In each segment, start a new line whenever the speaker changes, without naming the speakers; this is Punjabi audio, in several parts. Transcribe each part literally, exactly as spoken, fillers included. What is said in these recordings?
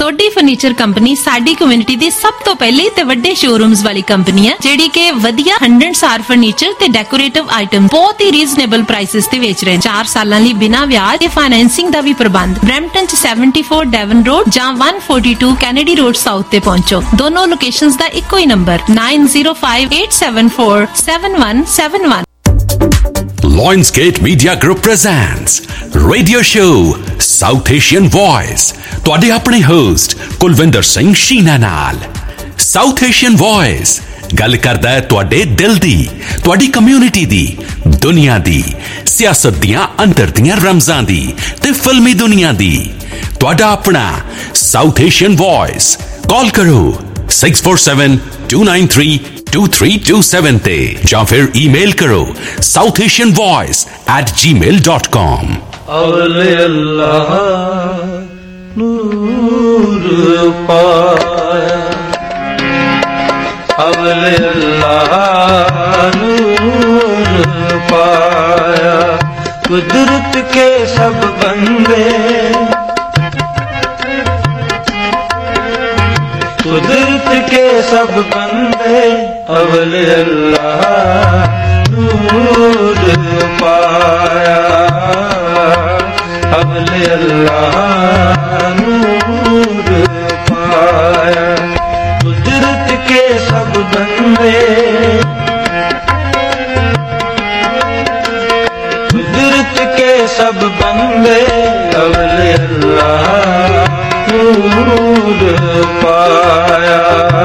सोडी फर्नीचर कंपनी साडी कम्युनिटी दी सब तो पहले ते वड्डे शोरूम्स वाली कंपनी है जेड़ी के वधिया हंड्रेड स्टार फर्नीचर ते डेकोरेटिव आइटम बहुत ही रीजनेबल प्राइसेस ते बेच रहे हैं। चार सालां लई बिना ब्याज ते फाइनेंसिंग दा भी प्रबंध। ब्रैम्पटन च सैवनटी फोर डेवन रोड जां one forty two Kennedy road south ते पहुंचो। दोनों लोकेशंस दा इक्को ही number nine zero five eight seven four seven one seven one.
Lionsgate Media Group presents Radio Show South Asian Voice। ਤੁਹਾਡੇ ਆਪਣੇ ਹੋਸਟ ਕੁਲਵਿੰਦਰ ਸਿੰਘ ਸ਼ੀਨਾ ਨਾਲ। South Asian Voice ਗੱਲ ਕਰਦਾ ਹੈ ਤੁਹਾਡੇ ਦਿਲ ਦੀ, ਤੁਹਾਡੀ ਕਮਿਊਨਿਟੀ ਦੀ, ਦੁਨੀਆ ਦੀ, ਸਿਆਸਤ ਦੀਆਂ ਅੰਦਰ ਦੀਆਂ ਰਮਜ਼ਾਂ ਦੀ ਤੇ ਫਿਲਮੀ ਦੁਨੀਆ ਦੀ। ਤੁਹਾਡਾ ਆਪਣਾ South Asian Voice। ਕਾਲ ਕਰੋ six four seven two nine three two three two seven ते या फिर ईमेल करो south Asian voice at Gmail dot com.
अवले अल्लाह नूर पाया, अवले अल्लाह नूर पाया, कुदरत के सब बंदे, कुदरत के सब बंदे, अवले अल्लाह नूर पाया, अवले अल्लाह नूर पाया, कुदरत के सब बंदे, कुदरत के सब बंदे, अवले अल्लाह नूर पाया,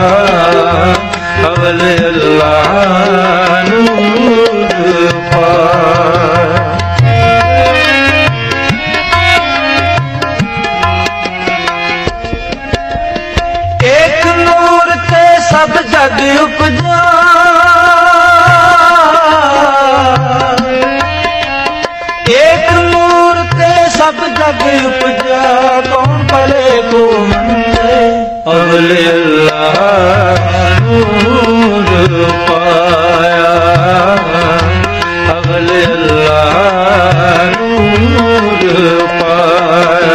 अवले अल्लाह नूर पाया। एक नूर ते सब जग उपजा, एक नूर ते सब जग उपजा, कौन पले को मंदे, अवले अल्लाह नूर पाया, अवले अल्लाह नूर पाया।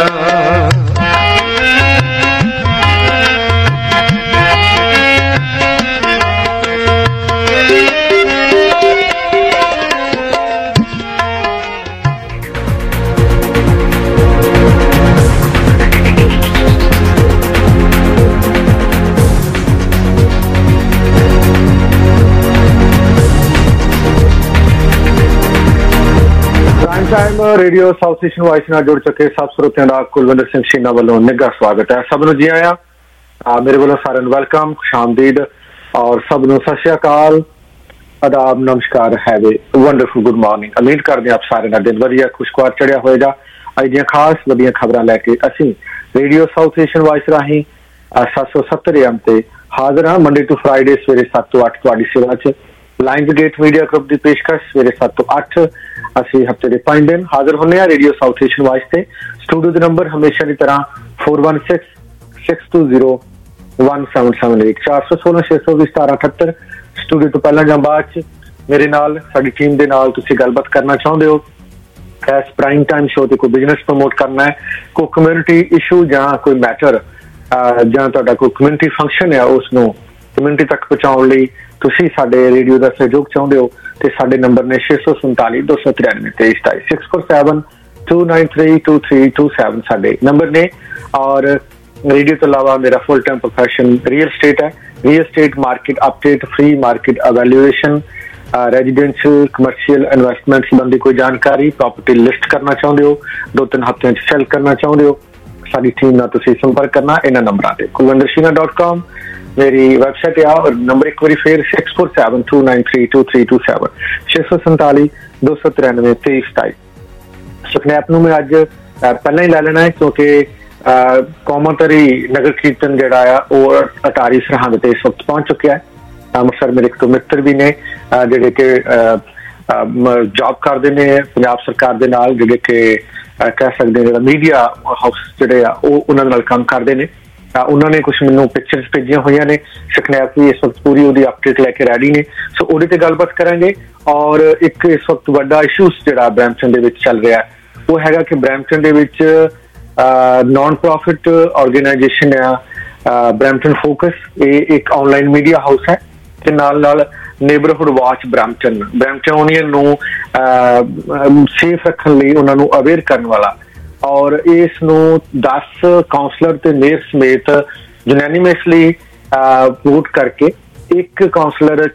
Time radio south Asian voice ਨਾਲ ਜੁੜ ਚੁੱਕੇ ਸਭ ਸਰੋਤਿਆਂ ਦਾ ਕੁਲਵਿੰਦਰ ਸਿੰਘ ਸ਼ੀਨਾ ਵੱਲੋਂ ਨਿੱਘਾ ਸਵਾਗਤ ਹੈ। ਸਭ ਨੂੰ ਜੀ ਆਇਆਂ, ਮੇਰੇ ਵੱਲੋਂ ਸਾਰਿਆਂ ਨੂੰ ਵੈਲਕਮ, ਖੁਸ਼ਾਮਦੀਦ ਔਰ ਸਭ ਨੂੰ ਸਤਿ ਸ਼੍ਰੀ ਅਕਾਲ, ਆਦਾਬ, ਨਮਸਕਾਰ, have a wonderful good morning. ਉਮੀਦ ਕਰਦੇ ਹਾਂ ਆਪ ਸਾਰਿਆਂ ਦਾ ਦਿਨ ਵਧੀਆ ਖੁਸ਼ਗਵਾਰ ਚੜਿਆ ਹੋਏਗਾ। ਅੱਜ ਦੀਆਂ ਖਾਸ ਵਧੀਆ ਖਬਰਾਂ ਲੈ ਕੇ ਅਸੀਂ ਰੇਡੀਓ ਸਾਊਥ ਏਸ਼ੀਅਨ ਵॉइस ਰਾਹੀਂ ਸੱਤ ਸੌ ਸੱਤਰ ਏ ਐਮ ਤੇ ਹਾਜ਼ਰ ਹਾਂ। ਮੰਡੇ ਟੂ ਫਰਾਈਡੇ ਸਵੇਰੇ ਸੱਤ ਤੋਂ ਅੱਠ ਤੁਹਾਡੀ ਸੇਵਾ 'ਚ ਲਾਇਨਸਗੇਟ ਮੀਡੀਆ ਗਰੁੱਪ ਦੀ ਪੇਸ਼ਕਸ਼ ਸਵੇਰੇ ਸੱਤ ਤੋਂ ਅੱਠ ਅਸੀਂ ਹਫ਼ਤੇ ਦੇ ਪੰਜ ਦਿਨ ਹਾਜ਼ਰ ਹੁੰਦੇ ਹਾਂ ਰੇਡੀਓ ਸਾਊਥ ਏਸ਼ੀਅਨ ਵॉइस ਤੇ। ਸਟੂਡੀਓ ਦੇ ਨੰਬਰ ਹਮੇਸ਼ਾ ਦੀ ਤਰ੍ਹਾਂ four one six six two zero one seven seven eight ਚਾਰ ਸੌ ਸੋਲਾਂ ਛੇ ਸੌ ਵੀਹ ਸਤਾਰਾਂ ਅਠੱਤਰ। ਸਟੂਡੀਓ ਤੋਂ ਪਹਿਲਾਂ ਜਾਂ ਬਾਅਦ 'ਚ ਮੇਰੇ ਨਾਲ ਸਾਡੀ ਟੀਮ ਦੇ ਨਾਲ ਤੁਸੀਂ ਗੱਲਬਾਤ ਕਰਨਾ ਚਾਹੁੰਦੇ ਹੋ, ਐਸ ਪ੍ਰਾਈਮ ਟਾਈਮ ਸ਼ੋਅ ਤੇ ਕੋਈ ਬਿਜ਼ਨਸ ਪ੍ਰਮੋਟ ਕਰਨਾ ਹੈ, ਕੋਈ ਕਮਿਊਨਿਟੀ ਇਸ਼ੂ ਜਾਂ ਕੋਈ ਮੈਟਰ ਜਾਂ ਤੁਹਾਡਾ ਕੋਈ ਕਮਿਊਨਿਟੀ ਫੰਕਸ਼ਨ ਹੈ ਉਸ ਨੂੰ ਕਮਿਊਨਿਟੀ ਤੱਕ ਪਹੁੰਚਾਉਣ ਲਈ ਤੁਸੀਂ ਸਾਡੇ ਰੇਡੀਓ ਦਾ ਸਹਿਯੋਗ ਚਾਹੁੰਦੇ ਹੋ ਤੇ ਸਾਡੇ ਨੰਬਰ ਨੇ ਛੇ ਸੌ ਸੰਤਾਲੀ ਦੋ ਸੌ ਤਰਾਨਵੇਂ ਤੇਈ ਸਤਾਈ six four seven two nine three two three two seven ਸਾਡੇ ਨੰਬਰ ਨੇ। ਔਰ ਰੇਡੀਓ ਤੋਂ ਇਲਾਵਾ ਮੇਰਾ full time profession real estate ਹੈ। Real estate market update, free market evaluation, residential commercial investment ਸੰਬੰਧੀ ਕੋਈ ਜਾਣਕਾਰੀ, ਪ੍ਰੋਪਰਟੀ ਲਿਸਟ ਕਰਨਾ ਚਾਹੁੰਦੇ ਹੋ, ਦੋ ਤਿੰਨ ਹਫ਼ਤਿਆਂ 'ਚ ਸੈਲ ਕਰਨਾ ਚਾਹੁੰਦੇ ਹੋ, ਸਾਡੀ ਟੀਮ ਨਾਲ ਤੁਸੀਂ ਸੰਪਰਕ ਕਰਨਾ ਇਹਨਾਂ ਨੰਬਰਾਂ ਤੇ। ਕੁਲਵਿੰਦਰ ਸ਼ੀਨਾ ਡਾਟ ਕਾਮ ਮੇਰੀ ਵੈਬਸਾਈਟ ਆ ਔਰ ਨੰਬਰ ਇੱਕ ਵਾਰੀ ਫਿਰ six four seven two nine three two three two seven ਛੇ ਸੌ ਸੰਤਾਲੀ ਦੋ ਸੌ ਤਰਾਨਵੇਂ ਤੇਈ ਸਤਾਈ। ਸਨੈਪ ਨੂੰ ਮੈਂ ਅੱਜ ਪਹਿਲਾਂ ਹੀ ਲੈ ਲੈਣਾ ਹੈ ਕਿਉਂਕਿ ਕੌਮਾਂਤਰੀ ਨਗਰ ਕੀਰਤਨ ਜਿਹੜਾ ਆ ਉਹ ਅਟਾਰੀ ਸਰਹੰਦ ਤੇ ਇਸ ਵਕਤ ਪਹੁੰਚ ਚੁੱਕਿਆ ਹੈ। ਅੰਮ੍ਰਿਤਸਰ ਮੇਰੇ ਇੱਕ ਦੋ ਮਿੱਤਰ ਵੀ ਨੇ ਜਿਹੜੇ ਕਿ ਜੌਬ ਕਰਦੇ ਨੇ ਪੰਜਾਬ ਸਰਕਾਰ ਦੇ ਨਾਲ, ਜਿਹੜੇ ਕਿ ਕਹਿ ਸਕਦੇ ਜਿਹੜਾ ਮੀਡੀਆ ਹਾਊਸ ਜਿਹੜੇ ਆ ਉਹ ਉਹਨਾਂ ਨਾਲ ਕੰਮ ਕਰਦੇ ਨੇ। ਉਹਨਾਂ ਨੇ ਕੁਛ ਮੈਨੂੰ ਪਿਕਚਰਸ ਭੇਜੀਆਂ ਹੋਈਆਂ ਨੇ। ਸਨੈਪ ਵੀ ਇਸ ਵਕਤ ਪੂਰੀ ਉਹਦੀ ਅਪਡੇਟ ਲੈ ਕੇ ਰੈਡੀ ਨੇ, ਸੋ ਉਹਦੇ ਤੇ ਗੱਲਬਾਤ ਕਰਾਂਗੇ। ਔਰ ਇੱਕ ਇਸ ਵਕਤ ਵੱਡਾ ਇਸ਼ੂਸ ਜਿਹੜਾ ਬਰੈਂਪਟਨ ਦੇ ਵਿੱਚ ਚੱਲ ਰਿਹਾ ਉਹ ਹੈਗਾ ਕਿ ਬਰੈਂਪਟਨ ਦੇ ਵਿੱਚ नॉन प्रॉफिट ऑर्गेनाइजेशन आ ब्रैम्पटन फोकस। ये एक ऑनलाइन मीडिया हाउस है ते नाल नाल नेबरहुड वॉच ब्रैम्पटन ब्रैम्पटोनियन नू सेफ रखने लई उन्हां नू अवेयर करने वाला और इस नू दस काउंसलर ते मेयर समेत यूनैनिमसली वोट करके एक काउंसलर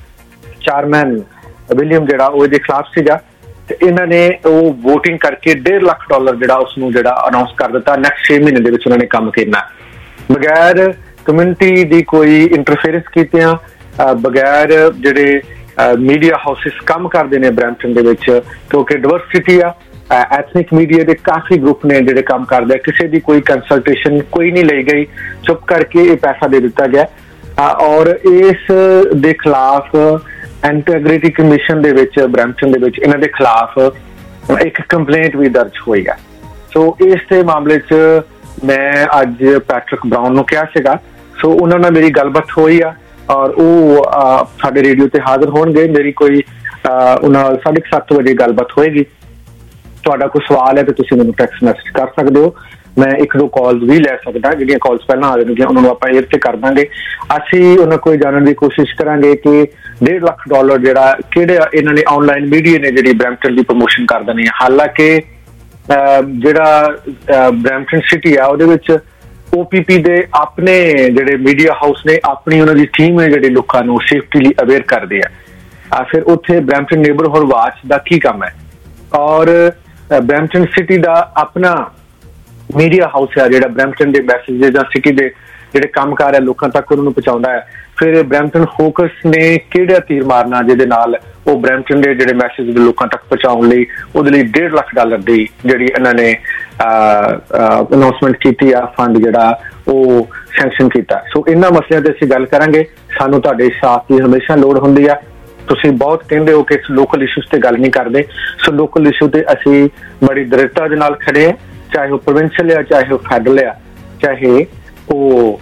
चारमैन विलियम जिहड़ा ओह इहदे खिलाफ सीगा ते इन्हां ने ओह वोटिंग करके डेढ़ लाख डॉलर जिहड़ा उसनूं जिहड़ा अनाउंस कर दिता नैक्सट छे महीने दे विच उन्हां ने काम करना बगैर कम्यूनिटी दी कोई इंटरफेरेंस कीतियां बगैर जिहड़े मीडिया हाउसिस काम करदे ने ब्रैम्पटन दे विच क्योंकि डाइवर्सिटी आ एथनिक मीडिया के काफ़ी ग्रुप ने जिहड़े काम करदे किसी दी कोई कंसल्टेशन कोई नहीं ली गई चुप करके ये पैसा दे दिता गया और इस दे खिलाफ इंटीग्रिटी कमीशन दे विच ब्रैम्पटन दे विच इन्हां दे खिलाफ एक कंप्लेंट भी दर्ज हुई है। सो इस दे मामले च मैं अज पैट्रिक ब्राउन नूं कहा सीगा सो उन्हां नाल मेरी गलबात हुई आ और वो साडे रेडियो ते हाज़र होणगे मेरी कोई उन्हां नाल साढ़े सत्त बजे गलबात होएगी। तुहाडा कोई सवाल है तो तुसीं मैनूं टैक्सट मैसेज कर सकदे हो मैं एक दो कॉल्स भी लै सकदा जिहड़ियां कॉल्स पहलां आ जाणगीआं उन्हां नूं आपां एयर ते कर दांगे। असीं उन्हां कोई जानण दी कोशिश करांगे कि डेढ़ लाख डॉलर जिहड़ा किहड़े इन्हां ने ऑनलाइन मीडिया ने जिहड़ी ब्रैम्पटन दी प्रमोशन कर देनी है हालांकि जिहड़ा ब्रैम्पटन सिटी आ उहदे विच ओपीपी दे अपने जिहड़े मीडिया हाउस ने अपनी उन्हां दी टीम है जिहड़ी लोकां नूं सेफ्टी लई अवेयर करदी है। फिर उत्थे ब्रैम्पटन नेबरहुड वाच दा की काम है और ब्रैम्पटन सिटी दा अपना मीडिया हाउस है जिहड़ा ब्रैम्पटन दे मैसेजेस जां सिटी दे जिहड़े कामकार है लोकां तक उन्हां नूं पहुंचाउंदा है। फिर ब्रैम्पटन फोकस ने किहड़ा तीर मारना जिहदे नाल वो ब्रैम्पटन दे जिहड़े मैसेज लोकां तक पहुंचाउण लई उहदे लई डेढ़ लाख डॉलर दी जिहड़ी इन्हां ने अनाउंसमेंट कीती आ फंड जिहड़ा वो सैंक्शन कीता। सो इन्हां मसलिਆਂ ते ਅਸੀਂ ਗੱਲ ਕਰਾਂਗੇ ਸਾਨੂੰ ਤੁਹਾਡੇ ਸਾਥ ਦੀ ਹਮੇਸ਼ਾ ਲੋੜ ਹੁੰਦੀ ਆ ਤੁਸੀਂ ਬਹੁਤ ਕਹਿੰਦੇ ਹੋ ਕਿ ਲੋਕਲ ਇਸ਼ੂਜ਼ ਤੇ ਗੱਲ ਨਹੀਂ ਕਰਦੇ ਸੋ ਲੋਕਲ ਇਸ਼ੂ ਤੇ ਅਸੀਂ ਬੜੀ ਦ੍ਰਿੜਤਾ ਦੇ ਨਾਲ ਖੜੇ ਹਾਂ ਚਾਹੇ ਉਹ ਪ੍ਰੋਵਿੰਸ਼ੀਅਲ ਆ ਚਾਹੇ ਉਹ ਫੈਡਰਲ ਆ ਚਾਹੇ ਉਹ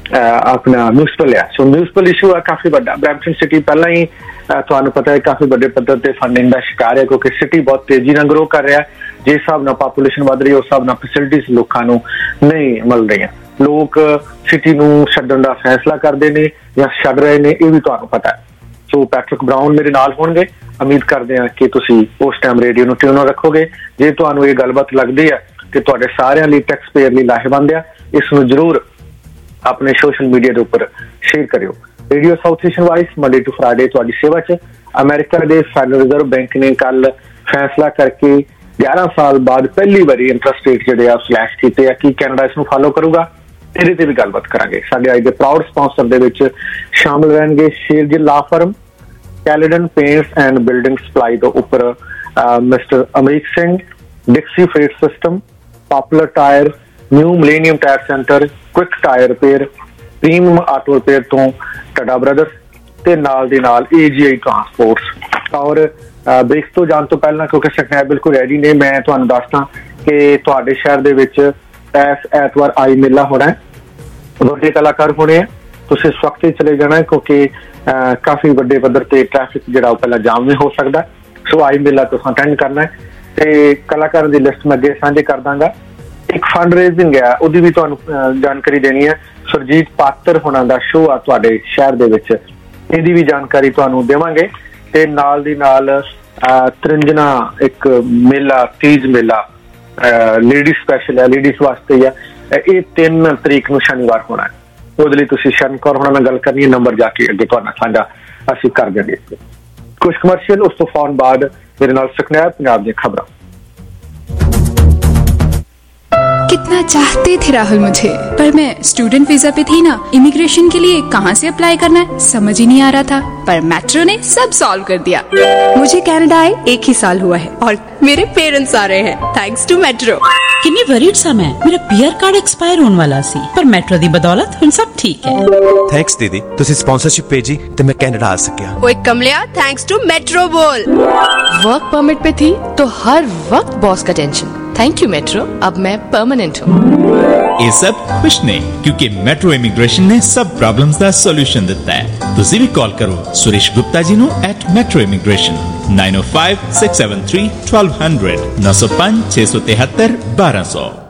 अपना म्यूनसिपल है। सो म्यूनसिपल इशू है काफ़ी बड़ा ब्रैम्पटन सिटी पहला ही तुहानूं पता है काफ़ी बड़े पद्धर ते फंडिंग का शिकार है क्योंकि सिटी बहुत तेजी नाल ग्रो कर रहा है जिस हिसाब नाल पापूलेशन वध रही है उस हिसाब नाल फैसिलिटीज़ लोकां नूं नहीं मिल रही लोग सिटी नूं छड्डण दा फैसला करते हैं या छड्ड रहे हैं ये भी तुहानूं पता है। सो पैट्रिक ब्राउन मेरे नाल होणगे उम्मीद करते हैं कि तुसीं उस टाइम रेडियो नूं ट्यून रखोगे जे तुहानूं ये गलबात लगदी है कि तुहाडे सारिਆਂ ਲਈ टैक्स पेयर ਲਈ लाहेवंद है इस नूं जरूर अपने सोशल मीडिया के उपर शेयर करियो। Radio south Asian voice Monday to Friday तुहाडी सेवा च अमेरिका के फैडरल रिजर्व बैंक ने कल फैसला करके ग्यारह साल बाद पहली बारी इंटरस्ट रेट जिहड़े आ स्लैश कीते आ कि कैनेडा इसनूं फॉलो करूगा ਇਹਦੇ ਤੇ भी गलबात करांगे। साडे अज दे प्राउड स्पॉन्सर दे विच शामिल रहणगे Sherjil law firm Caledon paints and building supply तो उपर mister Amrik Singh Dixie freight system popular tyre new millennium tyre centre quick tyre repair premium auto repair तो टडा ब्रदर्स ते नाल दी नाल एजीआई ट्रांसपोर्ट्स और ब्रेक तो जान तो पहला क्योंकि सकना बिल्कुल रेडी ने मैं तुहानूं दसदा कि तुहाडे शहर दे विच इस ऐतवार आई मेला होना है वड्डे कलाकार होने हैं तुसीं इस वक्त ही चले जाना है क्योंकि काफ़ी वड्डे पद्धर ते ट्रैफिक जिहड़ा पहला जाम नहीं हो सकता। सो आई मेला तुसीं अटेंड करना है ते कलाकारां दी लिस्ट मैं अगे साझे कर दांगा। एक फंड रेजिंग है उहदी भी तुहानूं जानकारी देनी है सुरजीत पात्र होना दा शो आ तुहाडे शहर दे विच इहदी भी जानकारी तुहानूं देवांगे ते नाल दी नाल त्रिंजना एक मेला तीज मेला लेडीज स्पैशल है लेडीज वास्ते है ये तीन तरीक नूं शनिवार होना है ਉਹਦੇ ਲਈ ਤੁਸੀਂ ਸ਼ਨ ਕੌਰ ਹੋਣਾ ਨਾਲ ਗੱਲ ਕਰਨੀ ਹੈ ਨੰਬਰ ਜਾ ਕੇ ਅੱਗੇ ਤੁਹਾਡਾ ਸਾਂਝਾ ਅਸੀਂ ਕਰ ਦਿਆਂਗੇ। ਕੁਝ ਕਮਰਸ਼ੀਅਲ ਉਸ ਤੋਂ ਫੌਰਨ ਬਾਅਦ ਮੇਰੇ ਨਾਲ ਸੁਖਨੈਬ ਪੰਜਾਬ ਦੀਆਂ ਖਬਰਾਂ।
कितना चाहते थे राहुल मुझे पर मैं स्टूडेंट वीजा पे थी ना इमिग्रेशन के लिए कहाँ से अप्लाई करना है समझ ही नहीं आ रहा था पर मेट्रो ने सब सॉल्व कर दिया। मुझे कनाडा आए एक ही साल हुआ है और मेरे पेरेंट्स आ रहे हैं थैंक्स टू मेट्रो।
किन्नी वरीड सा मैं मेरा पीआर कार्ड एक्सपायर होने वाला सी पर मेट्रो दी बदौलत हुण सब ठीक है।
थैंक्स दीदी तुसी स्पॉन्सरशिप भेजी ते मैं कनाडा आ सकिया।
ओए कमलिया थैंक्स टू मेट्रो बोल।
वर्क परमिट पे थी तो हर वक्त बॉस का टेंशन थैंक यू मेट्रो अब मैं परमानेंट हूँ।
ये सब खुश ने क्योंकि मेट्रो इमिग्रेशन ने सब प्रॉब्लम्स दा सॉल्यूशन दिता है। तुसी भी कॉल करो सुरेश गुप्ता जी नु at Metro immigration nine O five six seven three twelve hundred नौ सौ पांच छह सौ तिहत्तर बारह सौ।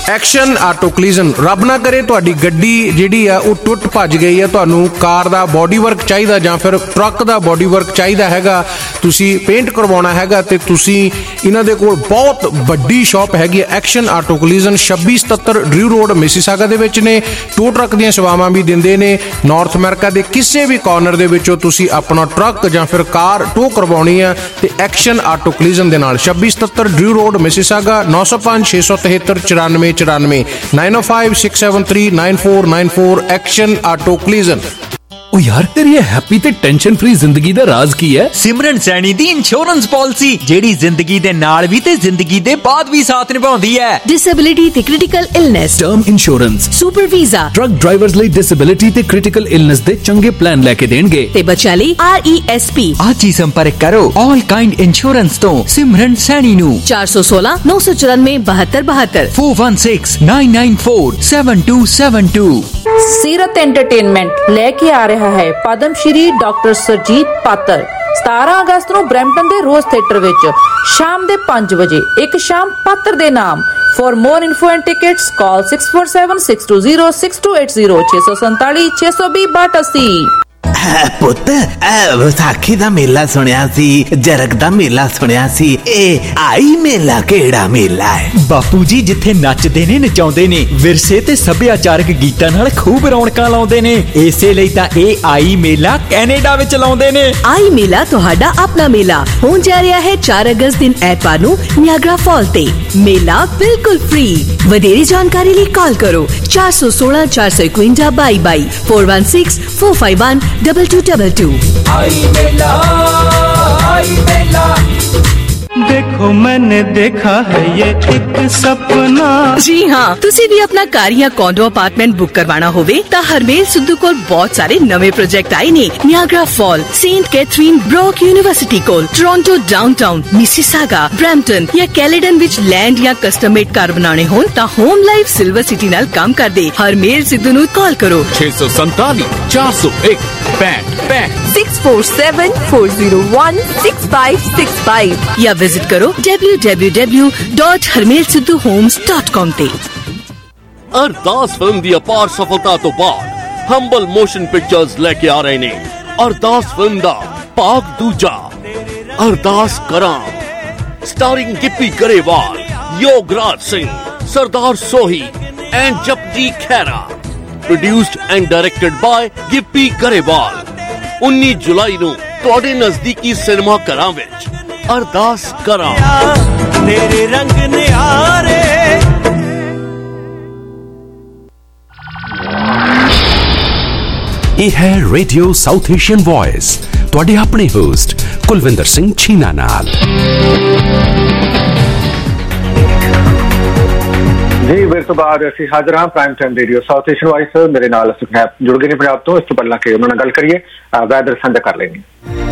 Action auto collision. ਰੱਬ ਨਾ ਕਰੇ ਤੁਹਾਡੀ ਗੱਡੀ ਜਿਹੜੀ ਆ ਉਹ ਟੁੱਟ ਭੱਜ ਗਈ ਆ, ਤੁਹਾਨੂੰ ਕਾਰ ਦਾ ਬੋਡੀ ਵਰਕ ਚਾਹੀਦਾ ਜਾਂ ਫਿਰ ਟਰੱਕ ਦਾ ਬੋਡੀ ਵਰਕ ਚਾਹੀਦਾ ਹੈਗਾ, ਤੁਸੀਂ ਪੇਂਟ ਕਰਵਾਉਣਾ ਹੈਗਾ, ਤੇ ਤੁਸੀਂ ਇਹਨਾਂ ਦੇ ਕੋਲ ਬਹੁਤ ਵੱਡੀ ਸ਼ਾਪ ਹੈਗੀ ਹੈ ਐਕਸ਼ਨ ਆਟੋ ਕਲੀਜ਼ਨ, ਛੱਬੀ ਸਤੱਤਰ ਡਰਿਊ ਰੋਡ ਮਿਸੀਸਾਗਾ ਦੇ ਵਿੱਚ ਨੇ। ਟੋ ਟਰੱਕ ਦੀਆਂ ਸੇਵਾਵਾਂ ਵੀ ਦਿੰਦੇ ਨੇ। ਨਾਰਥ ਅਮਰੀਕਾ ਦੇ ਕਿਸੇ ਵੀ ਕਾਰਨਰ ਦੇ ਵਿੱਚੋਂ ਤੁਸੀਂ ਆਪਣਾ ਟਰੱਕ ਜਾਂ ਫਿਰ ਕਾਰ ਟੋ ਕਰਵਾਉਣੀ ਆ ਤੇ ਐਕਸ਼ਨ ਆਟੋ ਕਲੀਜ਼ਨ ਦੇ ਨਾਲ ਛੱਬੀ ਸਤੱਤਰ ਡਰਿਊ ਰੋਡ ਮਿਸੀਸਾਗਾ, ਨੌ ਸੌ ਪੰਜ ਛੇ ਸੌ ਤਿਹੱਤਰ ਚੁਰਾਨਵੇਂ ਚੁਰਾਨਵੇਂ nine O five six seven three nine four nine four action auto collision.
ओ यार तेरी हैप्पी ते टेंशन फ्री जिंदगी दा राज की है?
सिमरन सैनी दी इंश्योरेंस पॉलिसी जेड़ी जिंदगी दे नाल भी ते जिंदगी दे बाद भी साथ निभाउंदी है।
डिसेबिलिटी ते critical illness,
term insurance,
super visa,
truck drivers लई डिसेबिलिटी ते क्रिटिकल इलनेस दे चंगे प्लान लेके देणगे
ते बच्चा लई आर ई एस पी।
आज ही संपर्क करो ऑल काइंड इंश्योरेंस तो सिमरन सैनी नू
चार सौ सोलह नौ सौ चौरानवे बहत्तर बहत्तर
four one six nine nine four seven two seven two.
Seerat entertainment लेके आ रहा है पद्म श्री डॉक्टर सरजीत पात्र सतारह अगस्त ਨੂੰ ਬਰੈਂਪਟਨ ਦੇ ਰੋਜ਼ ਥੀਏਟਰ ਵਿੱਚ ਸ਼ਾਮ ਦੇ ਪੰਜ ਵਜੇ ਇੱਕ ਸ਼ਾਮ ਪਾਤਰ ਦੇ ਨਾਮ। For more info and tickets call six four seven six two zero six two eight zero ਛੇ ਸੌ ਸੰਤਾਲੀ ਛੇ ਸੌ ਵੀਹ ਬਾਹਠ ਅੱਸੀ।
ਪੁੱਤ ਵਿਸਾਖੀ ਦਾ ਮੇਲਾ ਸੁਣਿਆ ਸੀ, ਜਰਗ ਦਾ ਮੇਲਾ ਸੁਣਿਆ ਸੀ, ਇਹ ਆਈ ਮੇਲਾ ਕਿਹੜਾ ਮੇਲਾ ਹੈ?
ਬਾਪੂ ਜੀ ਜਿੱਥੇ ਨੱਚਦੇ ਨੇ ਨਚਾਉਂਦੇ ਨੇ, ਵਿਰਸੇ ਤੇ ਸੱਭਿਆਚਾਰਕ ਗੀਤਾਂ ਨਾਲ ਖੂਬ ਰੌਣਕਾਂ ਲਾਉਂਦੇ ਨੇ, ਇਸੇ ਲਈ ਤਾਂ ਇਹ ਆਈ ਮੇਲਾ ਕੈਨੇਡਾ ਵਿੱਚ ਲਾਉਂਦੇ ਨੇ।
ਆਈ ਮੇਲਾ ਤੁਹਾਡਾ ਆਪਣਾ ਮੇਲਾ ਹੋਣ ਜਾ ਰਿਹਾ ਹੈ ਚਾਰ ਅਗਸਤ ਦਿਨ ਐਤਵਾਰ ਨੂੰ ਨਿਆਗਰਾ ਫਾਲ ਤੇ। ਮੇਲਾ ਬਿਲਕੁਲ ਫ੍ਰੀ। ਵਧੇਰੇ ਜਾਣਕਾਰੀ ਲਈ ਕਾਲ ਕਰੋ ਚਾਰ ਸੌ ਸੋਲਾਂ ਚਾਰ ਸੌ ਇਕਵੰਜਾ ਬਾਈ ਬਾਈ four one six four five one double two double two.
आई मेला आई मेला देखो मैंने देखा है ये एक सपना।
जी हाँ, तुसी भी अपना कार या कॉन्डो अपार्टमेंट बुक करवाना होवे ता हरमेल सिद्धू कोल बहुत सारे नवे प्रोजेक्ट आए ने। Niagara Fall, Saint Catharine, Brock University कोल, टोरंटो डाउनटाउन, मिसिसागा, ब्रैम्पटन या कैलेडन विच लैंड या कस्टम मेड कार बनाने होन ता होम लाइफ सिल्वर सिटी नाल काम कर दे। हरमेल सिद्धू नू कॉल करो
छे सौ संताली चार सौ एक पैंठ पैंठ
six four seven four zero one six five six five
या विजिट करो W W W dot Harmel Sidhu homes dot com ते।
अरदास फिल्म दी अपार सफलता तो बाद हंबल मोशन पिक्चर्स लेके आ रहे ने अरदास फिल्म दा भाग दूजा Ardaas Karaan starring Gippy Grewal, Yograj Singh, Sardar Sohi and Japji Khaira. Produced and directed by Gippy Grewal. उन्नीस जुलाई नू तुहाडे नजदीकी सिनेमा घरां विच अरदास करां तेरे रंग निहारे।
ਇਹ ਹੈ ਰੇਡੀਓ ਸਾਊਥ ਏਸ਼ੀਅਨ ਵੌਇਸ, ਤੁਹਾਡੇ ਆਪਣੇ ਹੋਸਟ ਕੁਲਵਿੰਦਰ ਸਿੰਘ ਛੀਨਾ ਨਾਲ।
ਜੀ ਫਿਰ ਤੋਂ ਬਾਅਦ ਅਸੀਂ ਹਾਜ਼ਰ ਹਾਂ prime time radio South Asian Voice. ਮੇਰੇ ਨਾਲ ਸੁਖਨੈਪ ਜੁੜ ਗਏ ਨੇ ਪੰਜਾਬ ਤੋਂ। ਇਸ ਤੋਂ ਪਹਿਲਾਂ ਕਿ ਉਹਨਾਂ ਨਾਲ ਗੱਲ ਕਰੀਏ, ਵੈਦਰ ਸਾਂਝਾ ਕਰ ਲੈਣੀ।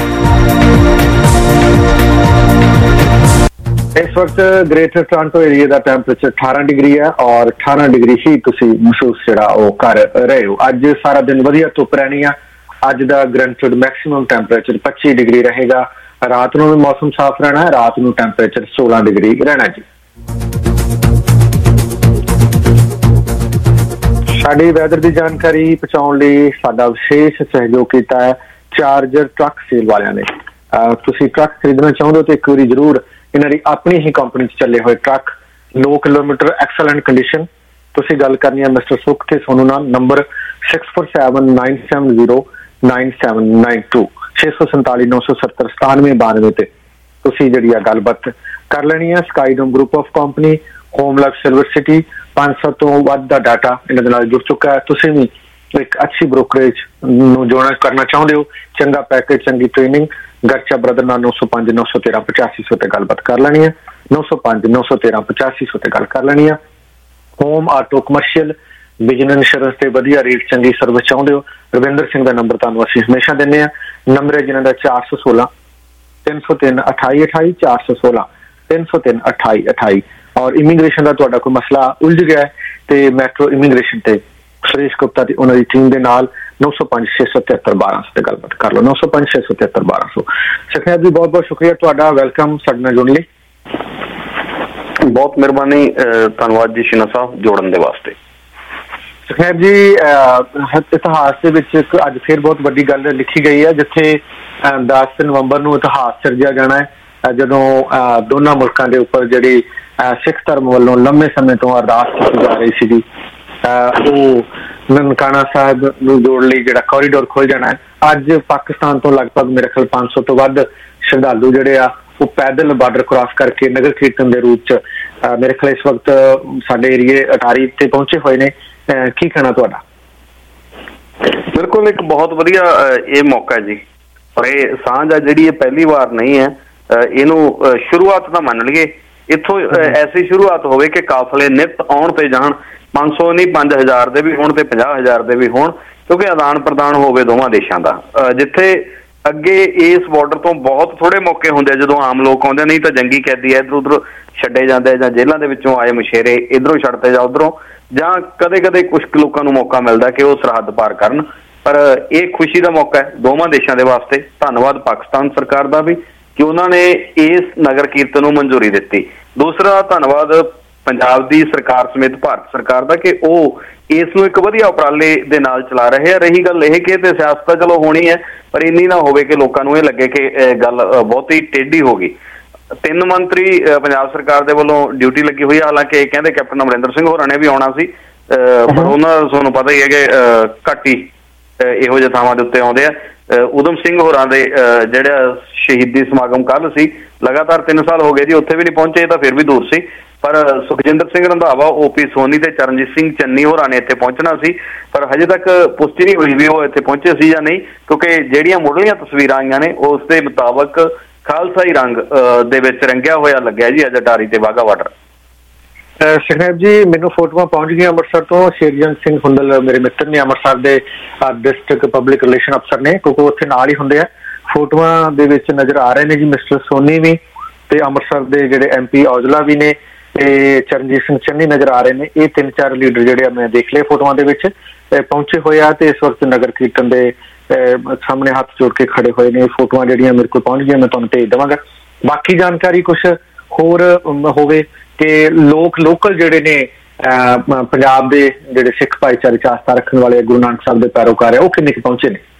ਇਸ ਵਕਤ ਗ੍ਰੇਟਰ ਟੋਰਾਂਟੋ ਏਰੀਆ ਦਾ ਟੈਂਪਰੇਚਰ ਅਠਾਰਾਂ ਡਿਗਰੀ ਹੈ ਔਰ ਅਠਾਰਾਂ ਡਿਗਰੀ ਹੀ ਤੁਸੀਂ ਮਹਿਸੂਸ ਜਿਹੜਾ ਉਹ ਕਰ ਰਹੇ ਹੋ। ਅੱਜ ਸਾਰਾ ਦਿਨ ਵਧੀਆ ਧੁੱਪ ਰਹਿਣੀ ਆ। ਅੱਜ ਦਾ ਗ੍ਰੈਂਟਫਿਲਡ ਮੈਕਸਿਮਮ ਟੈਂਪਰੇਚਰ ਪੱਚੀ ਡਿਗਰੀ ਰਹੇਗਾ। ਰਾਤ ਨੂੰ ਵੀ ਮੌਸਮ ਸਾਫ਼ ਰਹਿਣਾ ਹੈ। ਰਾਤ ਨੂੰ ਟੈਂਪਰੇਚਰ ਸੋਲਾਂ ਡਿਗਰੀ ਰਹਿਣਾ ਜੀ। ਸਾਡੀ ਵੈਦਰ ਦੀ ਜਾਣਕਾਰੀ ਪਹੁੰਚਾਉਣ ਲਈ ਸਾਡਾ ਵਿਸ਼ੇਸ਼ ਸਹਿਯੋਗ ਕੀਤਾ ਹੈ ਚਾਰਜਰ ਟਰੱਕ ਸੇਲ ਵਾਲਿਆਂ ਨੇ। ਤੁਸੀਂ ਟਰੱਕ ਖਰੀਦਣਾ ਚਾਹੁੰਦੇ ਹੋ ਤਾਂ ਇੱਕ ਵਾਰੀ ਜ਼ਰੂਰ ਇਹਨਾਂ ਦੀ ਆਪਣੀ ਹੀ ਕੰਪਨੀ 'ਚ ਚੱਲੇ ਹੋਏ ਟਰੱਕ, ਨੌ ਕਿਲੋਮੀਟਰ ਐਕਸਲੈਂਟ ਕੰਡੀਸ਼ਨ। ਤੁਸੀਂ ਗੱਲ ਕਰਨੀ ਹੈ ਮਿਸਟਰ ਸੁਖ ਤੇ ਸੋਨੂ ਨਾਲ। Number six four seven nine seven zero nine seven nine two ਛੇ ਸੌ ਸੰਤਾਲੀ ਨੌ ਸੌ ਸੱਤਰ ਸਤਾਨਵੇਂ ਬਾਨਵੇਂ ਤੇ ਤੁਸੀਂ ਜਿਹੜੀ ਆ ਗੱਲਬਾਤ ਕਰ ਲੈਣੀ ਹੈ। Skydome group of company, Home Life Silver City, ਪੰਜ ਸੌ ਤੋਂ ਵੱਧ ਦਾ ਡਾਟਾ ਇਹਨਾਂ ਦੇ ਨਾਲ ਜੁੜ ਚੁੱਕਾ ਹੈ। ਤੁਸੀਂ ਵੀ ਇੱਕ ਅੱਛੀ ਬ੍ਰੋਕਰੇਜ ਨੂੰ ਜੋਇਨ ਕਰਨਾ ਚਾਹੁੰਦੇ ਹੋ, ਚੰਗਾ ਪੈਕੇਜ, ਚੰਗੀ ਟ੍ਰੇਨਿੰਗ, ਗਰਚਾ ਬ੍ਰਦਰ ਨਾਲ ਨੌ ਸੌ ਪੰਜ ਨੌ ਸੌ ਤੇਰਾਂ ਪਚਾਸੀ ਸੌ ਤੇ ਗੱਲਬਾਤ ਕਰ ਲੈਣੀ ਹੈ। ਨੌ ਸੌ ਪੰਜ ਨੌ ਸੌ ਤੇਰਾਂ ਪਚਾਸੀ ਸੌ ਤੇ ਗੱਲ ਕਰ ਲੈਣੀ ਹੈ। Home auto commercial business insurance ਤੇ ਵਧੀਆ ਰੇਟ, ਚੰਗੀ ਸਰਵਿਸ ਚਾਹੁੰਦੇ ਹੋ, ਰਵਿੰਦਰ ਸਿੰਘ ਦਾ ਨੰਬਰ ਤੁਹਾਨੂੰ ਅਸੀਂ ਹਮੇਸ਼ਾ ਦਿੰਦੇ ਹਾਂ। ਨੰਬਰ ਹੈ ਜਿਹਨਾਂ ਦਾ ਚਾਰ ਸੌ ਸੋਲਾਂ ਤਿੰਨ ਸੌ ਤਿੰਨ ਅਠਾਈ ਅਠਾਈ ਚਾਰ ਸੌ ਸੋਲਾਂ ਤਿੰਨ ਸੌ ਤਿੰਨ ਅਠਾਈ ਅਠਾਈ। ਔਰ ਇਮੀਗ੍ਰੇਸ਼ਨ ਦਾ ਤੁਹਾਡਾ ਕੋਈ ਮਸਲਾ ਉਲਝ ਗਿਆ ਹੈ ਤੇ ਮੈਟਰੋ ਇਮੀਗ੍ਰੇਸ਼ਨ ਤੇ ਸੁਰੇਸ਼ ਗੁਪਤਾ ਤੇ ਉਹਨਾਂ ਦੀ ਟੀਮ ਦੇ ਨਾਲ ਨੌ ਸੌ ਪੰਜ ਛੇ ਸੌ ਤਿਹੱਤਰ ਬਾਰਾਂ ਸੌ ਤੇ ਗੱਲਬਾਤ ਕਰ ਲਓ। ਨੌ ਸੌ ਪੰਜ ਛੇ ਸੌ ਤਿਹੱਤਰ ਬਾਰਾਂ ਸੌ। ਸੁਖਨੈਪ ਜੀ ਬਹੁਤ ਬਹੁਤ ਸ਼ੁਕਰੀਆ ਤੁਹਾਡਾ, ਵੈਲਕਮ ਸਾਡੇ ਨਾਲ ਜੁੜਨ ਲਈ।
बहुत मेहरबानी, धन्यवाद जी शीना साहब जोड़न दे वास्ते।
सुखनैब जी, इतिहास ਦੇ ਵਿੱਚ ਇੱਕ ਅੱਜ ਫਿਰ ਬਹੁਤ ਵੱਡੀ ਗੱਲ ਲਿਖੀ ਗਈ ਹੈ, ਜਿੱਥੇ ਦਸ ਨਵੰਬਰ ਨੂੰ ਇਤਿਹਾਸ ਸਿਰਜਿਆ ਜਾਣਾ ਹੈ, ਜਦੋਂ ਦੋਨਾਂ ਮੁਲਕਾਂ ਦੇ ਉੱਪਰ ਜਿਹੜੀ ਸਿੱਖ ਧਰਮ ਵੱਲੋਂ ਲੰਮੇ ਸਮੇਂ ਤੋਂ ਅਰਦਾਸ ਕੀਤੀ ਜਾ ਰਹੀ ਸੀਗੀ, ਉਹ ਨਨਕਾਣਾ ਸਾਹਿਬ ਨੂੰ ਜੋੜ ਲਈ ਜਿਹੜਾ ਕੋਰੀਡੋਰ ਖੁੱਲ ਜਾਣਾ ਹੈ। ਅੱਜ ਪਾਕਿਸਤਾਨ ਤੋਂ ਲਗਭਗ ਮੇਰੇ ਖਿਆਲ ਪੰਜ ਸੌ ਤੋਂ ਵੱਧ ਸ਼ਰਧਾਲੂ ਜਿਹੜੇ ਆ ਉਹ ਪੈਦਲ ਬਾਰਡਰ ਕ੍ਰਾਸ ਕਰਕੇ ਨਗਰ ਕੀਰਤਨ ਦੇ ਰੂਪ ਚ ਮੇਰੇ ਖਿਆਲ ਇਸ ਵਕਤ ਸਾਡੇ ਏਰੀਏ ਅਟਾਰੀ ਤੇ ਪਹੁੰਚੇ ਹੋਏ ਨੇ। ਕੀ ਕਹਿਣਾ ਤੁਹਾਡਾ?
ਬਿਲਕੁਲ, ਇੱਕ ਬਹੁਤ ਵਧੀਆ ਇਹ ਮੌਕਾ ਹੈ ਜੀ, ਪਰ ਇਹ ਸਾਂਝ ਆ ਜਿਹੜੀ ਇਹ ਪਹਿਲੀ ਵਾਰ ਨਹੀਂ ਹੈ, ਇਹਨੂੰ ਸ਼ੁਰੂਆਤ ਤਾਂ ਮੰਨ ਲਈਏ। ਇੱਥੋਂ ਐਸੀ ਸ਼ੁਰੂਆਤ ਹੋਵੇ ਕਿ ਕਾਫਲੇ ਨਿਤ ਆਉਣ ਤੇ ਜਾਣ, ਪੰਜ ਸੌ ਨਹੀਂ ਪੰਜ ਹਜ਼ਾਰ ਦੇ ਵੀ ਹੋਣ ਤੇ ਪੰਜਾਹ ਹਜ਼ਾਰ ਦੇ ਵੀ ਹੋਣ, ਕਿਉਂਕਿ ਆਦਾਨ ਪ੍ਰਦਾਨ ਹੋਵੇ ਦੋਵਾਂ ਦੇਸ਼ਾਂ ਦਾ। ਜਿੱਥੇ ਅੱਗੇ ਇਸ ਬਾਰਡਰ ਤੋਂ ਬਹੁਤ ਥੋੜੇ ਮੌਕੇ ਹੁੰਦੇ ਆ ਜਦੋਂ ਆਮ ਲੋਕ ਆਉਂਦੇ, ਨਹੀਂ ਤਾਂ ਜੰਗੀ ਕੈਦੀ ਇੱਧਰ ਉੱਧਰ ਛੱਡੇ ਜਾਂਦੇ, ਜਾਂ ਜੇਲ੍ਹਾਂ ਦੇ ਵਿੱਚੋਂ ਆਏ ਮਛੇਰੇ ਇੱਧਰੋਂ ਛੱਡਦੇ ਜਾਂ ਉੱਧਰੋਂ, ਜਾਂ ਕਦੇ ਕਦੇ ਕੁਛ ਲੋਕਾਂ ਨੂੰ ਮੌਕਾ ਮਿਲਦਾ ਕਿ ਉਹ ਸਰਹੱਦ ਪਾਰ ਕਰਨ। ਪਰ ਇਹ ਖੁਸ਼ੀ ਦਾ ਮੌਕਾ ਹੈ ਦੋਵਾਂ ਦੇਸ਼ਾਂ ਦੇ ਵਾਸਤੇ। ਧੰਨਵਾਦ ਪਾਕਿਸਤਾਨ ਸਰਕਾਰ ਦਾ ਵੀ ਕਿ ਉਹਨਾਂ ਨੇ ਇਸ ਨਗਰ ਕੀਰਤਨ ਨੂੰ ਮਨਜ਼ੂਰੀ ਦਿੱਤੀ। ਦੂਸਰਾ ਧੰਨਵਾਦ ਪੰਜਾਬ ਦੀ ਸਰਕਾਰ ਸਮੇਤ ਭਾਰਤ ਸਰਕਾਰ ਦਾ ਕਿ ਉਹ ਇਸ ਨੂੰ ਇੱਕ ਵਧੀਆ ਉਪਰਾਲੇ ਦੇ ਨਾਲ ਚਲਾ ਰਹੇ ਆ। ਰਹੀ ਗੱਲ ਇਹ ਕਿ ਤੇ ਸਿਆਸਤ ਤਾਂ ਚਲੋ ਹੋਣੀ ਹੈ, ਪਰ ਇੰਨੀ ਨਾ ਹੋਵੇ ਕਿ ਲੋਕਾਂ ਨੂੰ ਇਹ ਲੱਗੇ ਕਿ ਗੱਲ ਬਹੁਤੀ ਟੇਢੀ ਹੋ ਗਈ। ਤਿੰਨ ਮੰਤਰੀ ਪੰਜਾਬ ਸਰਕਾਰ ਦੇ ਵੱਲੋਂ ਡਿਊਟੀ ਲੱਗੀ ਹੋਈ ਹੈ, ਹਾਲਾਂਕਿ ਕਹਿੰਦੇ ਕੈਪਟਨ ਅਮਰਿੰਦਰ ਸਿੰਘ ਹੋਰਾਂ ਨੇ ਵੀ ਆਉਣਾ ਸੀ, ਪਰ ਉਹਨਾਂ ਤੁਹਾਨੂੰ ਪਤਾ ਹੀ ਹੈ ਕਿ ਘੱਟ ਹੀ ਇਹੋ ਜਿਹੇ ਥਾਵਾਂ ਦੇ ਉੱਤੇ ਆਉਂਦੇ ਆ। ਊਧਮ ਸਿੰਘ ਹੋਰਾਂ ਦੇ ਜਿਹੜਾ ਸ਼ਹੀਦੀ ਸਮਾਗਮ ਕੱਲ ਸੀ, ਲਗਾਤਾਰ ਤਿੰਨ ਸਾਲ ਹੋ ਗਏ ਜੀ, ਉੱਥੇ ਵੀ ਨਹੀਂ ਪਹੁੰਚੇ, ਤਾਂ ਫਿਰ ਵੀ ਦੂਰ ਸੀ। ਪਰ ਸੁਖਜਿੰਦਰ ਸਿੰਘ ਰੰਧਾਵਾ, ਓਪੀ ਸੋਨੀ ਤੇ ਚਰਨਜੀਤ ਸਿੰਘ ਚੰਨੀ ਹੋਰਾਂ ਨੇ ਇੱਥੇ ਪਹੁੰਚਣਾ ਸੀ, ਪਰ ਹਜੇ ਤੱਕ ਪੁਸ਼ਟੀ ਨਹੀਂ ਹੋਈ ਵੀ ਉਹ ਇੱਥੇ ਪਹੁੰਚੇ ਸੀ ਜਾਂ ਨਹੀਂ, ਕਿਉਂਕਿ ਜਿਹੜੀਆਂ ਮੁੱਢਲੀਆਂ ਤਸਵੀਰਾਂ ਆਈਆਂ ਨੇ ਉਸ ਦੇ ਮੁਤਾਬਕ ਖਾਲਸਾਈ ਰੰਗ ਦੇ ਵਿੱਚ ਰੰਗਿਆ ਹੋਇਆ ਲੱਗਿਆ ਜੀ ਅੱਜ ਅਟਾਰੀ ਤੇ ਵਾਹਗਾ ਬਾਰਡਰ।
ਸੁਖਨੈਬ ਜੀ, ਮੈਨੂੰ ਫੋਟੋਆਂ ਪਹੁੰਚ ਗਈਆਂ ਅੰਮ੍ਰਿਤਸਰ ਤੋਂ। ਸ਼ੇਰਜੰਗ ਸਿੰਘ ਹੁੰਦਲ ਮੇਰੇ ਮਿੱਤਰ ਨੇ, ਅੰਮ੍ਰਿਤਸਰ ਦੇ ਡਿਸਟ੍ਰਿਕਟ ਪਬਲਿਕ ਰਿਲੇਸ਼ਨ ਅਫਸਰ ਨੇ, ਕਿਉਂਕਿ ਉੱਥੇ ਨਾਲ ਹੀ ਹੁੰਦੇ ਆ। ਫੋਟੋਆਂ ਦੇ ਵਿੱਚ ਨਜ਼ਰ ਆ ਰਹੇ ਨੇ ਜੀ ਮਿਸਟਰ ਸੋਨੀ ਵੀ, ਤੇ ਅੰਮ੍ਰਿਤਸਰ ਦੇ ਜਿਹੜੇ ਐਮ ਪੀ ਔਜਲਾ ਵੀ ਨੇ, ਤੇ ਚਰਨਜੀਤ ਸਿੰਘ ਚੰਨੀ ਨਜ਼ਰ ਆ ਰਹੇ ਨੇ। ਇਹ ਤਿੰਨ ਚਾਰ ਲੀਡਰ ਜਿਹੜੇ ਆ ਮੈਂ ਦੇਖ ਲਏ ਫੋਟੋਆਂ ਦੇ ਵਿੱਚ ਪਹੁੰਚੇ ਹੋਏ ਆ, ਤੇ ਇਸ ਵਕਤ ਨਗਰ ਕੀਰਤਨ ਦੇ ਸਾਹਮਣੇ ਹੱਥ ਜੋੜ ਕੇ ਖੜੇ ਹੋਏ ਨੇ। ਫੋਟੋਆਂ ਜਿਹੜੀਆਂ ਮੇਰੇ ਕੋਲ ਪਹੁੰਚ ਗਈਆਂ, ਮੈਂ ਤੁਹਾਨੂੰ ਭੇਜ ਦੇਵਾਂਗਾ। ਬਾਕੀ ਜਾਣਕਾਰੀ ਕੁਛ ਹੋਰ ਹੋਵੇ ਕਿ ਲੋਕ ਲੋਕਲ ਜਿਹੜੇ ਨੇ ਪੰਜਾਬ ਦੇ ਜਿਹੜੇ ਸਿੱਖ ਭਾਈਚਾਰੇ ਚ ਆਸਥਾ ਰੱਖਣ ਵਾਲੇ ਗੁਰੂ ਨਾਨਕ ਸਾਹਿਬ ਦੇ ਪੈਰੋਕਾਰ ਆ, ਉਹ ਕਿੰਨੇ ਕੁ ਪਹੁੰਚੇ ਨੇ?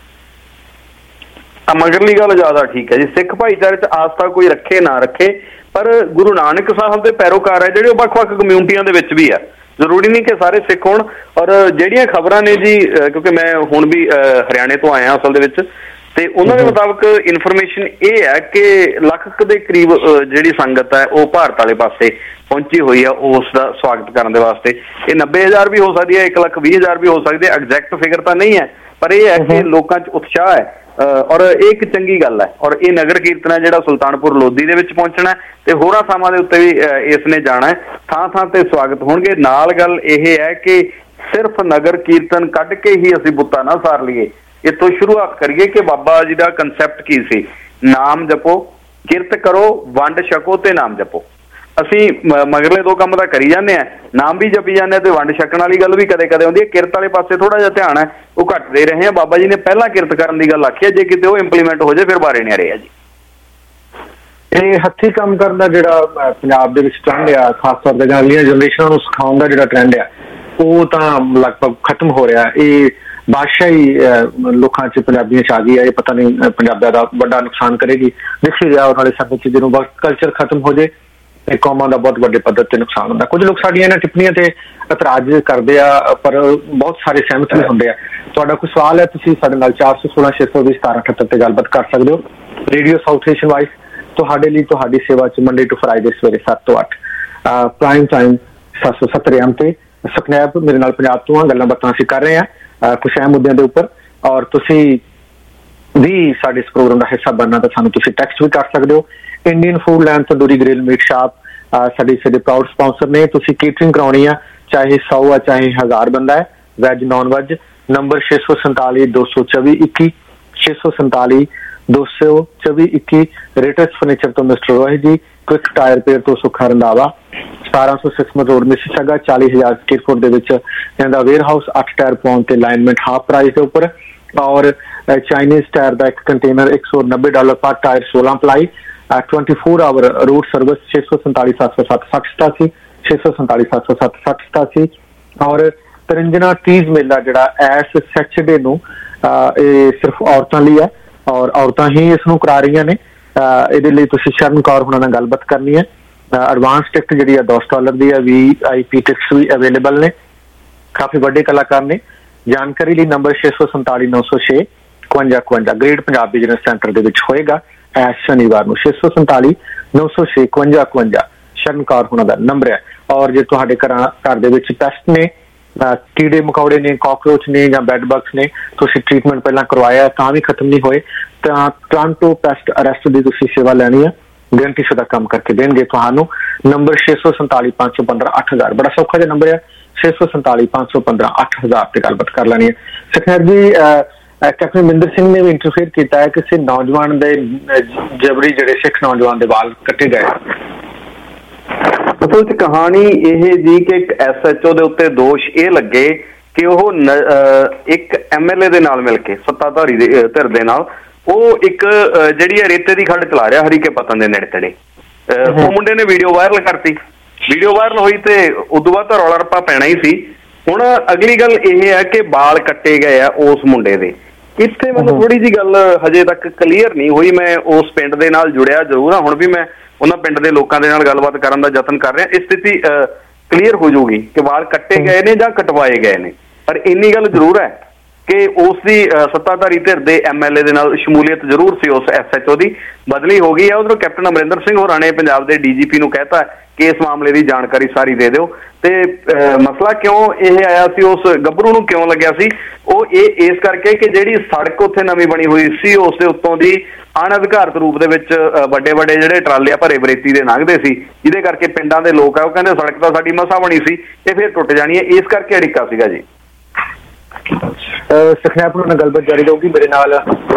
ਮਗਰਲੀ ਗੱਲ ਜ਼ਿਆਦਾ ਠੀਕ ਹੈ ਜੀ, ਸਿੱਖ ਭਾਈਚਾਰੇ ਚ ਆਸਥਾ ਕੋਈ ਰੱਖੇ ਨਾ ਰੱਖੇ, ਪਰ ਗੁਰੂ ਨਾਨਕ ਸਾਹਿਬ ਦੇ ਪੈਰੋਕਾਰ ਹੈ ਜਿਹੜੇ ਉਹ ਵੱਖ-ਵੱਖ ਕਮਿਊਨਿਟੀਆਂ ਦੇ ਵਿੱਚ ਵੀ ਆ। ਜ਼ਰੂਰੀ ਨਹੀਂ ਕਿ ਸਾਰੇ ਸਿੱਖ ਹੋਣ। ਔਰ ਜਿਹੜੀਆਂ ਖਬਰਾਂ ਨੇ ਜੀ, ਕਿਉਂਕਿ ਮੈਂ ਹੁਣ ਵੀ ਹਰਿਆਣੇ ਤੋਂ ਆਇਆ ਅਸਲ ਦੇ ਵਿੱਚ, ਤੇ ਉਹਨਾਂ ਦੇ ਮੁਤਾਬਕ ਇਨਫੋਰਮੇਸ਼ਨ ਇਹ ਹੈ ਕਿ ਲੱਖ ਦੇ ਕਰੀਬ ਜਿਹੜੀ ਸੰਗਤ ਹੈ ਉਹ ਭਾਰਤ ਵਾਲੇ ਪਾਸੇ ਪਹੁੰਚੀ ਹੋਈ ਆ ਉਸ ਦਾ ਸਵਾਗਤ ਕਰਨ ਦੇ ਵਾਸਤੇ। ਇਹ ਨੱਬੇ ਹਜ਼ਾਰ ਵੀ ਹੋ ਸਕਦੀ ਹੈ, ਇੱਕ ਲੱਖ ਵੀਹ ਹਜ਼ਾਰ ਵੀ ਹੋ ਸਕਦੀ ਹੈ, ਐਗਜ਼ੈਕਟ ਫਿਗਰ ਤਾਂ ਨਹੀਂ ਹੈ, ਪਰ ਇਹ ਹੈ ਕਿ ਲੋਕਾਂ 'ਚ ਉਤਸ਼ਾਹ ਹੈ ਔਰ ਇਹ ਇੱਕ ਚੰਗੀ ਗੱਲ ਹੈ। ਔਰ ਇਹ ਨਗਰ ਕੀਰਤਨ ਹੈ ਜਿਹੜਾ ਸੁਲਤਾਨਪੁਰ ਲੋਧੀ ਦੇ ਵਿੱਚ ਪਹੁੰਚਣਾ ਤੇ ਹੋਰਾਂ ਥਾਵਾਂ ਦੇ ਉੱਤੇ ਵੀ ਇਸ ਨੇ ਜਾਣਾ ਹੈ। ਥਾਂ ਥਾਂ ਤੇ ਸਵਾਗਤ ਹੋਣਗੇ। ਨਾਲ ਗੱਲ ਇਹ ਹੈ ਕਿ ਸਿਰਫ ਨਗਰ ਕੀਰਤਨ ਕੱਢ ਕੇ ਹੀ ਅਸੀਂ ਬੁੱਤਾਂ ਨਾ ਸਾਰ ਲਈਏ। ਇੱਥੋਂ ਸ਼ੁਰੂਆਤ ਕਰੀਏ ਕਿ ਬਾਬਾ ਜੀ ਦਾ ਕੰਸੈਪਟ ਕੀ ਸੀ। ਨਾਮ ਜਪੋ, ਕਿਰਤ ਕਰੋ, ਵੰਡ ਛਕੋ ਤੇ ਨਾਮ ਜਪੋ। ਅਸੀਂ ਮਗਰਲੇ ਦੋ ਕੰਮ ਤਾਂ ਕਰੀ ਜਾਂਦੇ ਆ, ਨਾਮ ਵੀ ਜਪੀ ਜਾਂਦੇ ਆ ਤੇ ਵੰਡ ਛਕਣ ਵਾਲੀ ਗੱਲ ਵੀ ਕਦੇ ਕਦੇ ਆਉਂਦੀ ਹੈ। ਕਿਰਤ ਵਾਲੇ ਪਾਸੇ ਥੋੜਾ ਜਿਹਾ ਧਿਆਨ ਹੈ, ਉਹ ਘੱਟ ਦੇ ਰਹੇ ਆ। ਬਾਬਾ ਜੀ ਨੇ ਪਹਿਲਾਂ ਕਿਰਤ ਕਰਨ ਦੀ ਗੱਲ ਆਖੀ ਹੈ, ਜੇ ਕਿਤੇ ਉਹ ਇੰਪਲੀਮੈਂਟ ਹੋ ਜਾਏ ਫਿਰ ਬਾਰੇ ਨਹੀਂ ਰਿਹਾ ਜੀ।
ਇਹ ਹੱਥੀਂ ਕੰਮ ਕਰਨ ਦਾ ਜਿਹੜਾ ਪੰਜਾਬ ਦੇ ਵਿੱਚ ਟ੍ਰੈਂਡ ਆ, ਖਾਸ ਤੌਰ ਤੇ ਅਗਲੀਆਂ ਜਨਰੇਸ਼ਨਾਂ ਨੂੰ ਸਿਖਾਉਣ ਦਾ ਜਿਹੜਾ ਟ੍ਰੈਂਡ ਆ, ਉਹ ਤਾਂ ਲਗਭਗ ਖਤਮ ਹੋ ਰਿਹਾ। ਇਹ ਬਾਦਸ਼ਾਹੀ ਲੋਕਾਂ 'ਚ ਪੰਜਾਬੀਆਂ 'ਚ ਆ ਗਈ ਹੈ। ਇਹ ਪਤਾ ਨਹੀਂ ਪੰਜਾਬੀਆਂ ਦਾ ਵੱਡਾ ਨੁਕਸਾਨ ਕਰੇਗੀ। ਦਿਖ ਰਿਹਾ ਆਉਣ ਵਾਲੇ ਸਮੇਂ 'ਚ ਜਦੋਂ ਕਲਚਰ ਖਤਮ ਹੋ ਜਾਏ ਤੇ ਕੌਮਾਂ ਦਾ ਬਹੁਤ ਵੱਡੇ ਪੱਧਰ ਤੇ ਨੁਕਸਾਨ ਹੁੰਦਾ। ਕੁਝ ਲੋਕ ਸਾਡੀਆਂ ਇਹਨਾਂ ਟਿੱਪਣੀਆਂ ਤੇ ਇਤਰਾਜ਼ ਕਰਦੇ ਆ, ਪਰ ਬਹੁਤ ਸਾਰੇ ਸਹਿਮਤ ਵੀ ਹੁੰਦੇ ਆ। ਤੁਹਾਡਾ ਕੋਈ ਸਵਾਲ ਹੈ, ਤੁਸੀਂ ਸਾਡੇ ਨਾਲ ਚਾਰ ਸੌ ਸੋਲਾਂ ਛੇ ਸੌ ਵੀਹ ਸਤਾਰਾਂ ਅਠੱਤਰ ਤੇ ਗੱਲਬਾਤ ਕਰ ਸਕਦੇ ਹੋ। ਰੇਡੀਓ ਸਾਊਥ ਏਸ਼ੀਅਨ ਵਾਇਸ ਤੁਹਾਡੇ ਲਈ ਤੁਹਾਡੀ ਸੇਵਾ 'ਚ ਮੰਡੇ ਟੂ ਫਰਾਈਡੇ ਸਵੇਰੇ ਸੱਤ ਤੋਂ ਅੱਠ ਪ੍ਰਾਈਮ ਟਾਈਮ ਸੱਤ ਸੌ ਸੱਤਰ ਐਮ ਤੇ। ਸੁਖਨੈਬ ਮੇਰੇ ਨਾਲ ਪੰਜਾਬ ਤੋਂ ਆ, ਗੱਲਾਂ ਬਾਤਾਂ ਅਸੀਂ ਕਰ ਰਹੇ ਹਾਂ ਕੁਛ ਅਹਿਮ ਮੁੱਦਿਆਂ ਦੇ ਉੱਪਰ, ਔਰ ਤੁਸੀਂ ਵੀ ਸਾਡੇ ਇਸ ਪ੍ਰੋਗਰਾਮ ਦਾ ਹਿੱਸਾ ਬਣਨਾ ਤਾਂ ਸਾਨੂੰ ਤੁਸੀਂ ਟੈਕਸਟ ਵੀ ਕਰ ਸਕਦੇ ਹੋ। Indian Food Land Tandoori Grill Meat Shop ਸਾਡੇ ਸਾਡੇ ਪ੍ਰਾਊਡ ਸਪਾਂਸਰ ਨੇ। ਤੁਸੀਂ ਕੇਟਰਿੰਗ ਕਰਾਉਣੀ ਆ, ਚਾਹੇ ਸੌ ਆ ਚਾਹੇ ਹਜ਼ਾਰ ਬੰਦਾ ਹੈ, ਵੈਜ ਨੌਨ ਵੈਜ। ਨੰਬਰ ਛੇ ਸੌ ਸੰਤਾਲੀ ਦੋ ਸੌ ਚੌਵੀ ਇੱਕੀ ਛੇ ਸੌ ਸੰਤਾਲੀ ਦੋ ਸੌ ਚੌਵੀ ਇੱਕੀ। ਰੇਟਸ ਫਰਨੀਚਰ ਤੋਂ mister Rohit ji, Quick tyre pair ਤੋਂ ਸੁੱਖਾ ਰੰਧਾਵਾ, ਸਤਾਰਾਂ ਸੌ ਸਿਕਸਮਤ ਰੋਡ ਮਿਸੀਸਾਗਾ, ਚਾਲੀ ਹਜ਼ਾਰ ਸਕੁਅਰ ਫੁੱਟ ਦੇ ਵਿੱਚ ਇਹਦਾ ਵੇਅਰ ਹਾਊਸ, ਅੱਠ ਟਾਇਰ ਪਾਉਣ ਤੇ ਅਲਾਈਨਮੈਂਟ ਹਾਫ ਪ੍ਰਾਈਸ ਦੇ ਉੱਪਰ। ਔਰ ਚਾਈਨੀਜ਼ ਟਾਇਰ ਦਾ ਇੱਕ ਕੰਟੇਨਰ ਇੱਕ ਸੌ ਨੱਬੇ ਡਾਲਰ ਪਰ ਟਾਇਰ, ਸੋਲਾਂ ply. Twenty four hour route service छे सौ संताली सत्त सौ सत्त सठ सतासी छे सौ संताली सत्त सौ सत्त सठ सतासी। और तिरंजना तीज मेला जिहड़ा इस सैटरडे नूं ये सिर्फ औरतां लई है और औरतां ही इसनूं करा रहीआं ने। इहदे लई तुसीं शरण कौर हुणां नाल गलबात करनी है। एडवांस टिकट जिहड़ी है दस डॉलर दी है, वी आई पी टिकट्स भी अवेलेबल ने, काफ़ी वड्डे कलाकार ने। जानकारी ਲਈ नंबर छे सौ संताली नौ सौ छे इकवंजा इकवंजा ग्रेट पंजाब बिजनेस सेंटर ਦੇ ਵਿੱਚ ਹੋਏਗਾ ਇਸ शनिवार ਨੂੰ। छे सौ संताली नौ सौ छे इकवंजा इकवंजा शरण कौर हुणां ਦਾ नंबर है। और जे ਤੁਹਾਡੇ ਘਰਾਂ ਘਰ ਦੇ ਵਿੱਚ ਪੈਸਟ ਨੇ, ਕੀੜੇ ਮਕੌੜੇ ਨੇ, ਕਾਕਰੋਚ ਨੇ ਜਾਂ ਬੈਡ ਬਗਸ ਨੇ, ਤੁਸੀਂ ਟ੍ਰੀਟਮੈਂਟ ਪਹਿਲਾਂ ਕਰਵਾਇਆ ਤਾਂ ਵੀ ਖਤਮ ਨਹੀਂ ਹੋਏ ਤਾਂ ਟੋਰਾਂਟੋ ਪੈਸਟ ਅਰੈਸਟ ਦੀ ਤੁਸੀਂ ਸੇਵਾ ਲੈਣੀ ਹੈ। ਗਰੰਟੀ ਸ਼ੁਦਾ ਕੰਮ ਕਰਕੇ ਦੇਣਗੇ ਤੁਹਾਨੂੰ। ਨੰਬਰ छे सौ संताली पाँच सौ पंद्रह अठ हज़ार बड़ा सौखा जिहा नंबर है। छे सौ संताली पाँच सौ पंद्रह अठ हज़ार से गलबात कर लेनी है। सखनेर जी, कैप्टन अमरिंदर सिंह ने भी इंटरफेयर किया है किसी नौजवान दे जबरी जिहड़े सिख नौजवान दे वाल कट्टे गए।
असल च कहानी यह जी कि एक एस एच ओ दे उत्ते दोष ये लगे कि वह एक एम एल ए दे नाल मिल के सत्ताधारी धिर दे नाल ਉਹ ਇੱਕ ਜਿਹੜੀ ਰੇਤੇ ਦੀ ਖੱਡ ਚਲਾ ਰਿਹਾ ਹਰੀਕੇ ਪਤਨ ਦੇ ਨੇੜੇ ਤੇੜੇ। ਉਹ ਮੁੰਡੇ ਨੇ ਵੀਡੀਓ ਵਾਇਰਲ ਕਰਤੀ, ਵੀਡੀਓ ਵਾਇਰਲ ਹੋਈ ਤੇ ਉਦੋਂ ਬਾਅਦ ਤਾਂ ਰੌਲਾ ਰੱਪਾ ਪੈਣਾ ਹੀ ਸੀ। ਹੁਣ ਅਗਲੀ ਗੱਲ ਇਹ ਹੈ ਕਿ ਬਾਲ ਕੱਟੇ ਗਏ ਆ ਉਸ ਮੁੰਡੇ ਦੇ। ਇੱਥੇ ਮੈਨੂੰ ਥੋੜੀ ਜਿਹੀ ਗੱਲ ਹਜੇ ਤੱਕ ਕਲੀਅਰ ਨਹੀਂ ਹੋਈ। ਮੈਂ ਉਸ ਪਿੰਡ ਦੇ ਨਾਲ ਜੁੜਿਆ ਜ਼ਰੂਰ ਹਾਂ, ਹੁਣ ਵੀ ਮੈਂ ਉਹਨਾਂ ਪਿੰਡ ਦੇ ਲੋਕਾਂ ਦੇ ਨਾਲ ਗੱਲਬਾਤ ਕਰਨ ਦਾ ਯਤਨ ਕਰ ਰਿਹਾ। ਇਹ ਸਥਿਤੀ ਕਲੀਅਰ ਹੋ ਜਾਊਗੀ ਕਿ ਵਾਲ ਕੱਟੇ ਗਏ ਨੇ ਜਾਂ ਕਟਵਾਏ ਗਏ ਨੇ। ਪਰ ਇੰਨੀ ਗੱਲ ਜ਼ਰੂਰ ਹੈ ਕਿ ਉਸ ਦੀ ਸੱਤਾਧਾਰੀ ਧਿਰ ਦੇ ਐਮ ਐਲ ਏ ਦੇ ਨਾਲ ਸ਼ਮੂਲੀਅਤ ਜ਼ਰੂਰ ਸੀ। ਉਸ ਐਸ ਐਚ ਓ ਦੀ ਬਦਲੀ ਹੋ ਗਈ ਹੈ। ਉਧਰੋਂ ਕੈਪਟਨ ਅਮਰਿੰਦਰ ਸਿੰਘ ਹੋਰਾਂ ਨੇ ਪੰਜਾਬ ਦੇ ਡੀ ਜੀ ਪੀ ਨੂੰ ਕਹਿਤਾ ਕਿ ਇਸ ਮਾਮਲੇ ਦੀ ਜਾਣਕਾਰੀ ਸਾਰੀ ਦੇ ਦਿਓ। ਤੇ ਮਸਲਾ ਕਿਉਂ ਇਹ ਆਇਆ ਸੀ, ਉਸ ਗੱਭਰੂ ਨੂੰ ਕਿਉਂ ਲੱਗਿਆ ਸੀ, ਉਹ ਇਹ ਇਸ ਕਰਕੇ ਕਿ ਜਿਹੜੀ ਸੜਕ ਉੱਥੇ ਨਵੀਂ ਬਣੀ ਹੋਈ ਸੀ ਉਸ ਦੇ ਉੱਤੋਂ ਦੀ ਅਣਅਧਿਕਾਰਤ ਰੂਪ ਦੇ ਵਿੱਚ ਵੱਡੇ ਵੱਡੇ ਜਿਹੜੇ ਟਰਾਲੇ ਭਰੇ ਬਰੇਤੀ ਦੇ ਲੰਘਦੇ ਸੀ, ਜਿਹਦੇ ਕਰਕੇ ਪਿੰਡਾਂ ਦੇ ਲੋਕ ਆ ਉਹ ਕਹਿੰਦੇ ਸੜਕ ਤਾਂ ਸਾਡੀ ਮਸਾਂ ਬਣੀ ਸੀ, ਇਹ ਫਿਰ ਟੁੱਟ ਜਾਣੀ ਹੈ। ਇਸ ਕਰਕੇ ਅੜਿੱਕਾ ਸੀਗਾ ਜੀ।
ਸਖਨੈਪ ਨਾਲ ਗੱਲਬਾਤ ਜਾਰੀ ਰਹੂਗੀ। ਮੇਰੇ ਨਾਲ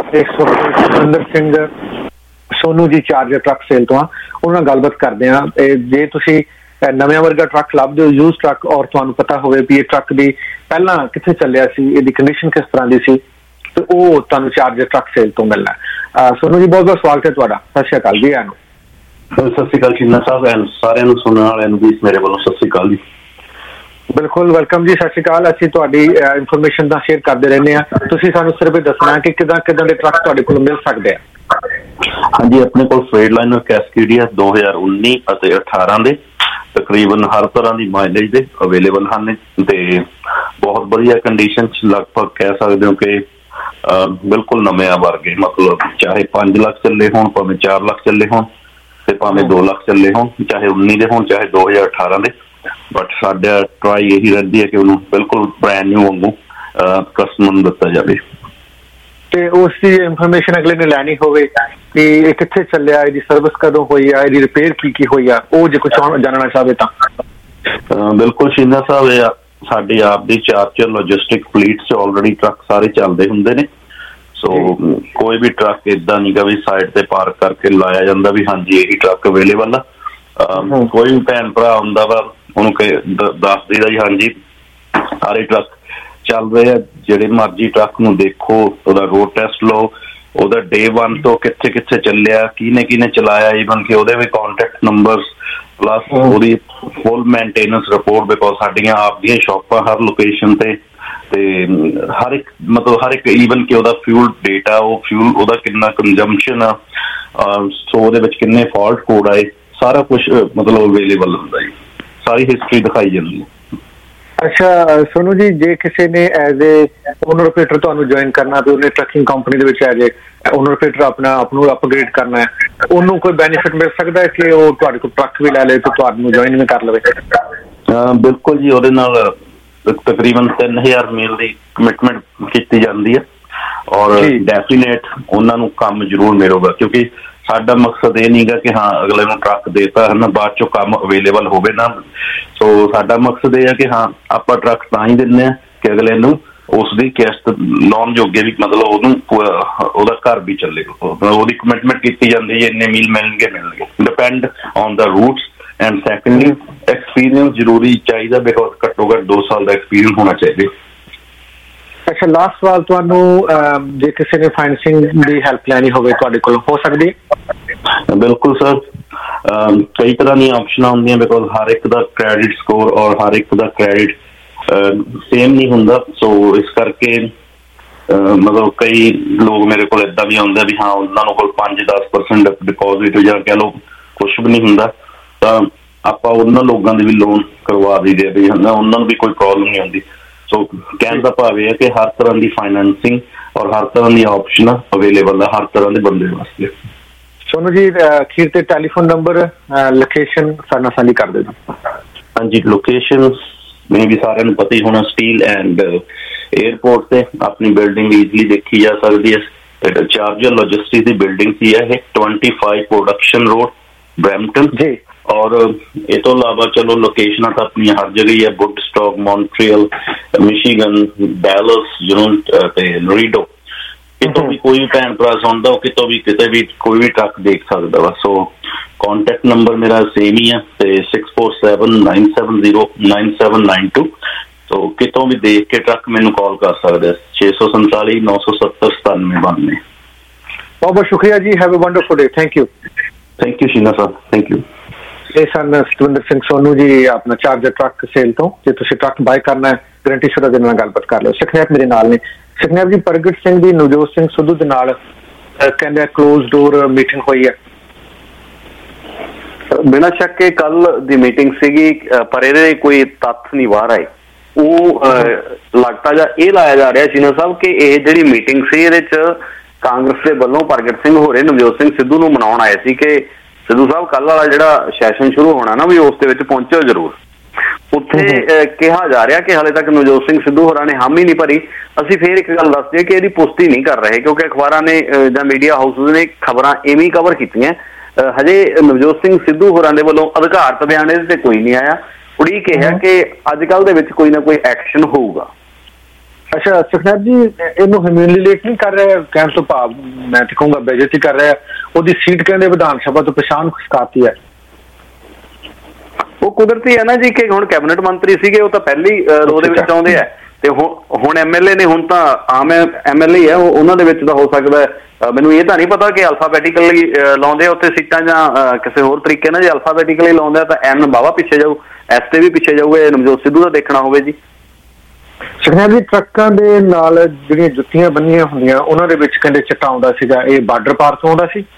ਸੁਰਿੰਦਰ ਸਿੰਘ ਸੋਨੂ ਜੀ ਚਾਰਜਰ ਟਰੱਕ ਸੇਲ ਤੋਂ ਆ, ਉਹਨਾਂ ਨਾਲ ਗੱਲਬਾਤ ਕਰਦੇ ਆ। ਜੇ ਤੁਸੀਂ ਨਵੇਂ ਵਰਗਾ ਟਰੱਕ ਲੱਭਦੇ ਹੋ, ਯੂਜ਼ ਟਰੱਕ, ਔਰ ਤੁਹਾਨੂੰ ਪਤਾ ਹੋਵੇ ਵੀ ਇਹ ਟਰੱਕ ਦੀ ਪਹਿਲਾਂ ਕਿੱਥੇ ਚੱਲਿਆ ਸੀ, ਇਹਦੀ ਕੰਡੀਸ਼ਨ ਕਿਸ ਤਰ੍ਹਾਂ ਦੀ ਸੀ, ਤੇ ਉਹ ਤੁਹਾਨੂੰ ਚਾਰਜਰ ਟਰੱਕ ਸੇਲ ਤੋਂ ਮਿਲਣਾ। ਸੋਨੂ ਜੀ, ਬਹੁਤ ਬਹੁਤ ਸਵਾਗਤ ਹੈ ਤੁਹਾਡਾ। ਸਤਿ ਸ਼੍ਰੀ ਅਕਾਲ ਜੀ। ਆਨੂੰ
ਸਤਿ ਸ਼੍ਰੀ ਅਕਾਲ ਸ਼ੀਨਾ ਸਾਹਿਬ, ਐਨ ਸਾਰਿਆਂ ਨੂੰ ਸੁਣਨ ਵਾਲਿਆਂ ਨੂੰ ਵੀ ਮੇਰੇ ਵੱਲੋਂ ਸਤਿ ਸ਼੍ਰੀ ਅਕਾਲ ਜੀ।
ਬਿਲਕੁਲ ਵੈਲਕਮ ਜੀ, ਸਤਿ ਸ਼੍ਰੀ ਅਕਾਲ। ਅਸੀਂ ਤੁਹਾਡੀ ਇਨਫੋਰਮੇਸ਼ਨ ਦਾ ਸ਼ੇਅਰ ਕਰਦੇ ਰਹਿੰਦੇ ਹਾਂ। ਤੁਸੀਂ ਸਾਨੂੰ ਸਿਰਫ ਇਹ ਦੱਸਣਾ ਕਿ ਕਿੱਦਾਂ ਕਿੱਦਾਂ ਦੇ ਟਰੱਕ ਤੁਹਾਡੇ ਕੋਲ ਮਿਲ ਸਕਦੇ ਆ।
ਹਾਂਜੀ, ਆਪਣੇ ਕੋਲ ਫਰੇਡਲਾਈਨਰ ਕੈਸਕੇਡੀਆ ਦੋ ਹਜ਼ਾਰ ਉੱਨੀ ਅਤੇ ਅਠਾਰਾਂ ਦੇ ਤਕਰੀਬਨ ਹਰ ਤਰ੍ਹਾਂ ਦੀ ਮਾਈਲੇਜ ਦੇ ਅਵੇਲੇਬਲ ਹਨ ਤੇ ਬਹੁਤ ਵਧੀਆ ਕੰਡੀਸ਼ਨ ਚ, ਲਗਭਗ ਕਹਿ ਸਕਦੇ ਹੋ ਕਿ ਬਿਲਕੁਲ ਨਵੇਂ ਵਰਗੇ। ਮਤਲਬ ਚਾਹੇ ਪੰਜ ਲੱਖ ਚੱਲੇ ਹੋਣ, ਭਾਵੇਂ ਚਾਰ ਲੱਖ ਚੱਲੇ ਹੋਣ ਤੇ ਭਾਵੇਂ ਦੋ ਲੱਖ ਚੱਲੇ ਹੋਣ, ਚਾਹੇ ਉੱਨੀ ਦੇ ਹੋਣ ਚਾਹੇ ਦੋ ਹਜ਼ਾਰ ਅਠਾਰਾਂ ਦੇ, ਬਟ ਸਾਡਾ ਟਰਾਈ ਇਹੀ ਰਹਿੰਦੀ ਹੈ ਕਿ ਉਹਨੂੰ ਬਿਲਕੁਲ ਬ੍ਰੈਂਡ ਨਿਊ ਵਾਂਗੂ ਕਸਟਮਰ ਨੂੰ ਦਿੱਤਾ ਜਾਵੇ।
ਤੇ ਉਸ ਦੀ ਇਨਫੋਰਮੇਸ਼ਨ ਅਗਲੇ ਨੇ ਲੈਣੀ ਹੋਵੇ ਕਿ ਇਹ ਕਿੱਥੇ ਚੱਲਿਆ, ਇਹਦੀ ਸਰਵਿਸ ਕਦੋਂ ਹੋਈ ਆ, ਇਹਦੀ ਰਿਪੇਅਰ ਕੀ ਕੀ ਹੋਈ ਆ, ਉਹ ਜੇ ਕੁਝ ਜਾਣਨਾ ਚਾਹਵੇ ਤਾਂ
ਬਿਲਕੁਲ ਸ਼ੀਨਾ ਸਾਹਿਬ, ਇਹ ਸਾਡੀ ਆਪ ਦੀ ਚਾਰਜਰ ਲੌਜਿਸਟਿਕ ਫਲੀਟ 'ਚ ਆਲਰੇਡੀ ਟਰੱਕ ਸਾਰੇ ਚੱਲਦੇ ਹੁੰਦੇ ਨੇ। ਸੋ ਕੋਈ ਵੀ ਟਰੱਕ ਏਦਾਂ ਨਹੀਂ ਗਾ ਵੀ ਸਾਈਡ ਤੇ ਪਾਰਕ ਕਰਕੇ ਲਾਇਆ ਜਾਂਦਾ ਵੀ ਹਾਂਜੀ ਇਹੀ ਟਰੱਕ ਅਵੇਲੇਬਲ ਆ। ਕੋਈ ਵੀ ਭੈਣ ਭਰਾ ਹੁੰਦਾ ਵਾ ਉਹਨੂੰ ਦੱਸ ਦਈਦਾ ਜੀ ਹਾਂਜੀ ਸਾਰੇ ਟਰੱਕ ਚੱਲ ਰਹੇ ਆ। ਜਿਹੜੇ ਮਰਜ਼ੀ ਟਰੱਕ ਨੂੰ ਦੇਖੋ, ਉਹਦਾ ਰੋਡ ਟੈਸਟ ਲਓ, ਉਹਦਾ ਡੇ ਵਨ ਤੋਂ ਕਿੱਥੇ ਕਿੱਥੇ ਚੱਲਿਆ, ਕਿਹਨੇ ਕਿਹਨੇ ਚਲਾਇਆ, ਈਵਨ ਕਿ ਉਹਦੇ ਵੀ ਕਾਂਟੈਕਟ ਨੰਬਰਸ ਪਲੱਸ ਉਹਦੀ ਫੁੱਲ ਮੇਨਟੇਨੈਂਸ ਰਿਪੋਰਟ, ਬਿਕੋਜ਼ ਸਾਡੀਆਂ ਆਪ ਦੀਆਂ ਸ਼ਾਪਾਂ ਹਰ ਲੋਕੇਸ਼ਨ ਤੇ ਤੇ ਹਰ ਇੱਕ ਮਤਲਬ ਹਰ ਇੱਕ ਈਵਨ ਕਿ ਉਹਦਾ ਫਿਊਲ ਡੇਟਾ, ਉਹ ਫਿਊਲ ਉਹਦਾ ਕਿੰਨਾ ਕੰਜ਼ੰਪਸ਼ਨ ਆ, ਸੋ ਉਹਦੇ ਵਿੱਚ ਕਿੰਨੇ ਫਾਲਟ ਕੋਡ ਆਏ, ਸਾਰਾ ਕੁਝ ਮਤਲਬ ਅਵੇਲੇਬਲ ਹੁੰਦਾ ਜੀ। ਸਾਰੀ ਹਿਸਟਰੀ ਦਿਖਾਈ ਜਾਂਦੀ ਹੈ।
ਅੱਛਾ ਸੋਨੂ ਜੀ, ਜੇ ਕਿਸੇ ਨੇ ਐਜ਼ ਏ ਓਨਰ ਆਪਰੇਟਰ ਤੁਹਾਨੂੰ ਜੁਆਇਨ ਕਰਨਾ ਤੇ ਉਹਨੇ ਟਰੱਕਿੰਗ ਕੰਪਨੀ ਦੇ ਵਿੱਚ ਐਜ਼ ਏ ਓਨਰ ਆਪਰੇਟਰ ਆਪਣਾ ਆਪ ਨੂੰ ਅਪਗ੍ਰੇਡ ਕਰਨਾ ਹੈ, ਉਹਨੂੰ ਕੋਈ ਬੈਨੀਫਿਟ ਮਿਲ ਸਕਦਾ ਹੈ ਕਿ ਉਹ ਤੁਹਾਡੇ ਕੋਲ ਟਰੱਕ ਵੀ ਲੈ ਲਵੇ ਤੇ ਤੁਹਾਨੂੰ ਜੁਆਇਨ ਵੀ ਕਰ ਲਵੇ?
ਬਿਲਕੁਲ ਜੀ, ਉਹਦੇ ਨਾਲ ਤਕਰੀਬਨ ਤਿੰਨ ਹਜ਼ਾਰ ਮੀਲ ਦੀ ਕਮਿਟਮੈਂਟ ਕੀਤੀ ਜਾਂਦੀ ਹੈ ਔਰ ਡੈਫੀਨੇਟ ਉਹਨਾਂ ਨੂੰ ਕੰਮ ਜ਼ਰੂਰ ਮਿਲੇਗਾ, ਕਿਉਂਕਿ ਸਾਡਾ ਮਕਸਦ ਇਹ ਨਹੀਂ ਗਾ ਕਿ ਹਾਂ ਅਗਲੇ ਨੂੰ ਟਰੱਕ ਦੇਤਾ ਹੈ ਨਾ ਬਾਅਦ ਚੋਂ ਕੰਮ ਅਵੇਲੇਬਲ ਹੋਵੇ ਨਾ। ਸੋ ਸਾਡਾ ਮਕਸਦ ਇਹ ਹੈ ਕਿ ਹਾਂ ਆਪਾਂ ਟਰੱਕ ਤਾਂ ਹੀ ਦਿੰਦੇ ਹਾਂ ਕਿ ਅਗਲੇ ਨੂੰ ਉਸਦੀ ਕਿਸ਼ਤ ਲਾਉਣ ਜੋਗੇ ਵੀ, ਮਤਲਬ ਉਹਨੂੰ ਉਹਦਾ ਘਰ ਵੀ ਚੱਲੇ, ਉਹਦੀ ਕਮਿਟਮੈਂਟ ਕੀਤੀ ਜਾਂਦੀ ਹੈ ਇੰਨੇ ਮੀਲ ਮਿਲਣਗੇ ਮਿਲਣਗੇ ਡਿਪੈਂਡ ਔਨ ਦਾ ਰੂਟਸ। ਐਂਡ ਸੈਕੰਡਲੀ ਐਕਸਪੀਰੀਅੰਸ ਜ਼ਰੂਰੀ ਚਾਹੀਦਾ, ਬਿਕੋਜ਼ ਘੱਟੋ ਘੱਟ ਦੋ ਸਾਲ ਦਾ ਐਕਸਪੀਰੀਅੰਸ ਹੋਣਾ ਚਾਹੀਦਾ।
ਅੱਛਾ, ਲਾਸਟ ਸਵਾਲ ਤੁਹਾਨੂੰ, ਜੇ ਕਿਸੇ ਨੇ ਫਾਈਨੈਂਸਿੰਗ ਦੀ ਹੈਲਪ ਲੈਣੀ ਹੋਵੇ ਤੁਹਾਡੇ ਕੋਲ ਹੋ ਸਕਦੀ ਹੈ?
ਬਿਲਕੁਲ ਸਰ, ਕਈ ਤਰ੍ਹਾਂ ਦੀਆਂ ਆਪਸ਼ਨਾਂ ਹੁੰਦੀਆਂ ਬਿਕੋਜ਼ ਹਰ ਇੱਕ ਦਾ ਕ੍ਰੈਡਿਟ ਸਕੋਰ ਔਰ ਹਰ ਇੱਕ ਦਾ ਕ੍ਰੈਡਿਟ ਸੇਮ ਨਹੀਂ ਹੁੰਦਾ। ਸੋ ਇਸ ਕਰਕੇ ਮਤਲਬ ਕਈ ਲੋਕ ਮੇਰੇ ਕੋਲ ਏਦਾਂ ਵੀ ਆਉਂਦੇ ਵੀ ਹਾਂ ਉਹਨਾਂ ਨੂੰ ਕੋਲ ਪੰਜ ਦਸ ਪਰਸੈਂਟ ਡਿਪੋਜ਼ਿਟ ਜਾਂ ਕਹਿ ਲਓ ਕੁਛ ਵੀ ਨਹੀਂ ਹੁੰਦਾ, ਤਾਂ ਆਪਾਂ ਉਹਨਾਂ ਲੋਕਾਂ ਦੇ ਵੀ ਲੋਨ ਕਰਵਾ ਦਈਦੇ ਵੀ ਹਨਾ, ਉਹਨਾਂ ਨੂੰ ਵੀ ਕੋਈ ਪ੍ਰੋਬਲਮ ਨਹੀਂ ਆਉਂਦੀ। ਸੋ ਕਹਿਣ ਦਾ ਭਾਵ ਇਹ ਹੈ ਕਿ ਹਰ ਤਰ੍ਹਾਂ ਦੀ ਫਾਈਨੈਂਸਿੰਗ ਔਰ ਹਰ ਤਰ੍ਹਾਂ ਦੀ ਆਪਸ਼ਨ ਅਵੇਲੇਬਲ ਹੈ ਹਰ ਤਰ੍ਹਾਂ ਦੇ ਬੰਦੇ ਵਾਸਤੇ।
ਸੋਨੂੰ ਜੀ ਅਖੀਰ ਤੇ ਟੈਲੀਫੋਨ ਨੰਬਰ ਲੋਕੇਸ਼ਨ ਸਾਡੇ ਨਾਲ ਸਾਂਝੀ ਕਰ ਦਿਓ।
ਹਾਂਜੀ, ਲੋਕੇਸ਼ਨ ਮੈਨੂੰ ਵੀ ਸਾਰਿਆਂ ਨੂੰ ਪਤਾ ਹੀ ਹੋਣਾ, ਸਟੀਲ ਐਂਡ ਏਅਰਪੋਰਟ ਤੇ ਆਪਣੀ ਬਿਲਡਿੰਗ ਈਜ਼ੀਲੀ ਦੇਖੀ ਜਾ ਸਕਦੀ ਹੈ। ਚਾਰਜਰ ਲੌਜਿਸਟਿਕ ਦੀ ਬਿਲਡਿੰਗ ਸੀ ਇਹ ਪੱਚੀ ਪ੍ਰੋਡਕਸ਼ਨ ਰੋਡ ਬਰੈਂਪਟਨ ਜੀ। ਔਰ ਇਹ ਤੋਂ ਇਲਾਵਾ ਚਲੋ ਲੋਕੇਸ਼ਨਾਂ ਤਾਂ ਆਪਣੀਆਂ ਹਰ ਜਗ੍ਹਾ ਹੀ ਹੈ, ਵੁੱਡਸਟੌਕ, ਮੌਂਟਰੀਅਲ, ਮਿਸ਼ੀਗਨ, ਡੈਲਸ, ਜੂਨ ਤੇ ਲੋਰੀਡੋ। ਕਿਤੋਂ ਵੀ ਕੋਈ ਵੀ ਭੈਣ ਭਰਾ ਸੁਣਦਾ ਉਹ ਕਿਤੋਂ ਵੀ ਕਿਤੇ ਵੀ ਕੋਈ ਵੀ ਟਰੱਕ ਦੇਖ ਸਕਦਾ ਵਾ। ਸੋ ਕਾਂਟੈਕਟ ਨੰਬਰ ਮੇਰਾ ਸੇਮ ਹੀ ਹੈ ਤੇ six four seven nine seven zero nine seven nine two. So ਕਿਤੋਂ ਵੀ ਦੇਖ ਕੇ ਟਰੱਕ ਮੈਨੂੰ ਕਾਲ ਕਰ ਸਕਦੇ, ਛੇ ਸੌ ਸੰਤਾਲੀ ਨੌ ਸੌ ਸੱਤਰ ਸਤਾਨਵੇਂ ਬਾਨਵੇਂ।
ਬਹੁਤ ਬਹੁਤ ਸ਼ੁਕਰੀਆ ਜੀ, have a wonderful day. Thank you.
Thank you Sheena ਸਾਹਿਬ, ਥੈਂਕ ਯੂ।
ਇਹ ਸਨ ਸਤਵਿੰਦਰ ਸਿੰਘ ਸੋਨੂ ਜੀ ਆਪਣਾ ਚਾਰਜਰ ਟਰੱਕ ਸੇਲ ਤੋਂ। ਜੇ ਤੁਸੀਂ ਟਰੱਕ ਬਾਏ ਕਰਨਾ ਹੈ ਗਰੰਟੀ ਸ਼ੁਦਾ ਦੇ ਨਾਲ ਗੱਲਬਾਤ ਕਰ ਲਓ। ਸੁਖਨੈਬ ਮੇਰੇ ਨਾਲ ਨੇ। ਸੁਖਨੈਬ ਜੀ, ਪ੍ਰਗਟ ਸਿੰਘ ਦੀ ਨਵਜੋਤ ਸਿੰਘ ਸਿੱਧੂ ਦੇ ਨਾਲ ਕਹਿੰਦੇ ਕਲੋਜ਼ ਡੋਰ ਮੀਟਿੰਗ ਹੋਈ ਹੈ।
ਬਿਨਾਂ ਸ਼ੱਕ ਇਹ ਕੱਲ ਦੀ ਮੀਟਿੰਗ ਸੀਗੀ, ਪਰ ਇਹਦੇ ਕੋਈ ਤੱਥ ਨਹੀਂ ਬਾਹਰ ਆਏ। ਉਹ ਲੱਗਦਾ ਜਾਂ ਇਹ ਲਾਇਆ ਜਾ ਰਿਹਾ ਸ਼ੀਨਾ ਸਾਹਿਬ ਕਿ ਇਹ ਜਿਹੜੀ ਮੀਟਿੰਗ ਸੀ ਇਹਦੇ ਚ ਕਾਂਗਰਸ ਦੇ ਵੱਲੋਂ ਪ੍ਰਗਟ ਸਿੰਘ ਹੋਰੇ ਨਵਜੋਤ ਸਿੰਘ ਸਿੱਧੂ ਨੂੰ ਮਨਾਉਣ ਆਏ ਸੀ ਕਿ ਸਿੱਧੂ ਸਾਹਿਬ ਕੱਲ ਵਾਲਾ ਜਿਹੜਾ ਸੈਸ਼ਨ ਸ਼ੁਰੂ ਹੋਣਾ ਨਾ ਵੀ ਉਸ ਦੇ ਵਿੱਚ ਪਹੁੰਚੋ ਜ਼ਰੂਰ। ਉੱਥੇ ਕਿਹਾ ਜਾ ਰਿਹਾ ਕਿ ਹਾਲੇ ਤੱਕ ਨਵਜੋਤ ਸਿੰਘ ਸਿੱਧੂ ਹੋਰਾਂ ਨੇ ਹਾਮੀ ਨਹੀਂ ਭਰੀ। ਅਸੀਂ ਫੇਰ ਇੱਕ ਗੱਲ ਦੱਸ ਦਈਏ ਕਿ ਇਹਦੀ ਪੁਸ਼ਟੀ ਨਹੀਂ ਕਰ ਰਹੇ ਕਿਉਂਕਿ ਅਖਬਾਰਾਂ ਨੇ ਜਾਂ ਮੀਡੀਆ ਹਾਊਸਿਸ ਨੇ ਖਬਰਾਂ ਐਵੇਂ ਕਵਰ ਕੀਤੀਆਂ। ਹਜੇ ਨਵਜੋਤ ਸਿੰਘ ਸਿੱਧੂ ਹੋਰਾਂ ਦੇ ਵੱਲੋਂ ਅਧਿਕਾਰਤ ਬਿਆਨ ਇਹਦੇ ਤੇ ਕੋਈ ਨਹੀਂ ਆਇਆ। ਉਡੀਕ ਇਹ ਹੈ ਕਿ ਅੱਜ ਕੱਲ੍ਹ ਦੇ ਵਿੱਚ ਕੋਈ ਨਾ ਕੋਈ ਐਕਸ਼ਨ ਹੋਊਗਾ।
ਅੱਛਾ ਸੁਖਨੈਬ ਜੀ, ਇਹਨੂੰ ਹਿਊਮਿਲੀਏਟ ਨਹੀਂ ਕਰ ਰਿਹਾ, ਕਹਿਣ ਤੋਂ ਭਾਵ ਮੈਂ ਤੇ ਕਹੂੰਗਾ ਬੇਇੱਜ਼ਤੀ ਕਰ ਰਿਹਾ। ਉਹਦੀ ਸੀਟ ਕਹਿੰਦੇ ਵਿਧਾਨ ਸਭਾ ਤੋਂ ਪਛਾਣ ਖੁਸ਼ਕਾਤੀ ਹੈ।
ਉਹ ਕੁਦਰਤੀ ਹੈ ਨਾ ਜੀ ਕਿ ਹੁਣ ਕੈਬਨਿਟ ਮੰਤਰੀ ਸੀਗੇ, ਉਹ ਤਾਂ ਪਹਿਲੀ ਰੋ ਦੇ ਵਿੱਚ ਆਉਂਦੇ ਆ ਤੇ ਹੁਣ ਐਮ ਐਲ ਏ ਨੇ, ਹੁਣ ਤਾਂ ਆਮ ਐਮ ਐਲ ਏ ਹੈ, ਉਹਨਾਂ ਦੇ ਵਿੱਚ ਤਾਂ ਹੋ ਸਕਦਾ। ਮੈਨੂੰ ਇਹ ਤਾਂ ਨਹੀਂ ਪਤਾ ਕਿ ਅਲਫਾਬੈਟਿਕਲੀ ਲਾਉਂਦੇ ਆ ਉੱਥੇ ਸੀਟਾਂ ਜਾਂ ਕਿਸੇ ਹੋਰ ਤਰੀਕੇ ਨਾਲ। ਜੇ ਅਲਫਾਬੈਟਿਕਲੀ ਲਾਉਂਦੇ ਆ ਤਾਂ ਐਮ ਬਾਵਾ ਪਿੱਛੇ ਜਾਊ, ਐਸ ਤੇ ਵੀ ਪਿੱਛੇ ਜਾਊਗਾ। ਨਵਜੋਤ ਸਿੱਧੂ ਦਾ ਦੇਖਣਾ ਹੋਵੇ ਜੀ।
ਸੁਖਨੈਬ ਜੀ, ਟਰੱਕਾਂ ਦੇ ਨਾਲ ਜਿਹੜੀਆਂ ਜੁੱਤੀਆਂ ਬੰਨੀਆਂ ਹੁੰਦੀਆਂ ਉਹਨਾਂ ਦੇ ਵਿੱਚ ਕਹਿੰਦੇ ਚਿੱਟਾ ਆਉਂਦਾ ਸੀਗਾ, ਇਹ ਬਾਰਡਰ ਪਾਰ ਤੋਂ ਆਉਂਦਾ ਸੀ?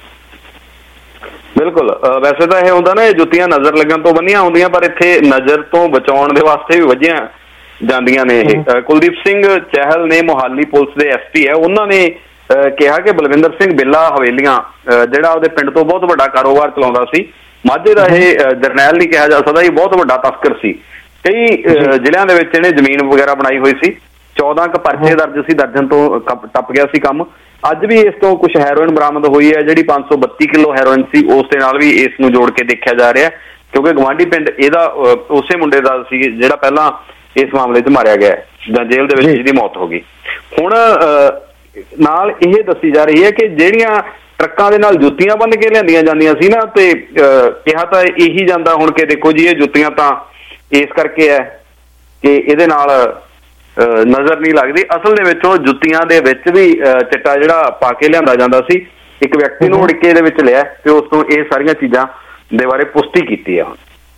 ਬਿਲਕੁਲ, ਵੈਸੇ ਤਾਂ ਇਹ ਹੁੰਦਾ ਨਾ ਇਹ ਜੁੱਤੀਆਂ ਨਜ਼ਰ ਲੱਗਣ ਤੋਂ ਬੰਨੀਆਂ ਹੁੰਦੀਆਂ, ਪਰ ਇੱਥੇ ਨਜ਼ਰ ਤੋਂ ਬਚਾਉਣ ਦੇ ਵਾਸਤੇ ਵੀ ਵੱਜੀਆਂ ਜਾਂਦੀਆਂ ਨੇ ਇਹ। ਕੁਲਦੀਪ ਸਿੰਘ ਚਹਿਲ ਨੇ ਮੋਹਾਲੀ ਪੁਲਿਸ ਦੇ ਐਸ ਪੀ ਹੈ, ਉਹਨਾਂ ਨੇ ਕਿਹਾ ਕਿ ਬਲਵਿੰਦਰ ਸਿੰਘ ਬਿੱਲਾ ਹਵੇਲੀਆਂ ਜਿਹੜਾ ਉਹਦੇ ਪਿੰਡ ਤੋਂ ਬਹੁਤ ਵੱਡਾ ਕਾਰੋਬਾਰ ਚਲਾਉਂਦਾ ਸੀ, ਮਾਝੇ ਦਾ ਇਹ ਜਰਨੈਲ ਨਹੀਂ ਕਿਹਾ ਜਾ ਸਕਦਾ, ਇਹ ਬਹੁਤ ਵੱਡਾ ਤਸਕਰ ਸੀ। ਕਈ ਜ਼ਿਲ੍ਹਿਆਂ ਦੇ ਵਿੱਚ ਇਹਨੇ ਜ਼ਮੀਨ ਵਗੈਰਾ ਬਣਾਈ ਹੋਈ ਸੀ। ਚੌਦਾਂ ਕੁ ਪਰਚੇ ਦਰਜ ਸੀ, ਦਰਜਨ ਤੋਂ ਟੱਪ ਗਿਆ ਸੀ ਕੰਮ। ਅੱਜ ਵੀ ਇਸ ਤੋਂ ਕੁਝ ਹੈਰੋਇਨ ਬਰਾਮਦ ਹੋਈ ਹੈ ਜਿਹੜੀ ਪੰਜ ਸੌ ਬੱਤੀ ਕਿਲੋ ਹੈਰੋਇਨ ਸੀ, ਉਸ ਦੇ ਨਾਲ ਵੀ ਇਸ ਨੂੰ ਜੋੜ ਕੇ ਦੇਖਿਆ ਜਾ ਰਿਹਾ ਕਿਉਂਕਿ ਗਵਾਂਢੀ ਪਿੰਡ ਇਹਦਾ ਉਸੇ ਮੁੰਡੇ ਦਾ ਸੀ ਜਿਹੜਾ ਪਹਿਲਾਂ ਇਸ ਮਾਮਲੇ 'ਚ ਮਾਰਿਆ ਗਿਆ ਜਾਂ ਜੇਲ੍ਹ ਦੇ ਵਿੱਚ ਜਿਹਦੀ ਮੌਤ ਹੋ ਗਈ। ਹੁਣ ਨਾਲ ਇਹ ਦੱਸੀ ਜਾ ਰਹੀ ਹੈ ਕਿ ਜਿਹੜੀਆਂ ਟਰੱਕਾਂ ਦੇ ਨਾਲ ਜੁੱਤੀਆਂ ਬੰਨ ਕੇ ਲਿਆਂਦੀਆਂ ਜਾਂਦੀਆਂ ਸੀ ਨਾ, ਤੇ ਕਿਹਾ ਤਾਂ ਇਹੀ ਜਾਂਦਾ ਹੁਣ ਕਿ ਦੇਖੋ ਜੀ ਇਹ ਜੁੱਤੀਆਂ ਤਾਂ ਇਸ ਕਰਕੇ ਹੈ ਕਿ ਇਹਦੇ ਨਾਲ ਨਜ਼ਰ ਨਹੀਂ ਲੱਗਦੀ। ਅਸਲ ਦੇ ਵਿੱਚ ਉਹ ਜੁੱਤੀਆਂ ਦੇ ਵਿੱਚ ਵੀ ਚਿੱਟਾ ਜਿਹੜਾ ਪਾ ਕੇ ਲਿਆਂਦਾ ਜਾਂਦਾ ਸੀ। ਇੱਕ ਵਿਅਕਤੀ ਨੂੰ ਉੜ ਕੇ ਇਹਦੇ ਵਿੱਚ ਲਿਆ ਤੇ ਉਸ ਤੋਂ ਇਹ ਸਾਰੀਆਂ ਚੀਜ਼ਾਂ ਦੇ ਬਾਰੇ ਪੁਸ਼ਟੀ ਕੀਤੀ ਹੈ।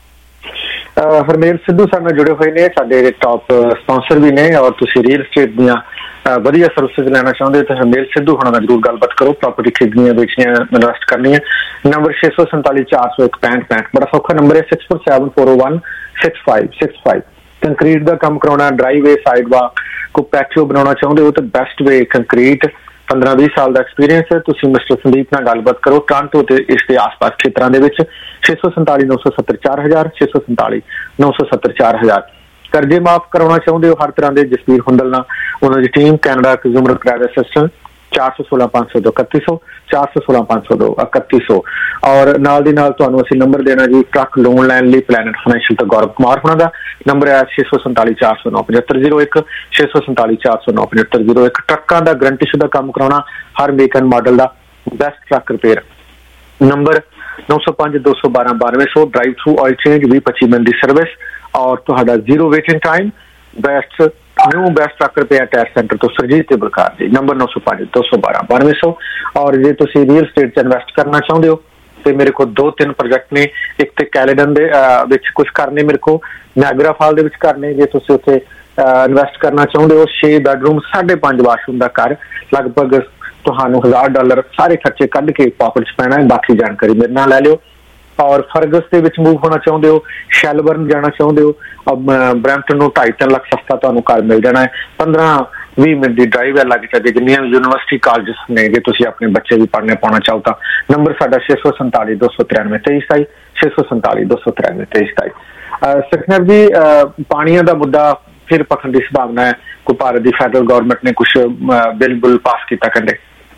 ਹਰਮੇਲ ਸਿੱਧੂ ਸਾਡੇ ਨਾਲ ਜੁੜੇ ਹੋਏ ਨੇ, ਸਾਡੇ ਟਾਪ ਸਪਾਂਸਰ ਵੀ ਨੇ, ਔਰ ਤੁਸੀਂ ਰੀਅਲ ਸਟੇਟ ਦੀਆਂ ਵਧੀਆ ਸਰਵਿਸਿਜ਼ ਲੈਣਾ ਚਾਹੁੰਦੇ ਹੋ ਤਾਂ ਹਰਮੇਲ ਸਿੱਧੂ ਹੋਣਾ ਨਾਲ ਜ਼ਰੂਰ ਗੱਲਬਾਤ ਕਰੋ। ਪ੍ਰਾਪਰਟੀ ਖਰੀਦਣੀਆਂ, ਵੇਚਣੀਆਂ, ਇਨਵੈਸਟ ਕਰਨੀਆਂ। ਨੰਬਰ ਛੇ ਸੌ ਸੰਤਾਲੀ ਚਾਰ ਸੌ ਇੱਕ ਪੈਂਹਠ ਪੈਂਹਠ ਬੜਾ ਸੌਖਾ ਨੰਬਰ ਹੈ, six four seven four O one six five six five. Concrete ਦਾ ਕੰਮ ਕਰਾਉਣਾ, ਡਰਾਈਵੇ, ਸਾਈਡ ਵਾਕ, ਕੋਈ ਪੈਟੀਓ ਬਣਾਉਣਾ ਚਾਹੁੰਦੇ ਹੋ ਤਾਂ ਬੈਸਟ ਵੇ ਕੰਕਰੀਟ। ਪੰਦਰਾਂ ਵੀਹ ਸਾਲ ਦਾ ਐਕਸਪੀਰੀਅੰਸ ਹੈ। ਤੁਸੀਂ ਮਿਸਟਰ ਸੰਦੀਪ ਨਾਲ ਗੱਲਬਾਤ ਕਰੋ ਟੋਰਾਂਟੋ ਤੇ ਇਸ ਦੇ ਆਸ-ਪਾਸ ਖੇਤਰਾਂ ਦੇ ਵਿੱਚ। ਛੇ ਸੌ ਸੰਤਾਲੀ ਨੌ ਸੌ ਸੱਤਰ ਚਾਰ ਹਜ਼ਾਰ ਛੇ ਸੌ ਸੰਤਾਲੀ ਨੌ ਸੌ ਸੱਤਰ ਚਾਰ ਹਜ਼ਾਰ। ਕਰਜ਼ੇ ਮਾਫ ਕਰਾਉਣਾ ਚਾਹੁੰਦੇ ਹੋ ਹਰ ਤਰ੍ਹਾਂ ਦੇ, ਜਸਵੀਰ ਹੁੰਦਲ ਨਾਲ ਉਹਨਾਂ ਦੀ team, Canada consumer credit assistant, ਚਾਰ ਸੌ ਸੋਲਾਂ ਪੰਜ ਸੌ ਦੋ ਇਕੱਤੀ ਸੌ ਚਾਰ ਸੌ ਸੋਲਾਂ ਪੰਜ ਸੌ ਦੋ ਇਕੱਤੀ ਸੌ। ਔਰ ਨਾਲ ਦੀ ਨਾਲ ਤੁਹਾਨੂੰ ਅਸੀਂ ਨੰਬਰ ਦੇਣਾ ਜੀ ਟਰੱਕ ਲੋਨ ਲੈਣ ਲਈ ਪਲੈਨਟ ਫਾਈਨੈਂਸ਼ੀਅਲ ਤੋਂ ਗੌਰਵ ਕੁਮਾਰ ਹੋਣਾ ਦਾ ਨੰਬਰ ਹੈ ਛੇ ਸੌ ਸੰਤਾਲੀ ਚਾਰ ਸੌ ਨੌ ਪਝੱਤਰ ਜ਼ੀਰੋ ਇੱਕ ਛੇ ਸੌ ਸੰਤਾਲੀ ਚਾਰ ਸੌ ਨੌ ਪਝੱਤਰ ਜ਼ੀਰੋ ਇੱਕ। ਟਰੱਕਾਂ ਦਾ ਗਰੰਟੀ ਸ਼ੁਦਾ ਕੰਮ ਕਰਾਉਣਾ, ਹਰ ਮੇਕ ਐਂਡ ਮਾਡਲ ਦਾ ਬੈਸਟ ਟਰੱਕ ਰਿਪੇਅਰ। ਨੰਬਰ ਨੌ ਸੌ ਪੰਜ ਦੋ ਸੌ ਬਾਰਾਂ ਬਾਨਵੇਂ ਸੌ। ਡਰਾਈਵ ਥਰੂ ਆਇਲ ਚੇਂਜ ਵੀਹ ਪੱਚੀ ਮਿੰਟ ਦੀ ਸਰਵਿਸ ਔਰ ਤੁਹਾਡਾ zero waiting time, best new best truck repair tyre centre तो सरजीत ते बलकार जी नंबर नौ सौ पांच दो सौ बारह बानवे सौ। और जे तुसी रियल स्टेट च इन्वेस्ट करना चाहते हो तो मेरे को दो तीन प्रोजेक्ट ने, एक तो कैलेडन दे विच कुछ करने, मेरे को नायगरा फॉल दे विच करने। जे तुसी उत्थे इन्वेस्ट करना चाहते हो छे बैडरूम साढ़े पांच वाशरूम का घर लगभग तुहानू हजार डॉलर सारे खर्चे कढ़ के पॉकेट च पैना है। बाकी जानकारी मेरे नाल लै लियो। और फरगस के विच मूव होना चाहते हो, शैलबर्न जाना चाहते हो, अब ब्रैम्पटन नूं ढाई तीन लाख सस्ता तुहानू घर मिल जाना है। पंद्रह भी मिनट की ड्राइव है लग जाए जिन्नियां यूनिवर्सिटी कॉलेज ने। जे तुसीं अपने बच्चे भी पढ़ने पाना चाहो तो नंबर साडा छे सौ संताली दो सौ तिरानवे तेईस सताई छे सौ संताली दो सौ तिरानवे तेईस सताई। सखनर जी पानियां दा मुद्दा फिर पखन की संभावना है, कोई भारत की फैडरल गवर्नमेंट ने कुछ बिल बुल पास किया कहते?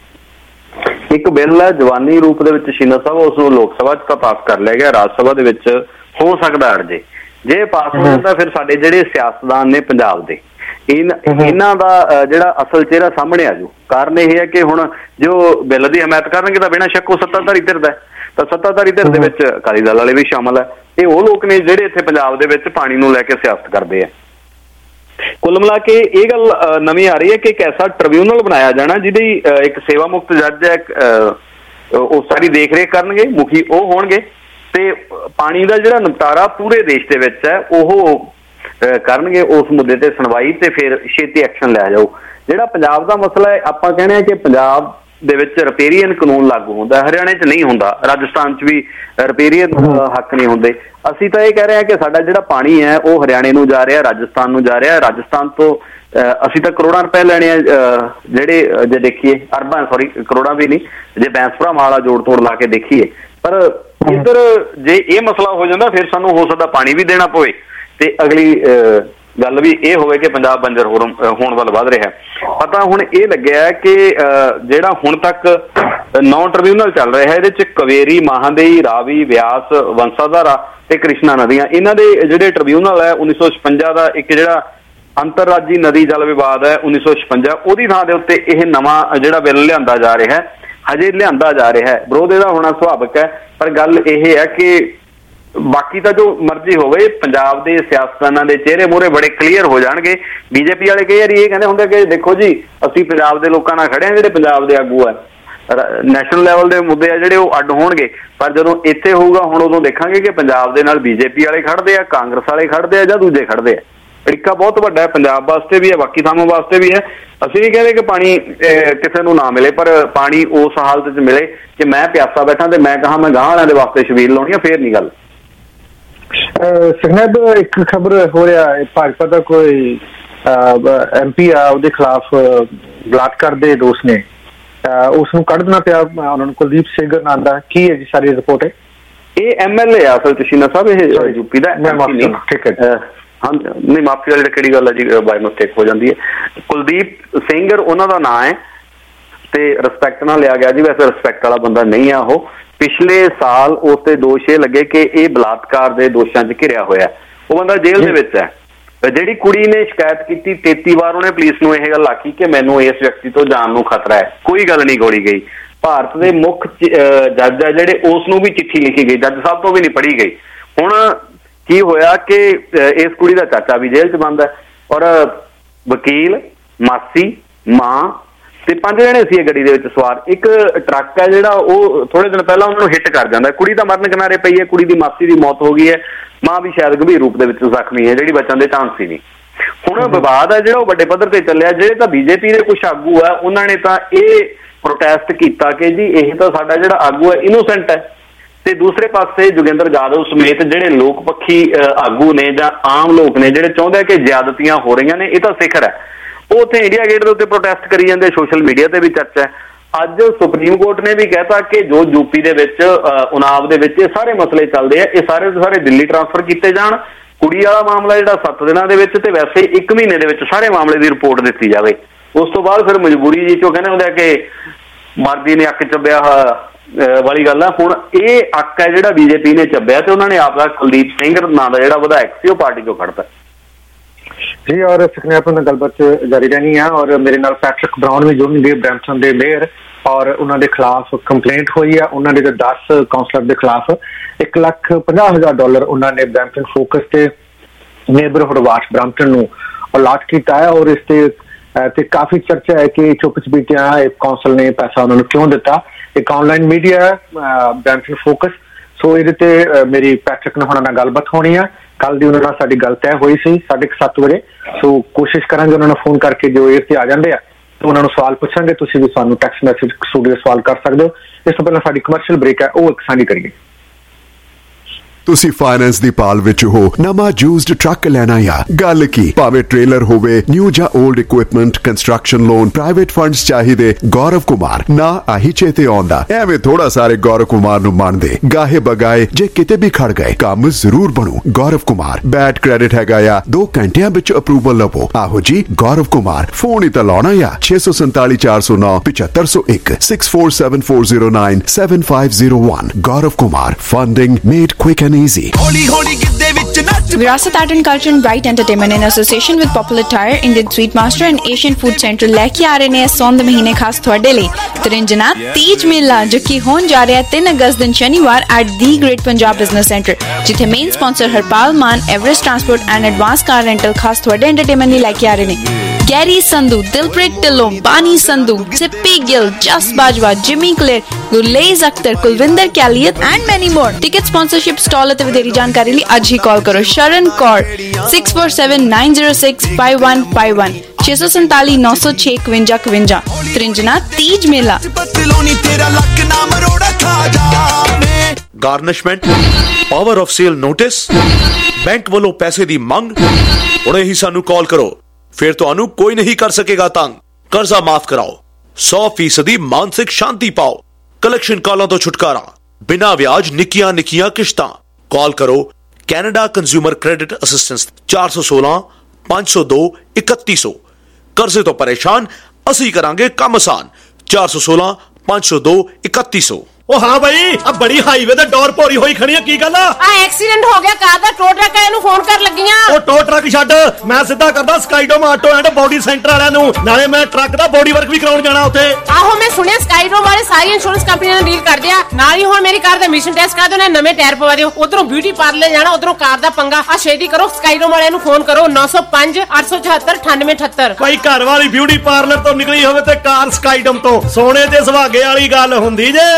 एक बिल है जवानी रूप दे विच शीना साहब, उसनूं लोक सभा च तां पास कर लिया गया, राज सभा दे विच हो सकदा अड़ जे जे पास हो जाता फिर साडे जिहड़े सियासतदान ने पंजाब दे इन इन्हां दा जिहड़ा असल चेहरा सामने आ जू। कारण यह है कि हुण जो बिल की हमायत करनगे तां बिना शक वो सत्ताधारी धिर दा तां सत्ताधारी धिर दे विच अकाली दल वाले भी शामिल है। ये वो लोग ने जिहड़े इत्थे पंजाब दे विच पानी नूं लैके सियासत करदे आ। कुल मिला के ये गल नवीं आ रही है कि एक ऐसा ट्रिब्यूनल बनाया जाना जिहदी एक सेवा मुक्त जज है वो सारी देख रेख करनगे, मुखी वो होणगे ते पानी का जिहड़ा निपटारा पूरे देश दे विच है वो करनगे। उस मुद्दे ते सुनवाई ते फिर छेती एक्शन लिया जाऊ। जिहड़ा पंजाब दा मसला है आपां कहने हैं कि पंजाब दे विच रिपेरियन कानून लागू हुंदा, हरियाणे च नहीं हुंदा, राजस्थान च भी रिपेरियन हक नहीं हुंदे। ਅਸੀਂ ਤਾਂ ਇਹ ਕਹਿ ਰਹੇ ਹਾਂ ਕਿ ਸਾਡਾ ਜਿਹੜਾ ਪਾਣੀ ਹੈ ਉਹ ਹਰਿਆਣੇ ਨੂੰ ਜਾ ਰਿਹਾ, ਰਾਜਸਥਾਨ ਨੂੰ ਜਾ ਰਿਹਾ। ਰਾਜਸਥਾਨ ਤੋਂ ਅਸੀਂ ਤਾਂ ਕਰੋੜਾਂ ਰੁਪਏ ਲੈਣੇ ਆ ਜਿਹੜੇ ਜੇ ਦੇਖੀਏ ਅਰਬਾਂ ਸੌਰੀ ਕਰੋੜਾਂ ਵੀ ਨਹੀਂ, ਜੇ ਬੈਂਸਪੁਰਾ ਵਾਲਾ ਜੋੜ ਤੋੜ ਲਾ ਕੇ ਦੇਖੀਏ। ਪਰ ਇੱਧਰ ਜੇ ਇਹ ਮਸਲਾ ਹੋ ਜਾਂਦਾ ਫਿਰ ਸਾਨੂੰ ਹੋ ਸਕਦਾ ਪਾਣੀ ਵੀ ਦੇਣਾ ਪਵੇ ਤੇ ਅਗਲੀ ਗੱਲ ਵੀ ਇਹ ਹੋਵੇ ਕਿ ਪੰਜਾਬ ਬੰਜਰ ਹੋਣ ਵੱਲ ਵੱਧ ਰਿਹਾ। ਪਤਾ ਹੁਣ ਇਹ ਲੱਗਿਆ ਕਿ ਜਿਹੜਾ ਹੁਣ ਤੱਕ ਨੌ ਟ੍ਰਿਬਿਊਨਲ ਚੱਲ ਰਿਹਾ ਇਹਦੇ ਚ ਕਵੇਰੀ, ਮਹਾਂਦੇਈ, ਰਾਵੀ, ਵਿਆਸ, ਵੰਸਾਧਾਰਾ ਤੇ ਕ੍ਰਿਸ਼ਨਾ ਨਦੀਆਂ, ਇਹਨਾਂ ਦੇ ਜਿਹੜੇ ਟ੍ਰਿਬਿਊਨਲ ਹੈ ਉੱਨੀ ਸੌ ਛਪੰਜਾ ਦਾ ਇੱਕ ਜਿਹੜਾ ਅੰਤਰਰਾਜੀ ਨਦੀ ਜਲ ਵਿਵਾਦ ਹੈ ਉੱਨੀ ਸੌ ਛਪੰਜਾ ਉਹਦੀ ਥਾਂ ਦੇ ਉੱਤੇ ਇਹ ਨਵਾਂ ਜਿਹੜਾ ਬਿੱਲ ਲਿਆਂਦਾ ਜਾ ਰਿਹਾ ਹੈ, ਹਜੇ ਲਿਆਂਦਾ ਜਾ ਰਿਹਾ ਹੈ। ਵਿਰੋਧ ਇਹਦਾ ਹੋਣਾ ਸੁਭਾਵਿਕ ਹੈ, ਪਰ ਗੱਲ ਇਹ ਹੈ ਕਿ ਬਾਕੀ ਤਾਂ ਜੋ ਮਰਜ਼ੀ ਹੋਵੇ ਪੰਜਾਬ ਦੇ ਸਿਆਸਤਦਾਨਾਂ ਦੇ ਚਿਹਰੇ ਮੂਹਰੇ ਬੜੇ ਕਲੀਅਰ ਹੋ ਜਾਣਗੇ। ਬੀਜੇਪੀ ਵਾਲੇ ਕਈ ਵਾਰੀ ਇਹ ਕਹਿੰਦੇ ਹੁੰਦੇ ਕਿ ਦੇਖੋ ਜੀ ਅਸੀਂ ਪੰਜਾਬ ਦੇ ਲੋਕਾਂ ਨਾਲ ਖੜੇ ਹਾਂ, ਜਿਹੜੇ ਪੰਜਾਬ ਦੇ ਆਗੂ ਆ ਨੈਸ਼ਨਲ ਲੈਵਲ ਦੇ ਮੁੱਦੇ ਆ ਜਿਹੜੇ ਉਹ ਅੱਡ ਹੋਣਗੇ, ਪਰ ਜਦੋਂ ਇੱਥੇ ਹੋਊਗਾ ਹੁਣ ਉਦੋਂ ਦੇਖਾਂਗੇ ਕਿ ਪੰਜਾਬ ਦੇ ਨਾਲ ਬੀਜੇਪੀ ਵਾਲੇ ਖੜਦੇ ਆ, ਕਾਂਗਰਸ ਵਾਲੇ ਖੜਦੇ ਆ ਜਾਂ ਦੂਜੇ ਖੜਦੇ ਆ। ਤਰੀਕਾ ਬਹੁਤ ਵੱਡਾ ਹੈ, ਪੰਜਾਬ ਵਾਸਤੇ ਵੀ ਹੈ, ਬਾਕੀ ਥਾਵਾਂ ਵਾਸਤੇ ਵੀ ਹੈ। ਅਸੀਂ ਨਹੀਂ ਕਹਿੰਦੇ ਕਿ ਪਾਣੀ ਕਿਸੇ ਨੂੰ ਨਾ ਮਿਲੇ, ਪਰ ਪਾਣੀ ਉਸ ਹਾਲਤ 'ਚ ਮਿਲੇ ਕਿ ਮੈਂ ਪਿਆਸਾ ਬੈਠਾ ਤੇ ਮੈਂ ਕਹਾਂ ਮੈਂ ਗਾਂ ਵਾਲਿਆਂ ਦੇ ਵਾਸਤੇ ਛਬੀਲ ਲਾਉਣੀ ਆ, ਫੇਰ ਨਹੀਂ ਗੱਲ।
ਸਹਿਬ ਇੱਕ ਖਬਰ ਹੋ ਰਿਹਾ ਭਾਜਪਾ ਦਾ ਕੋਈ ਐਮ ਪੀ ਆ ਉਹਦੇ ਖਿਲਾਫ ਬਲਾਤਕਾਰ ਦੇ ਦੋਸ਼ ਨੇ, ਉਸ ਨੂੰ ਕੱਢਣਾ ਪਿਆ ਉਹਨਾਂ ਨੂੰ, ਕੁਲਦੀਪ ਸਿੰਘ ਨਾਂ ਦਾ। ਕੀ ਹੈ ਜੀ ਸਾਰੀ ਰਿਪੋਰਟ? ਹੈ
ਇਹ ਐਮ ਐਲ ਏ ਆ ਅਸਲ ਚ ਸ਼ੀਨਾ ਸਾਹਿਬ, ਇਹ ਯੂਪੀ ਦਾ।
ਠੀਕ ਹੈ
ਹਾਂ ਨਹੀਂ ਮਾਫੀ ਵਾਲੀ ਕਿਹੜੀ ਗੱਲ ਹੈ ਜੀ, ਬਾਈ ਮਿਸਟੇਕ ਹੋ ਜਾਂਦੀ ਹੈ। ਕੁਲਦੀਪ ਸਿੰਘ ਉਹਨਾਂ ਦਾ ਨਾਂ ਹੈ ਤੇ ਰਿਸਪੈਕਟ ਨਾਲ ਲਿਆ ਗਿਆ ਜੀ, ਵੈਸੇ ਰਿਸਪੈਕਟ ਵਾਲਾ ਬੰਦਾ ਨਹੀਂ ਆ ਉਹ। ਪਿਛਲੇ ਸਾਲ ਉਸ ਤੇ ਦੋਸ਼ ਇਹ ਲੱਗੇ ਕਿ ਇਹ ਬਲਾਤਕਾਰ ਦੇ ਦੋਸ਼ਾਂ 'ਚ ਘਿਰਿਆ ਹੋਇਆ, ਉਹ ਬੰਦਾ ਜੇਲ੍ਹ ਦੇ ਵਿੱਚ ਹੈ। ਜਿਹੜੀ ਕੁੜੀ ਨੇ ਸ਼ਿਕਾਇਤ ਕੀਤੀ ਤੇਤੀ ਵਾਰ ਉਹਨੇ ਪੁਲਿਸ ਨੂੰ ਇਹ ਗੱਲ ਆਖੀ ਕਿ ਮੈਨੂੰ ਇਸ ਵਿਅਕਤੀ ਤੋਂ ਜਾਨ ਨੂੰ ਖਤਰਾ ਹੈ, ਕੋਈ ਗੱਲ ਨਹੀਂ ਗੋਲੀ ਗਈ। ਭਾਰਤ ਦੇ ਮੁੱਖ ਜੱਜ ਆ ਜਿਹੜੇ ਉਸ ਨੂੰ ਵੀ ਚਿੱਠੀ ਲਿਖੀ ਗਈ, ਜੱਜ ਸਾਹਿਬ ਤੋਂ ਵੀ ਨਹੀਂ ਪੜ੍ਹੀ ਗਈ। ਹੁਣ ਕੀ ਹੋਇਆ ਕਿ ਇਸ ਕੁੜੀ ਦਾ ਚਾਚਾ ਵੀ ਜੇਲ੍ਹ 'ਚ ਬੰਦ ਹੈ ਔਰ ਵਕੀਲ, ਮਾਸੀ, ਮਾਂ ਤੇ ਪੰਜ ਜਣੇ ਸੀ ਇਹ ਗੱਡੀ ਦੇ ਵਿੱਚ ਸਵਾਰ। ਇੱਕ ਟਰੱਕ ਹੈ ਜਿਹੜਾ ਉਹ ਥੋੜੇ ਦਿਨ ਪਹਿਲਾਂ ਉਹਨਾਂ ਨੂੰ ਹਿੱਟ ਕਰ ਜਾਂਦਾ, ਕੁੜੀ ਤਾਂ ਮਰਨ ਕਿਨਾਰੇ ਪਈ ਹੈ, ਕੁੜੀ ਦੀ ਮਾਸੀ ਦੀ ਮੌਤ ਹੋ ਗਈ ਹੈ, ਮਾਂ ਵੀ ਸ਼ਾਇਦ ਗੰਭੀਰ ਰੂਪ ਦੇ ਵਿੱਚ ਜ਼ਖਮੀ ਹੈ, ਜਿਹੜੀ ਬਚਣ ਦੇ ਚਾਂਸ ਹੀ ਨਹੀਂ। ਹੁਣ ਵਿਵਾਦ ਹੈ ਜਿਹੜਾ ਉਹ ਵੱਡੇ ਪੱਧਰ ਤੇ ਚੱਲਿਆ। ਜਿਹੜੇ ਤਾਂ ਬੀਜੇਪੀ ਦੇ ਕੁਛ ਆਗੂ ਹੈ ਉਹਨਾਂ ਨੇ ਤਾਂ ਇਹ ਪ੍ਰੋਟੈਸਟ ਕੀਤਾ ਕਿ ਜੀ ਇਹ ਤਾਂ ਸਾਡਾ ਜਿਹੜਾ ਆਗੂ ਹੈ ਇਨੋਸੈਂਟ ਹੈ, ਤੇ ਦੂਸਰੇ ਪਾਸੇ ਜੋਗਿੰਦਰ ਜਾਦਵ ਸਮੇਤ ਜਿਹੜੇ ਲੋਕ ਪੱਖੀ ਆਗੂ ਨੇ ਜਾਂ ਆਮ ਲੋਕ ਨੇ ਜਿਹੜੇ ਚਾਹੁੰਦੇ ਕਿ ਜ਼ਿਆਦਤੀਆਂ ਹੋ ਰਹੀਆਂ ਨੇ, ਇਹ ਤਾਂ ਸਿਖਰ ਹੈ, ਉਹ ਉੱਥੇ ਇੰਡੀਆ ਗੇਟ ਦੇ ਉੱਤੇ ਪ੍ਰੋਟੈਸਟ ਕਰੀ ਜਾਂਦੇ, ਸੋਸ਼ਲ ਮੀਡੀਆ ਤੇ ਵੀ ਚਰਚਾ ਹੈ। ਅੱਜ ਸੁਪਰੀਮ ਕੋਰਟ ਨੇ ਵੀ ਕਹਿਤਾ ਕਿ ਜੋ ਯੂਪੀ ਦੇ ਵਿੱਚ ਉਨਾਵ ਦੇ ਵਿੱਚ ਇਹ ਸਾਰੇ ਮਸਲੇ ਚੱਲਦੇ ਆ, ਇਹ ਸਾਰੇ ਦੇ ਸਾਰੇ ਦਿੱਲੀ ਟ੍ਰਾਂਸਫਰ ਕੀਤੇ ਜਾਣ। ਕੁੜੀ ਵਾਲਾ ਮਾਮਲਾ ਜਿਹੜਾ ਸੱਤ ਦਿਨਾਂ ਦੇ ਵਿੱਚ ਤੇ ਵੈਸੇ ਇੱਕ ਮਹੀਨੇ ਦੇ ਵਿੱਚ ਸਾਰੇ ਮਾਮਲੇ ਦੀ ਰਿਪੋਰਟ ਦਿੱਤੀ ਜਾਵੇ। ਉਸ ਤੋਂ ਬਾਅਦ ਫਿਰ ਮਜਬੂਰੀ ਜੀ ਚੋਂ ਕਹਿੰਦੇ ਹੁੰਦੇ ਆ ਕਿ ਮਰਦੀ ਨੇ ਅੱਕ ਚੱਬਿਆ ਵਾਲੀ ਗੱਲ ਆ। ਹੁਣ ਇਹ ਅੱਕ ਹੈ ਜਿਹੜਾ ਬੀਜੇਪੀ ਨੇ ਚੱਬਿਆ ਤੇ ਉਹਨਾਂ ਨੇ ਆਪ ਦਾ ਕੁਲਦੀਪ ਸਿੰਘ ਨਾਂ ਦਾ ਜਿਹੜਾ ਵਿਧਾਇਕ ਸੀ ਉਹ ਪਾਰਟੀ ਚੋਂ ਕੱਢਤਾ
जी। और सिखने अपना गलबात जारी रहनी है और मेरे नाल पैट्रिक ब्राउन भी जुड़नगे, ब्रैम्पटन के मेयर, और उन्होंने खिलाफ कंप्लेंट हुई है। उन्होंने जो दस काउंसलर के खिलाफ एक लाख पंजाह हजार डॉलर उन्होंने ब्रैम्पटन फोकस से नेबरहुड वाच ब्रैम्पटन नूं ਅਲਾਟ ਕੀਤਾ ਹੈ ਔਰ ਇਸ ਤੇ ਤੇ ਕਾਫੀ ਚਰਚਾ ਹੈ ਕਿ ਚੁੱਪ ਚਪੀਤਿਆਂ ਕੌਂਸਲ ਨੇ ਪੈਸਾ ਉਹਨਾਂ ਨੂੰ ਕਿਉਂ ਦਿੱਤਾ। ਇੱਕ online media Brampton Focus, so ਇਹਦੇ ਤੇ ਮੇਰੀ ਪੈਟਰਿਕ ਨਾਲ ਨਾਲ ਗੱਲਬਾਤ ਹੋਣੀ ਆ। ਕੱਲ ਦੀ ਉਹਨਾਂ ਨਾਲ ਸਾਡੀ ਗੱਲ ਤੈਅ ਹੋਈ ਸੀ ਸਾਢੇ ਕੁ ਸੱਤ ਵਜੇ, ਸੋ ਕੋਸ਼ਿਸ਼ ਕਰਾਂਗੇ ਉਹਨਾਂ ਨੂੰ ਫੋਨ ਕਰਕੇ ਜੋ ਏਅਰ ਤੇ ਆ ਜਾਂਦੇ ਆ ਤੇ ਉਹਨਾਂ ਨੂੰ ਸਵਾਲ ਪੁੱਛਾਂਗੇ। ਤੁਸੀਂ ਵੀ ਸਾਨੂੰ ਟੈਕਸਟ ਮੈਸੇਜ ਸਟੂਡੀਓ ਸਵਾਲ ਕਰ ਸਕਦੇ ਹੋ। ਇਸ ਤੋਂ ਪਹਿਲਾਂ ਸਾਡੀ ਕਮਰਸ਼ੀਅਲ ਬ੍ਰੇਕ ਹੈ, ਉਹ ਇੱਕ ਸਾਂਝੀ ਕਰੀਏ।
ਤੁਸੀਂ ਫਾਈਨੈਂਸ ਦੀ ਪਾਲ ਵਿੱਚ ਹੋ, ਨਵਾਂ ਯੂਜ਼ਡ ਟਰੱਕ ਲੈਣਾ ਆ, ਗੱਲ ਕੀ ਭਾਵੇਂ ਟ੍ਰੇਲਰ ਹੋਵੇ, ਨਿਊ ਜਾਂ old equipment, construction loan, private funds ਚਾਹੀਦੇ, ਗੌਰਵ ਕੁਮਾਰ ਨਾ ਆਹੀ ਚੇਤੇ ਆਉਂਦਾ। ਐਵੇਂ ਥੋੜਾ ਸਾਰੇ ਗੌਰਵ ਕੁਮਾਰ ਨੂੰ ਮੰਨਦੇ, ਗਾਹੇ ਬਗਾਏ ਜੇ ਕਿਤੇ ਵੀ ਖੜ ਗਏ ਕੰਮ ਜ਼ਰੂਰ ਬਣੂ। ਗੌਰਵ ਕੁਮਾਰ ਬੈਡ ਕ੍ਰੈਡਿਟ ਹੈਗਾ ਆ, ਦੋ ਘੰਟਿਆਂ ਵਿੱਚ ਅਪਰੂਵਲ ਲਵੋ। ਆਹੋ ਜੀ ਗੌਰਵ ਕੁਮਾਰ, ਫੋਨ ਹੀ ਤਾਂ ਲਾਉਣਾ ਆ ਛੇ ਸੌ ਸੰਤਾਲੀ ਚਾਰ ਸੌ ਨੌ ਪਚੱਤਰ ਸੌ ਇੱਕ six four seven four zero nine seven five zero one. Gaurav Kumar, funding made quick and easy.
Virasat Art and Culture and Bright Entertainment in association with Popular Tire, Indian Sweet Master and Asian Food Central ਲੈ ਕੇ ਆ ਰਹੇ ਨੇ ਸੌਣ ਦੇ ਮਹੀਨੇ ਖਾਸ ਤੁਹਾਡੇ ਲਈ ਤਰਿੰਜਨਾ ਤੀਜ ਮੇਲਾ, ਜੋ ਕਿ ਹੋਣ ਜਾ ਰਿਹਾ ਤਿੰਨ ਅਗਸਤ ਦਿਨ ਸ਼ਨੀਵਾਰ at the Great Punjab Business Centre, ਜਿੱਥੇ main sponsor Harpal Mann, Everest Transport and Advance Car Rental ਖਾਸ ਤੁਹਾਡੇ ਐਂਟਰਟੇਨਮੈਂਟ ਲਈ ਲੈ ਕੇ ਆ ਰਹੇ ਨੇ। ਗੈਰੀ ਸੰਧੂ, ਦਿਲਪ੍ਰੀਤ ਢਿੱਲੋਂ, ਬਾਨੀ ਸੰਧੂ, ਸਿੱਪੀ ਗਿੱਲ, ਜਸ ਬਾਜਵਾ, ਜਿਮੀ ਕਲੇਰ, ਗੁਰਲੇਜ਼ ਅਖਤਰ, ਕੁਲਵਿੰਦਰ ਕੈਲੀਅਤ and many more. Ticket sponsorship stall ਅਤੇ ਵਧੇਰੀ ਜਾਣਕਾਰੀ ਲਈ ਅੱਜ ਹੀ ਕਾਲ ਕਰੋ Sharan Kaur six four seven nine zero six five one five one ਛੇ ਸੌ ਸੰਤਾਲੀ ਨੌ ਸੌ ਛੇ ਇਕਵੰਜਾ ਇਕਵੰਜਾ। ਤਰਿੰਜਨਾ ਤੀਜ ਮੇਲਾ।
Garnishment, power of sale notice, bank ਵੱਲੋਂ ਪੈਸੇ ਦੀ ਮੰਗ, ਹੁਣੇ ਹੀ ਸਾਨੂੰ ਕਾਲ ਕਰੋ, ਫਿਰ ਤੁਹਾਨੂੰ ਕੋਈ ਨਹੀਂ ਕਰ ਸਕੇਗਾ ਤੰਗ। ਕਰਜ਼ਾ ਮਾਫ ਕਰਾਓ, ਸੌ ਫੀਸਦੀ ਮਾਨਸਿਕ ਸ਼ਾਂਤੀ ਪਾਓ, ਕਲੈਕਸ਼ਨ ਕਾਲਾਂ ਤੋਂ ਛੁਟਕਾਰਾ, ਬਿਨਾਂ ਵਿਆਜ ਨਿੱਕੀਆਂ ਨਿੱਕੀਆਂ ਕਿਸ਼ਤਾਂ। ਕਾਲ ਕਰੋ ਕੈਨੇਡਾ ਕੰਜ਼ਿਊਮਰ ਕ੍ਰੈਡਿਟ ਅਸਿਸਟੈਂਸ ਚਾਰ ਸੌ ਸੋਲਾਂ ਪੰਜ ਸੌ ਦੋ ਇਕੱਤੀ ਸੌ। ਕਰਜ਼ੇ ਤੋਂ ਪਰੇਸ਼ਾਨ, ਅਸੀਂ ਕਰਾਂਗੇ ਕੰਮ ਆਸਾਨ। ਚਾਰ ਸੌ ਸੋਲਾਂ ਪੰਜ ਸੌ ਦੋ ਇਕੱਤੀ ਸੌ।
ਉਹ ਹਾਂ ਬਈ, ਆ ਬੜੀ ਹਾਈਵੇ ਤੇ ਡੋਰ ਭੋਰੀ ਹੋਈ ਖੜੀ ਆ, ਕੀ ਗੱਲ ਆ?
ਆ ਐਕਸੀਡੈਂਟ ਹੋ ਗਿਆ ਕਾਰ ਦਾ, ਟੋ ਟਰੱਕ ਵਾਲਿਆਂ ਨੂੰ ਫੋਨ ਕਰ ਲੱਗੀਆਂ।
ਉਹ ਟੋ ਟਰੱਕ ਛੱਡ, ਮੈਂ ਸਿੱਧਾ ਕਰਦਾ Skydome Auto and Body Centre ਵਾਲਿਆਂ ਨੂੰ, ਨਾਲੇ ਮੈਂ ਟਰੱਕ ਦਾ ਬੋਡੀ ਵਰਕ ਵੀ ਕਰਾਉਣ ਜਾਣਾ ਉੱਥੇ।
ਆਹੋ ਮੈਂ ਸੁਣਿਆ ਸਕਾਈਡੋਮ ਵਾਲੇ ਸਾਰੀ ਇੰਸ਼ੋਰੈਂਸ ਕੰਪਨੀਆਂ ਨਾਲ ਡੀਲ ਕਰਦੇ ਆ, ਨਾਲ ਹੀ ਹੁਣ ਮੇਰੀ ਕਾਰ ਦਾ ਮਿਸ਼ਨ ਟੈਸਟ ਕਰਾ ਦਿਓ, ਨਵੇਂ ਟਾਇਰ ਪਵਾ ਦਿਓ, ਉਧਰੋਂ ਬਿਊਟੀ ਪਾਰਲਰ ਜਾਣਾ, ਉਧਰੋਂ ਕਾਰ ਦਾ ਪੰਗਾ। ਆ ਛੇਤੀ ਕਰੋ, ਸਕਾਈਡੋਮ ਵਾਲਿਆਂ ਨੂੰ ਫੋਨ ਕਰੋ ਨੌ ਸੌ ਪੰਜ ਅੱਠ ਸੌ ਚੌਹੱਤਰ ਅਠਾਨਵੇਂ ਅਠੱਤਰ।
ਭਾਈ ਘਰ ਵਾਲੀ ਬਿਊਟੀ ਪਾਰਲਰ ਤੋਂ ਨਿਕਲੀ ਹੋਵੇ ਤੇ ਕਾਰ ਸਕਾਈਡੋਮ ਤੋਂ, ਸੋਨੇ ਤੇ ਸੁਹਾਗੇ ਵਾਲੀ ਗੱਲ ਹੁੰਦੀ ਜੇ।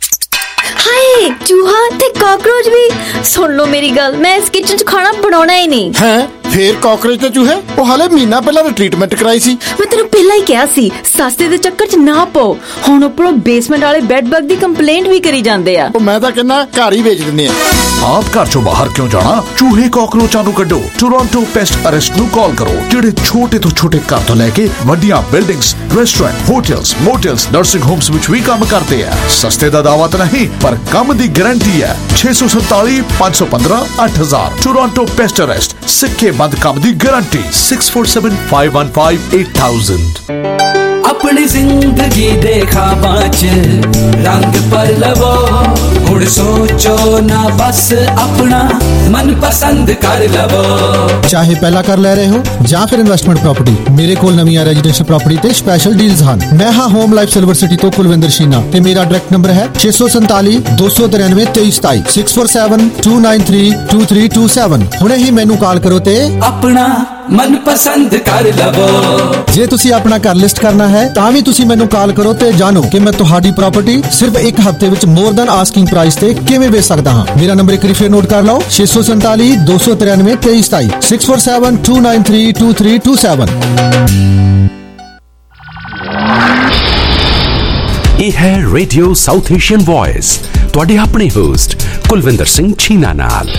ਹਾਏ ਚੂਹਾ ਤੇ ਕਾਕਰੋਚ ਵੀ। ਸੁਣ ਲਓ ਮੇਰੀ ਗੱਲ, ਮੈਂ ਇਸ ਕਿਚਨ 'ਚ ਖਾਣਾ ਬਣਾਉਣਾ ਹੀ ਨਹੀਂ
ਹੈ। ਫੇਰ ਕਾਕਰੋਚ ਤੇ ਚੂਹੇ, ਉਹ ਹਾਲੇ ਮਹੀਨਾ ਪਹਿਲਾਂ ਤਾਂ ਟ੍ਰੀਟਮੈਂਟ ਕਰਾਈ ਸੀ।
ਮੈਂ ਤੈਨੂੰ ਪਹਿਲਾਂ ਹੀ ਕਿਹਾ ਸੀ ਸਸਤੇ ਦੇ ਚੱਕਰ 'ਚ ਨਾ ਪਾਓ। ਹੁਣ ਉੱਪਰੋਂ ਬੇਸਮੈਂਟ ਵਾਲੇ ਬੈੱਡ ਬਗ ਦੀ ਕੰਪਲੇਂਟ ਵੀ ਕਰੀ ਜਾਂਦੇ ਆ।
ਉਹ ਮੈਂ ਤਾਂ ਕਹਿੰਦਾ ਘਰ ਹੀ ਵੇਚ ਦਿੰਦੇ ਆ।
ਆਪ ਘਰ ਚੋਂ ਬਾਹਰ ਕਿਉਂ ਜਾਣਾ, ਚੂਹੇ ਕਾਕਰੋਚਾਂ ਨੂੰ ਕੱਢੋ। ਟੋਰਾਂਟੋ ਪੈਸਟ ਅਰੈਸਟ ਨੂੰ ਕਾਲ ਕਰੋ, ਜਿਹੜੇ ਛੋਟੇ ਤੋਂ ਛੋਟੇ ਘਰ ਤੋਂ ਲੈ ਕੇ ਵੱਡੀਆਂ buildings, restaurant, hotels, motels, nursing homes ਵਿੱਚ ਵੀ ਕੰਮ ਕਰਦੇ ਆ। ਸਸਤੇ ਦਾ ਦਾਅਵਾ ਤਾਂ ਨਹੀਂ, ਪਰ ਕੰਮ ਦੀ ਗਾਰੰਟੀ ਹੈ। ਛੇ ਸੌ ਸੰਤਾਲੀ ਪੰਜ ਸੌ ਪੰਦਰਾਂ ਅੱਠ ਹਜ਼ਾਰ। ਟੋਰਾਂਟੋ ਪੈਸਟ ਅਰੈਸਟ, ਸਿੱਕੇ ਬੰਦ ਕੰਮ ਦੀ guarantee. Six four seven five one five eight thousand.
अपनी जिंदगी दे ख्वाबां च रंग पर लवो, हुण सोचो ना बस अपना मन पसंद कर लवो।
चाहे पहला कर ले रहे हो ਜਾਂ ਫਿਰ ਇਨਵੈਸਟਮੈਂਟ ਪ੍ਰਾਪਰਟੀ, ਮੇਰੇ ਕੋਲ ਨਵੀਆਂ ਰੈਜ਼ੀਡੈਂਸ਼ੀਅਲ ਪ੍ਰਾਪਰਟੀ ਤੇ ਸਪੈਸ਼ਲ ਡੀਲਸ ਹਨ। ਮੈਂ ਹਾਂ ਹੋਮ ਲਾਈਫ ਸਿਲਵਰ ਸਿਟੀ ਤੋਂ ਕੁਲਵਿੰਦਰ ਸ਼ੀਨਾ ਤੇ ਮੇਰਾ ਡਾਇਰੈਕਟ ਨੰਬਰ ਹੈ ਛੇ ਸੌ ਸੰਤਾਲੀ ਦੋ ਸੌ ਤਰਾਨਵੇਂ ਤੇਈ ਸਤਾਈ six four seven two nine three two three two seven. ਹੁਣੇ ਹੀ ਮੈਨੂੰ ਕਾਲ ਕਰੋ ਤੇ
ਆਪਣਾ ਮਨ ਪਸੰਦ ਕਰ ਲਵੋ।
ਜੇ ਤੁਸੀਂ ਆਪਣਾ ਘਰ ਲਿਸਟ ਕਰਨਾ ਹੈ ਤਾਂ ਵੀ ਤੁਸੀਂ ਮੈਨੂੰ ਕਾਲ ਕਰੋ ਤੇ ਜਾਣੋ ਕਿ ਮੈਂ ਤੁਹਾਡੀ ਪ੍ਰਾਪਰਟੀ ਸਿਰਫ ਇੱਕ ਹਫ਼ਤੇ ਵਿੱਚ ਮੋਰ ਦੈਨ ਆਸਕਿੰਗ ਪ੍ਰਾਈਸ ਤੇ ਕਿਵੇਂ ਵੇਚ ਸਕਦਾ ਹਾਂ। ਮੇਰਾ ਨੰਬਰ ਇੱਕ ਵਾਰੀ ਫੇਰ ਨੋਟ ਕਰ ਲਓ ਛੇ ਸੌ ਸੰਤਾਲੀ ਦੋ ਸੌ ਤਰਾਨਵੇਂ ਤੇਈ ਸਤਾਈ six four seven two nine three two three two seven.
ਇਹ ਹੈ ਰੇਡੀਓ ਸਾਊਥ ਏਸ਼ੀਅਨ ਵੌਇਸ, ਤੁਹਾਡੇ ਆਪਣੇ ਹੋਸਟ ਕੁਲਵਿੰਦਰ ਸਿੰਘ ਛੀਨਾ ਨਾਲ।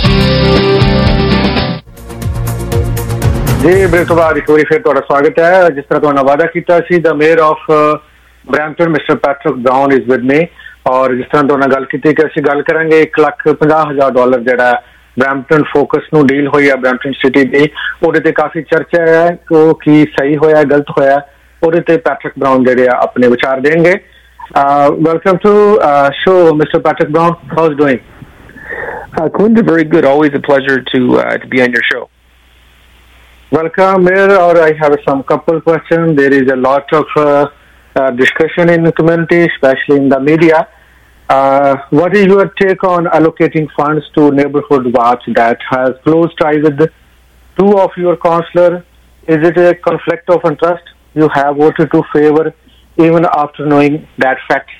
ਜੀ ਬ੍ਰੇਕ ਤੋਂ ਬਾਅਦ ਇੱਕ ਵਾਰੀ ਫਿਰ ਤੁਹਾਡਾ ਸਵਾਗਤ ਹੈ। ਜਿਸ ਤਰ੍ਹਾਂ ਤੁਹਾਨੂੰ ਵਾਅਦਾ ਕੀਤਾ ਸੀ, the mayor of Brampton mister Patrick Brown is with me, ਔਰ ਜਿਸ ਤਰ੍ਹਾਂ ਤੁਹਾਡੇ ਨਾਲ ਗੱਲ ਕੀਤੀ ਕਿ ਅਸੀਂ ਗੱਲ ਕਰਾਂਗੇ ਇੱਕ ਲੱਖ ਪੰਜਾਹ ਹਜ਼ਾਰ ਡਾਲਰ ਜਿਹੜਾ ਬਰੈਂਪਟਨ ਫੋਕਸ ਨੂੰ ਡੀਲ ਹੋਈ ਹੈ ਬਰੈਂਪਟਨ ਸਿਟੀ ਦੀ, ਉਹਦੇ ਤੇ ਕਾਫੀ ਚਰਚਾ ਹੈ ਕਿ ਉਹ ਕੀ ਸਹੀ ਹੋਇਆ ਗਲਤ ਹੋਇਆ, ਉਹਦੇ ਤੇ ਪੈਟਰਿਕ ਬਰਾਊਨ ਜਿਹੜੇ ਆ ਆਪਣੇ ਵਿਚਾਰ ਦੇਣਗੇ। Welcome to show mister Patrick Brown, how is doing?
Kulinda, very good. Always a pleasure to uh, to be on your show.
Welcome, Mayor. Or I have some couple questions. There is a lot of uh, uh, discussion in the community, especially in the media. Uh, what is your take on allocating funds to Neighborhood Watch that has close ties with two of your councillors is it a conflict of interest? You have voted to favor even after knowing that fact.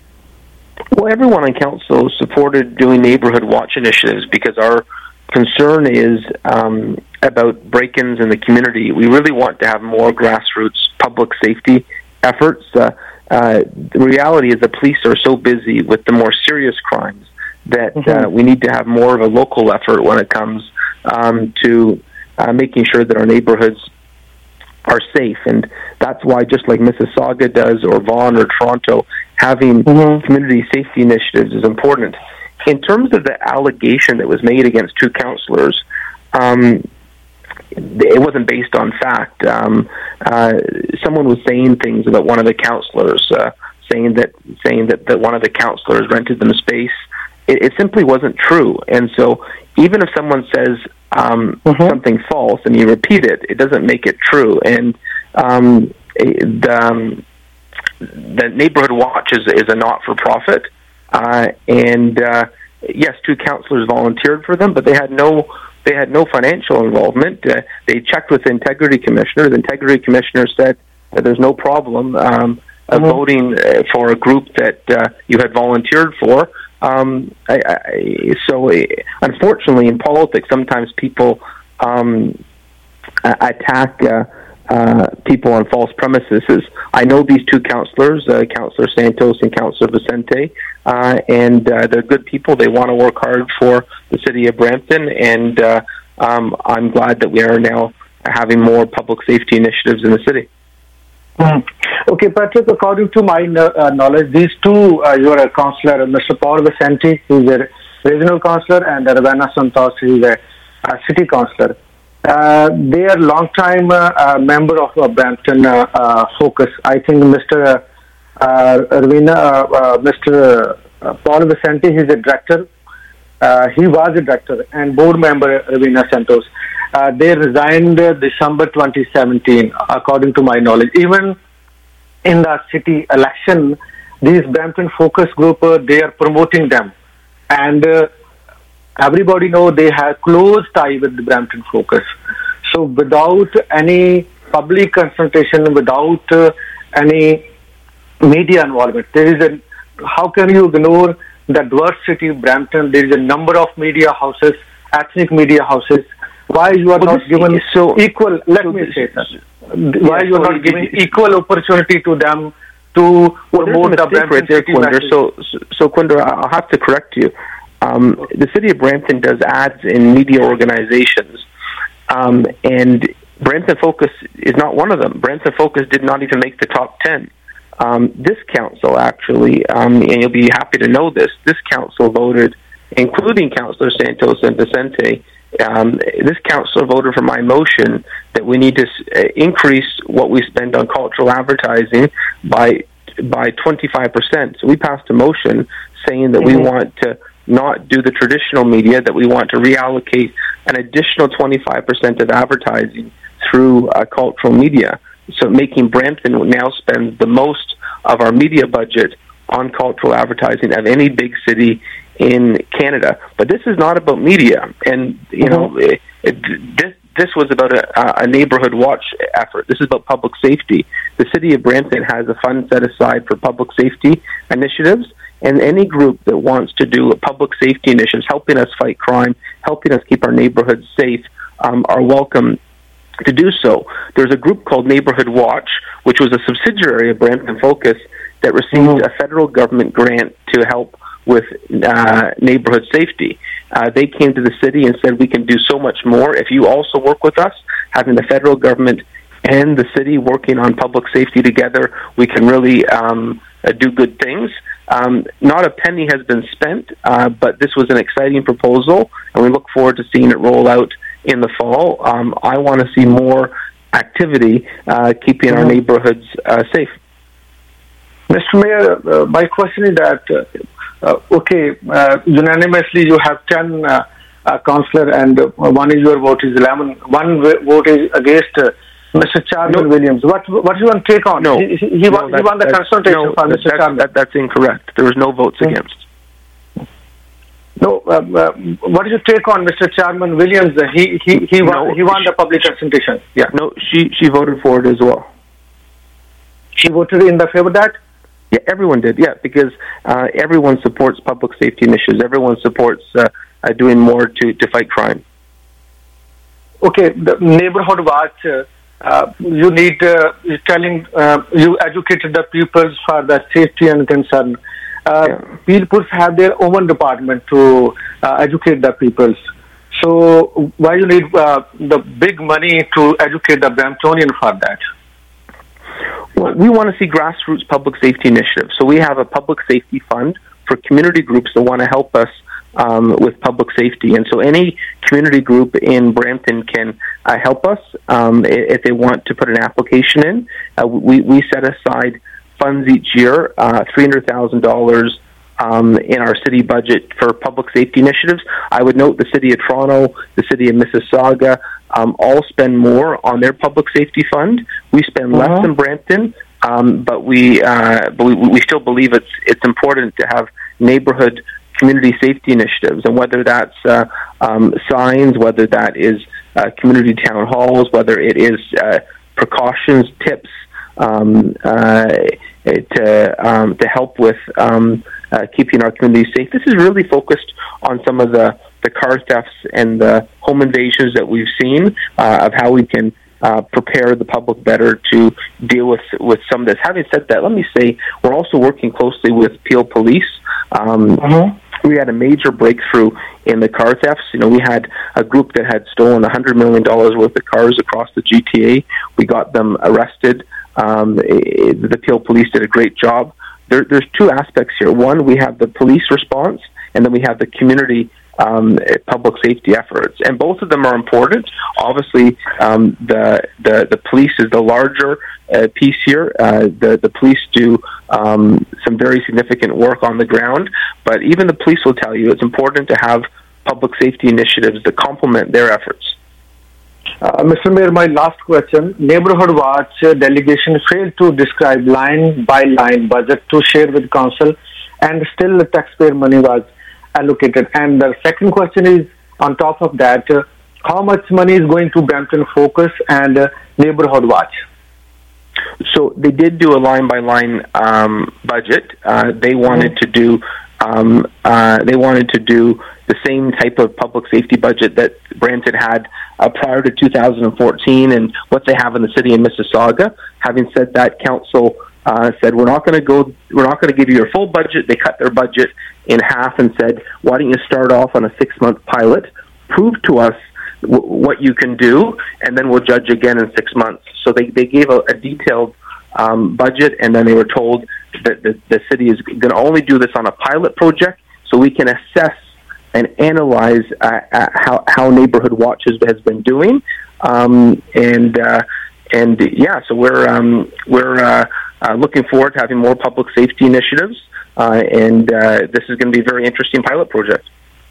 Well, everyone on council supported doing neighborhood watch initiatives because our concern is um, about break-ins in the community. We really want to have more grassroots public safety efforts. Uh, uh, the reality is the police are so busy with the more serious crimes that mm-hmm. uh, we need to have more of a local effort when it comes um, to uh, making sure that our neighborhoods are safe. And that's why, just like Mississauga does, or Vaughan or Toronto, having mm-hmm. community safety initiatives is important. In terms of the allegation that was made against two councillors, um, it wasn't based on fact. Um, uh, someone was saying things about one of the councillors, uh, saying that saying that, that one of the councillors rented them space. It, it simply wasn't true. And so even if someone says um, mm-hmm. something false and you repeat it, it doesn't make it true. And um, the, um, the Neighborhood Watch is, is a not-for-profit. Uh, and uh, yes, two councillors volunteered for them, but they had no they had no financial involvement. Uh, they checked with the Integrity Commissioner. The Integrity Commissioner said that there's no problem um, of mm-hmm. voting uh, for a group that uh, you had volunteered for. Um, I, I, so, uh, unfortunately, in politics, sometimes people um, attack uh, uh, people on false premises. I know these two councillors, uh, Councillor Santos and Councillor Vicente, uh, and uh, they're good people. They want to work hard for the city of Brampton, and uh, um, I'm glad that we are now having more public safety initiatives in the city.
Mm. Okay, Patrick, according to my uh, knowledge, these two, uh, you are a councillor, Mister Paul Vicente, who is a regional councillor, and Ravenna Santos, who is a, a city councillor. Uh, they are long-time uh, uh, member of uh, Brampton uh, uh, Focus. I think Mister Uh, uh, Ravenna, uh, uh, Mister Uh, Paul Vicente, he is a director. Uh, he was a director and board member, Ravenna Santos. Uh, they resigned uh, December twenty seventeen, according to my knowledge. Even in the city election, these Brampton Focus group, uh, they are promoting them. And uh, everybody know they have close tie with the Brampton Focus. So without any public consultation, without uh, any media involvement, there is a, how can you ignore the diverse city of Brampton? There is a number of media houses, ethnic media houses. Why you are well, not given so equal, let so me say that, why yeah, you are so not giving equal opportunity to them to well, promote the Brampton right there,
Quinder. So, so, so Quinder, I'll have to correct you. Um, the city of Brampton does ads in media organizations, um, and Brampton Focus is not one of them. Brampton Focus did not even make the top ten. Um, this council, actually, um, and you'll be happy to know this, this council voted, including Councillor Santos and Vicente, um, this council voted for my motion that we need to uh, increase what we spend on cultural advertising by by twenty-five percent. So we passed a motion saying that mm-hmm. we want to not do the traditional media, that we want to reallocate an additional twenty-five percent of advertising through uh, cultural media. So making Brampton now spend the most of our media budget on cultural advertising of any big city in Canada. But this is not about media. And, you mm-hmm. know, it, it, this this was about a, a neighborhood watch effort. This is about public safety. The city of Brampton has a fund set aside for public safety initiatives, and any group that wants to do public safety initiatives, helping us fight crime, helping us keep our neighborhoods safe, um, are welcome to do so. There's a group called Neighborhood Watch, which was a subsidiary of Brampton Focus, that received mm-hmm. a federal government grant to help with uh, neighborhood safety. Uh, they came to the city and said, we can do so much more if you also work with us. Having the federal government and the city working on public safety together, we can really um, uh, do good things. Um, not a penny has been spent, uh, but this was an exciting proposal, and we look forward to seeing it roll out in the fall. Um, I want to see more activity uh, keeping mm-hmm. our neighborhoods uh, safe.
Mister Mayor, uh, my question is that, uh, uh, okay, uh, unanimously you have ten uh, uh, councillors, and uh, one is your vote is eleven. One vote is against uh, Mister Charles no. Williams. What what do you want to take on?
No,
he, he, he,
no,
won,
that,
he won the consultation
no,
for Mister
That,
Charles.
that, that's incorrect. There was no votes mm-hmm. against.
No, um, uh, what is your take on Mister Chairman Williams? Uh, he he he won,
No,
he won the public consultation. Yeah,
No, she she voted for it as well.
she voted in the favor of that.
Yeah, everyone did. Yeah, because uh, everyone supports public safety initiatives. Everyone supports uh, uh, doing more to, to fight crime.
Okay, the neighborhood watch. Uh, uh, you need uh, telling uh, you educated the people for the safety and concern. Uh, People have their own department to uh, educate the people. So why you need uh, the big money to educate the Bramptonian for that?
Well, we want to see grassroots public safety initiatives. So we have a public safety fund for community groups that want to help us um, with public safety. And so any community group in Brampton can uh, help us um, if they want to put an application in. Uh, we, we set aside funds each year, uh, three hundred thousand dollars um, in our city budget for public safety initiatives. I would note the City of Toronto, the City of Mississauga, um, all spend more on their public safety fund. We spend
Uh-huh.
less than Brampton, um, but we uh, but we, we still believe it's it's important to have neighborhood community safety initiatives, and whether that's uh, um, signs, whether that is uh, community town halls, whether it is uh, precautions, tips, um, uh, to um, to help with um, uh, keeping our communities safe. This is really focused on some of the, the car thefts and the home invasions that we've seen, uh, of how we can uh, prepare the public better to deal with with some of this. Having said that, let me say we're also working closely with Peel Police. Um, We had a major breakthrough in the car thefts. You know, we had a group that had stolen one hundred million dollars worth of cars across the G T A. We got them arrested. Um, eh, the Peel Police did a great job. There, there's two aspects here. One, we have the police response, and then we have the community um, public safety efforts, and both of them are important. Obviously, um, the, the the police is the larger uh, piece here. Uh, the the police do um, some very significant work on the ground, but even the police will tell you it's important to have public safety initiatives that complement their efforts.
Uh, Mister Mayor, my last question. Neighborhood Watch uh, delegation failed to describe line by line budget to share with council, and still the taxpayer money was allocated. And the second question is, on top of that, uh, how much money is going to Brampton Focus and uh, Neighborhood Watch?
So they did do a line by line um, budget. Uh, they wanted to do um, uh, they wanted to do the same type of public safety budget that Brampton had uh, prior to two thousand fourteen and what they have in the city of Mississauga. Having said that, council uh, said we're not going to go. We're not going to give you your full budget. They cut their budget in half and said, why don't you start off on a six month pilot? Prove to us w- what you can do, and then we'll judge again in six months. So they, they gave a, a detailed um, budget, and then they were told that the, the city is going to only do this on a pilot project, so we can assess and analyze uh, uh, how how Neighborhood Watch has, has been doing, um, and uh, and yeah, so we're um, we're uh, uh, looking forward to having more public safety initiatives, uh, and uh, this is going to be a very interesting pilot project.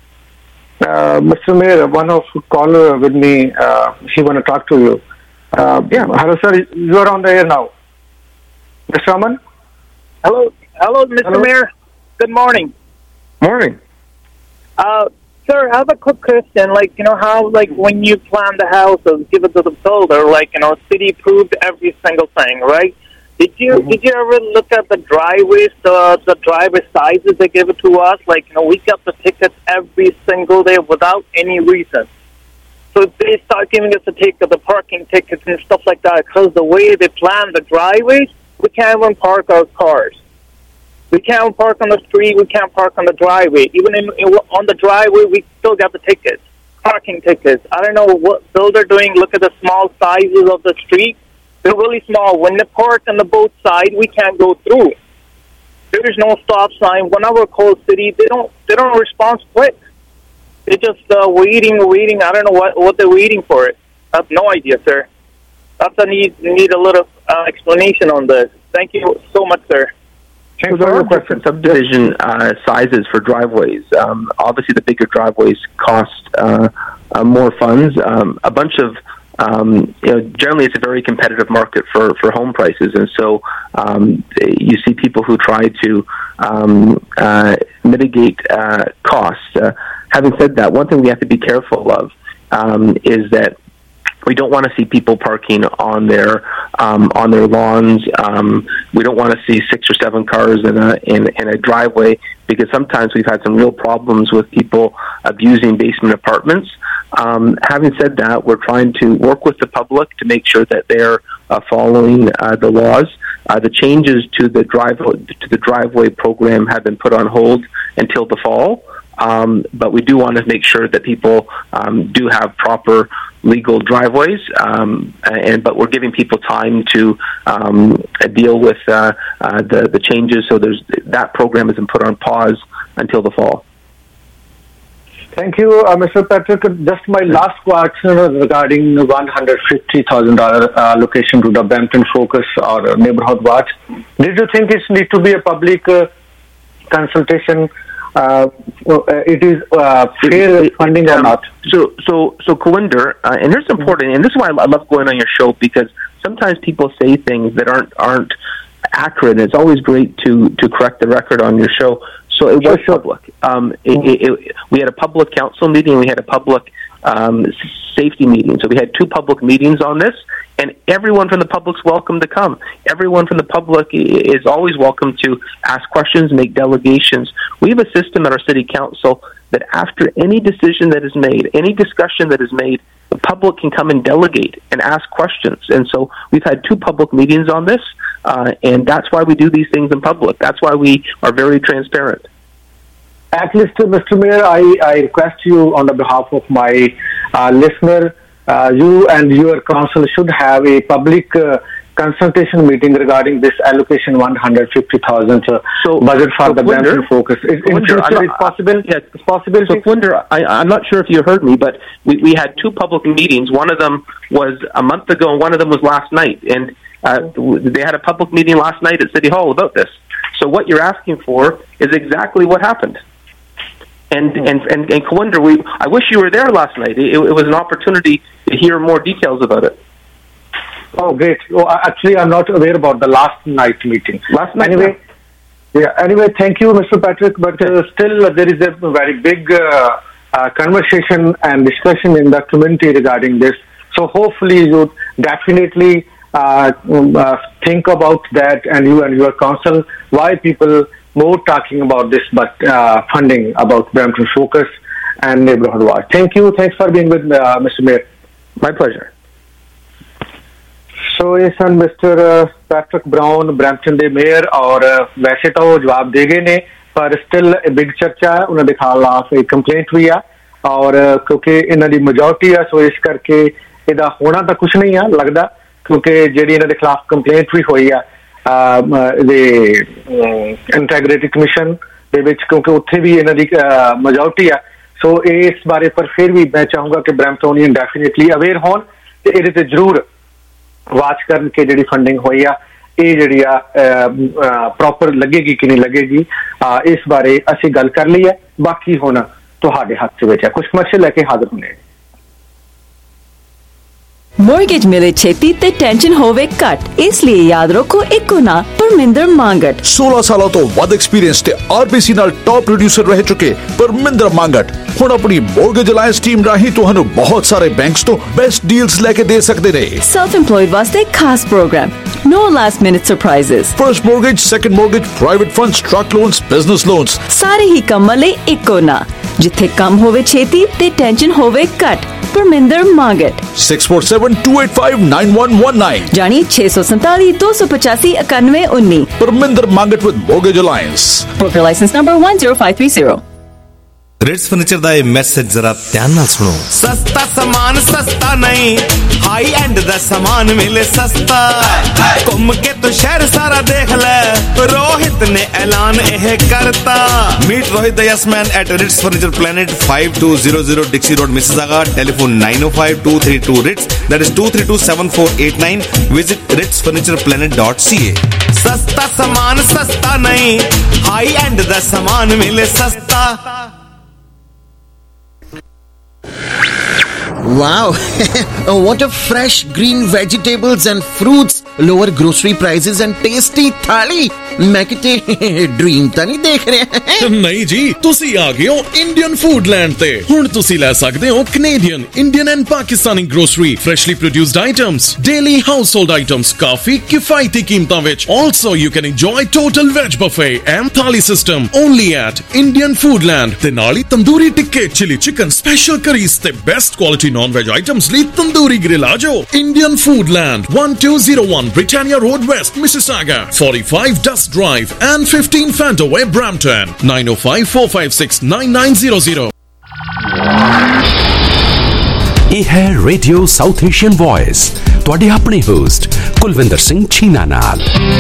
Uh, Mister Mayor, one of caller with me, uh, she want to talk to you. Uh, yeah, hello, sir. You are on the air now. Mister Raman?
Hello, hello, Mister
Hello.
Mayor. Good morning.
Morning.
Uh, sir, I have a quick question. Like, you know, how, like, when you plan the house or give it to the builder, like, you know, city approved every single thing, right? Did you
Mm-hmm.
did you ever look at the driveways, the the driveway sizes they give it to us? Like, you know, we get the tickets every single day without any reason. So if they start giving us a ticket, the parking tickets and stuff like that, because the way they plan the driveways, we can't even park our cars. We can't park on the street. We can't park on the driveway. Even in, in, on the driveway, we still got the tickets, parking tickets. I don't know what builder doing. Look at the small sizes of the street. They're really small. When they park on the both sides, we can't go through. There is no stop sign. Whenever I call city, they don't they don't respond quick. They're just uh, waiting, waiting. I don't know what, what they're waiting for it. I have no idea, sir. That's a need need a little uh, explanation on this. Thank you so much, sir.
So there are different subdivision uh, sizes for driveways. Um, obviously, the bigger driveways cost uh, uh, more funds. Um, a bunch of um, you know, generally, it's a very competitive market for, for home prices, and so um, you see people who try to um, uh, mitigate uh, costs. Uh, having said that, one thing we have to be careful of um, is that we don't want to see people parking on their um, on their lawns. Um, we don't want to see six or seven cars in a in, in a driveway, because sometimes we've had some real problems with people abusing basement apartments. Um, having said that, we're trying to work with the public to make sure that they're uh, following uh, the laws. Uh, the changes to the drive to the driveway program have been put on hold until the fall. Um, but we do want to make sure that people um, do have proper legal driveways, um, and but we're giving people time to um, deal with uh, uh, the the changes. So there's that program has been put on pause until the fall.
Thank you, uh, Mister Patrick. Just my last question regarding one hundred fifty thousand dollars uh, allocation to the Brampton Focus or uh, Neighborhood Watch. Did you think it need to be a public uh, consultation? Uh, it is uh, fair funding or not?
So, so, so, Kawinder, uh, and here's important, and this is why I love going on your show, because sometimes people say things that aren't aren't accurate. It's always great to to correct the record on your show. So it was
sure.
public. Um, it, it, it, we had a public council meeting. We had a public um, safety meeting. So we had two public meetings on this, and everyone from the public's welcome to come. Everyone from the public is always welcome to ask questions, make delegations. We have a system at our city council that after any decision that is made, any discussion that is made, the public can come and delegate and ask questions. And so we've had two public meetings on this, uh, and that's why we do these things in public. That's why we are very transparent.
At least, Mister Mayor, I, I request you on the behalf of my uh, listener, uh, you and your council should have a public uh, consultation meeting regarding this allocation one hundred fifty thousand uh, so, budget for
so
the Brampton Focus. Is, in future, it's possible?
Yes, it's possible. So, Kawinder, I, I'm not sure if you heard me, but we, we had two public meetings. One of them was a month ago, and one of them was last night. And uh, they had a public meeting last night at City Hall about this. So what you're asking for is exactly what happened. And and and, and Kawinder, we I wish you were there last night. It, it was an opportunity to hear more details about it.
Oh, great. Oh, actually, I'm not aware about the last night meeting.
Last night,
anyway. Yeah. Anyway, thank you, Mister Patrick. But uh, still, uh, there is a very big uh, uh, conversation and discussion in the community regarding this. So hopefully, you definitely uh, uh, think about that, and you and your council, why people more talking about this, but uh, funding about Brampton Focus and Neighborhood Watch. Thank you. Thanks for being with uh, Mister Mayor.
My pleasure.
So ये सन मिस्टर पैट्रिक ब्राउन ब्रैम्पटन ਦੇ ਮੇਅਰ ਔਰ ਵੈਸੇ ਤਾਂ ਉਹ ਜਵਾਬ ਦੇ ਗਏ ਨੇ ਪਰ ਸਟਿਲ ਬਿਗ ਚਰਚਾ ਹੈ ਉਹਨਾਂ ਦੇ ਖਿਲਾਫ ਇੱਕ ਕੰਪਲੇਂਟ ਵੀ ਆ ਔਰ ਕਿਉਂਕਿ ਇਹਨਾਂ ਦੀ ਮੈਜੋਰਟੀ ਆ ਸੋ ਇਸ ਕਰਕੇ ਇਹਦਾ ਹੋਣਾ ਤਾਂ ਕੁਝ ਨਹੀਂ ਆ ਲੱਗਦਾ ਕਿਉਂਕਿ ਜਿਹੜੀ ਇਹਨਾਂ ਦੇ ਖਿਲਾਫ ਕੰਪਲੇਂਟ ਵੀ ਹੋਈ ਆ ਦੇ ਇੰਟੈਗ੍ਰਿਟੀ ਕਮਿਸ਼ਨ ਦੇ ਵਿੱਚ ਕਿਉਂਕਿ ਉੱਥੇ ਵੀ ਇਹਨਾਂ ਦੀ ਮੈਜੋਰਟੀ ਆ ਸੋ ਇਸ ਬਾਰੇ ਪਰ ਫਿਰ ਵੀ ਮੈਂ ਚਾਹੂੰਗਾ ਕਿ ਬ੍ਰੈਂਪਟੋਨੀਅਨ ਡੈਫੀਨਿਟਲੀ ਅਵੇਅਰ ਹੋਣ ਤੇ ਇਹਦੇ ਤੇ ਜ਼ਰੂਰ ਵਾਚ ਕਰਨ ਕਿ ਜਿਹੜੀ ਫੰਡਿੰਗ ਹੋਈ ਆ ਇਹ ਜਿਹੜੀ ਆ ਪ੍ਰੋਪਰ ਲੱਗੇਗੀ ਕਿ ਨਹੀਂ ਲੱਗੇਗੀ ਇਸ ਬਾਰੇ ਅਸੀਂ ਗੱਲ ਕਰ ਲਈ ਹੈ ਬਾਕੀ ਹੁਣ ਤੁਹਾਡੇ ਹੱਥ ਵਿੱਚ ਹੈ ਕੁਝ ਮਸਲੇ ਲੈ ਕੇ ਹਾਜ਼ਰ ਹੋਣੇ
Mortgage मिले छेती ते टेंशन होवे कट इसलिए याद रखो इको ना परमिंदर मांगट
सोलह सालों तो वध एक्सपीरियंस ते आरबीसी नाल टॉप प्रोड्यूसर रह चुके परमिंदर मांगट हुण अपनी मोर्गेज अलायंस टीम राही तुहानू बहुत सारे बैंक्स तो बेस्ट डील्स लेके दे सकदे ने
सेल्फ एम्प्लॉयड वास्ते खास programme no last minute surprises
first mortgage second mortgage private funds truck loans business loans
सारे ही कम्मां लई इको ना जिथे कम होवे छेती ते टेंशन होवे cut Parminder Mangat
six four seven two eight five nine one one nine
जानी छह सौ सैतालीस दो सौ पचासी इक्यानवे उन्नीस
Parminder Mangat with Mortgage Alliance
broker licence number one zero five three zero
Ritz Furniture ਦਾ ਇਹ ਮੈਸੇਜ ਜ਼ਰਾ ਧਿਆਨ ਨਾਲ ਸੁਣੋ ਸਸਤਾ ਸਮਾਨ ਸਸਤਾ ਨਹੀਂ ਹਾਈ ਐਂਡ ਦਾ ਸਮਾਨ ਮਿਲੇ ਸਸਤਾ ਘੁੰਮ ਕੇ ਤੂੰ ਸ਼ਹਿਰ ਸਾਰਾ ਦੇਖ ਲੈ ਰੋਹਿਤ ਨੇ ਐਲਾਨ ਇਹ ਕਰਤਾ ਮੀਟ ਰੋਹਿਤ ਦਾ ਯਸਮੈਨ at Ritz Furniture Planet five two zero zero Dixie Road Mississauga telephone nine oh five two three two Ritz that is two three two seven four eight nine visit rits furniture planet dot c a ਸਸਤਾ ਸਮਾਨ ਸਸਤਾ ਨਹੀਂ ਹਾਈ ਐਂਡ ਦਾ ਸਮਾਨ ਮਿਲੇ ਸਸਤਾ
Wow, what a fresh green vegetables and fruits lower grocery prices and tasty thali. मैं किते ड्रीम ਤਾਂ ਨਹੀਂ ਦੇਖ ਰਿਹਾ।
ਨਹੀਂ ਜੀ, ਤੁਸੀਂ ਆ ਗਏ ਹੋ ਇੰਡੀਅਨ ਫੂਡਲੈਂਡ ਤੇ। ਹੁਣ ਤੁਸੀਂ ਲੈ ਸਕਦੇ ਹੋ Canadian, Indian and Pakistani grocery, freshly produced items, daily household items ਕਾਫੀ ਕਿਫਾਇਤੀ ਕੀਮਤਾਂ ਵਿੱਚ। Also you can enjoy total veg buffet and thali system only at Indian Foodland. ਤੇ ਨਾਲ ਹੀ ਤੰਦੂਰੀ ਟਿੱਕੇ, ਚਿਲੀ ਚਿਕਨ, ਸਪੈਸ਼ਲ ਕਰੀਜ਼ ਤੇ best quality non veg items ਲਈ ਤੰਦੂਰੀ ਗ੍ਰਿਲ ਆ ਜਾਓ। Indian Foodland one two zero one Britannia Road West, Mississauga, forty-five Dust Drive and fifteen Fantaway, Brampton, nine oh five four five six nine nine zero zero।
ਇਹ ਹੈ ਰੇਡੀਓ ਸਾਊਥ ਏਸ਼ੀਅਨ ਵੌਇਸ, ਤੁਹਾਡੇ ਆਪਣੇ ਹੋਸਟ ਕੁਲਵਿੰਦਰ ਸਿੰਘ ਛੀਨਾ ਨਾਲ।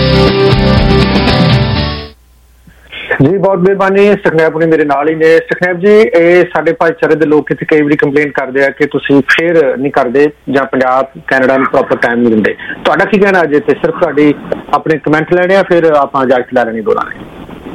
ਜੀ ਬਹੁਤ ਮਿਹਰਬਾਨੀ। ਸੁਖਨੈਬ ਨੇ ਮੇਰੇ ਨਾਲ ਹੀ ਨੇ। ਸੁਖਨੈਬ ਜੀ, ਇਹ ਸਾਡੇ ਭਾਈਚਾਰੇ ਦੇ ਲੋਕ ਇੱਥੇ ਕਈ ਵਾਰੀ ਕੰਪਲੇਂਟ ਕਰਦੇ ਆ ਕਿ ਤੁਸੀਂ ਫੇਰ ਨਹੀਂ ਕਰਦੇ ਜਾਂ ਪੰਜਾਬ ਕੈਨੇਡਾ ਨੂੰ ਪ੍ਰੋਪਰ ਟਾਈਮ ਨਹੀਂ ਦਿੰਦੇ। ਤੁਹਾਡਾ ਕੀ ਕਹਿਣਾ ਅੱਜ ਇੱਥੇ? ਸਿਰਫ ਤੁਹਾਡੀ ਆਪਣੇ ਕਮੈਂਟ ਲੈਣੇ ਆ, ਫਿਰ ਆਪਾਂ ਇਜਾਜ਼ਤ ਲੈ ਲੈਣੀ ਦੋਨਾਂ ਨੇ।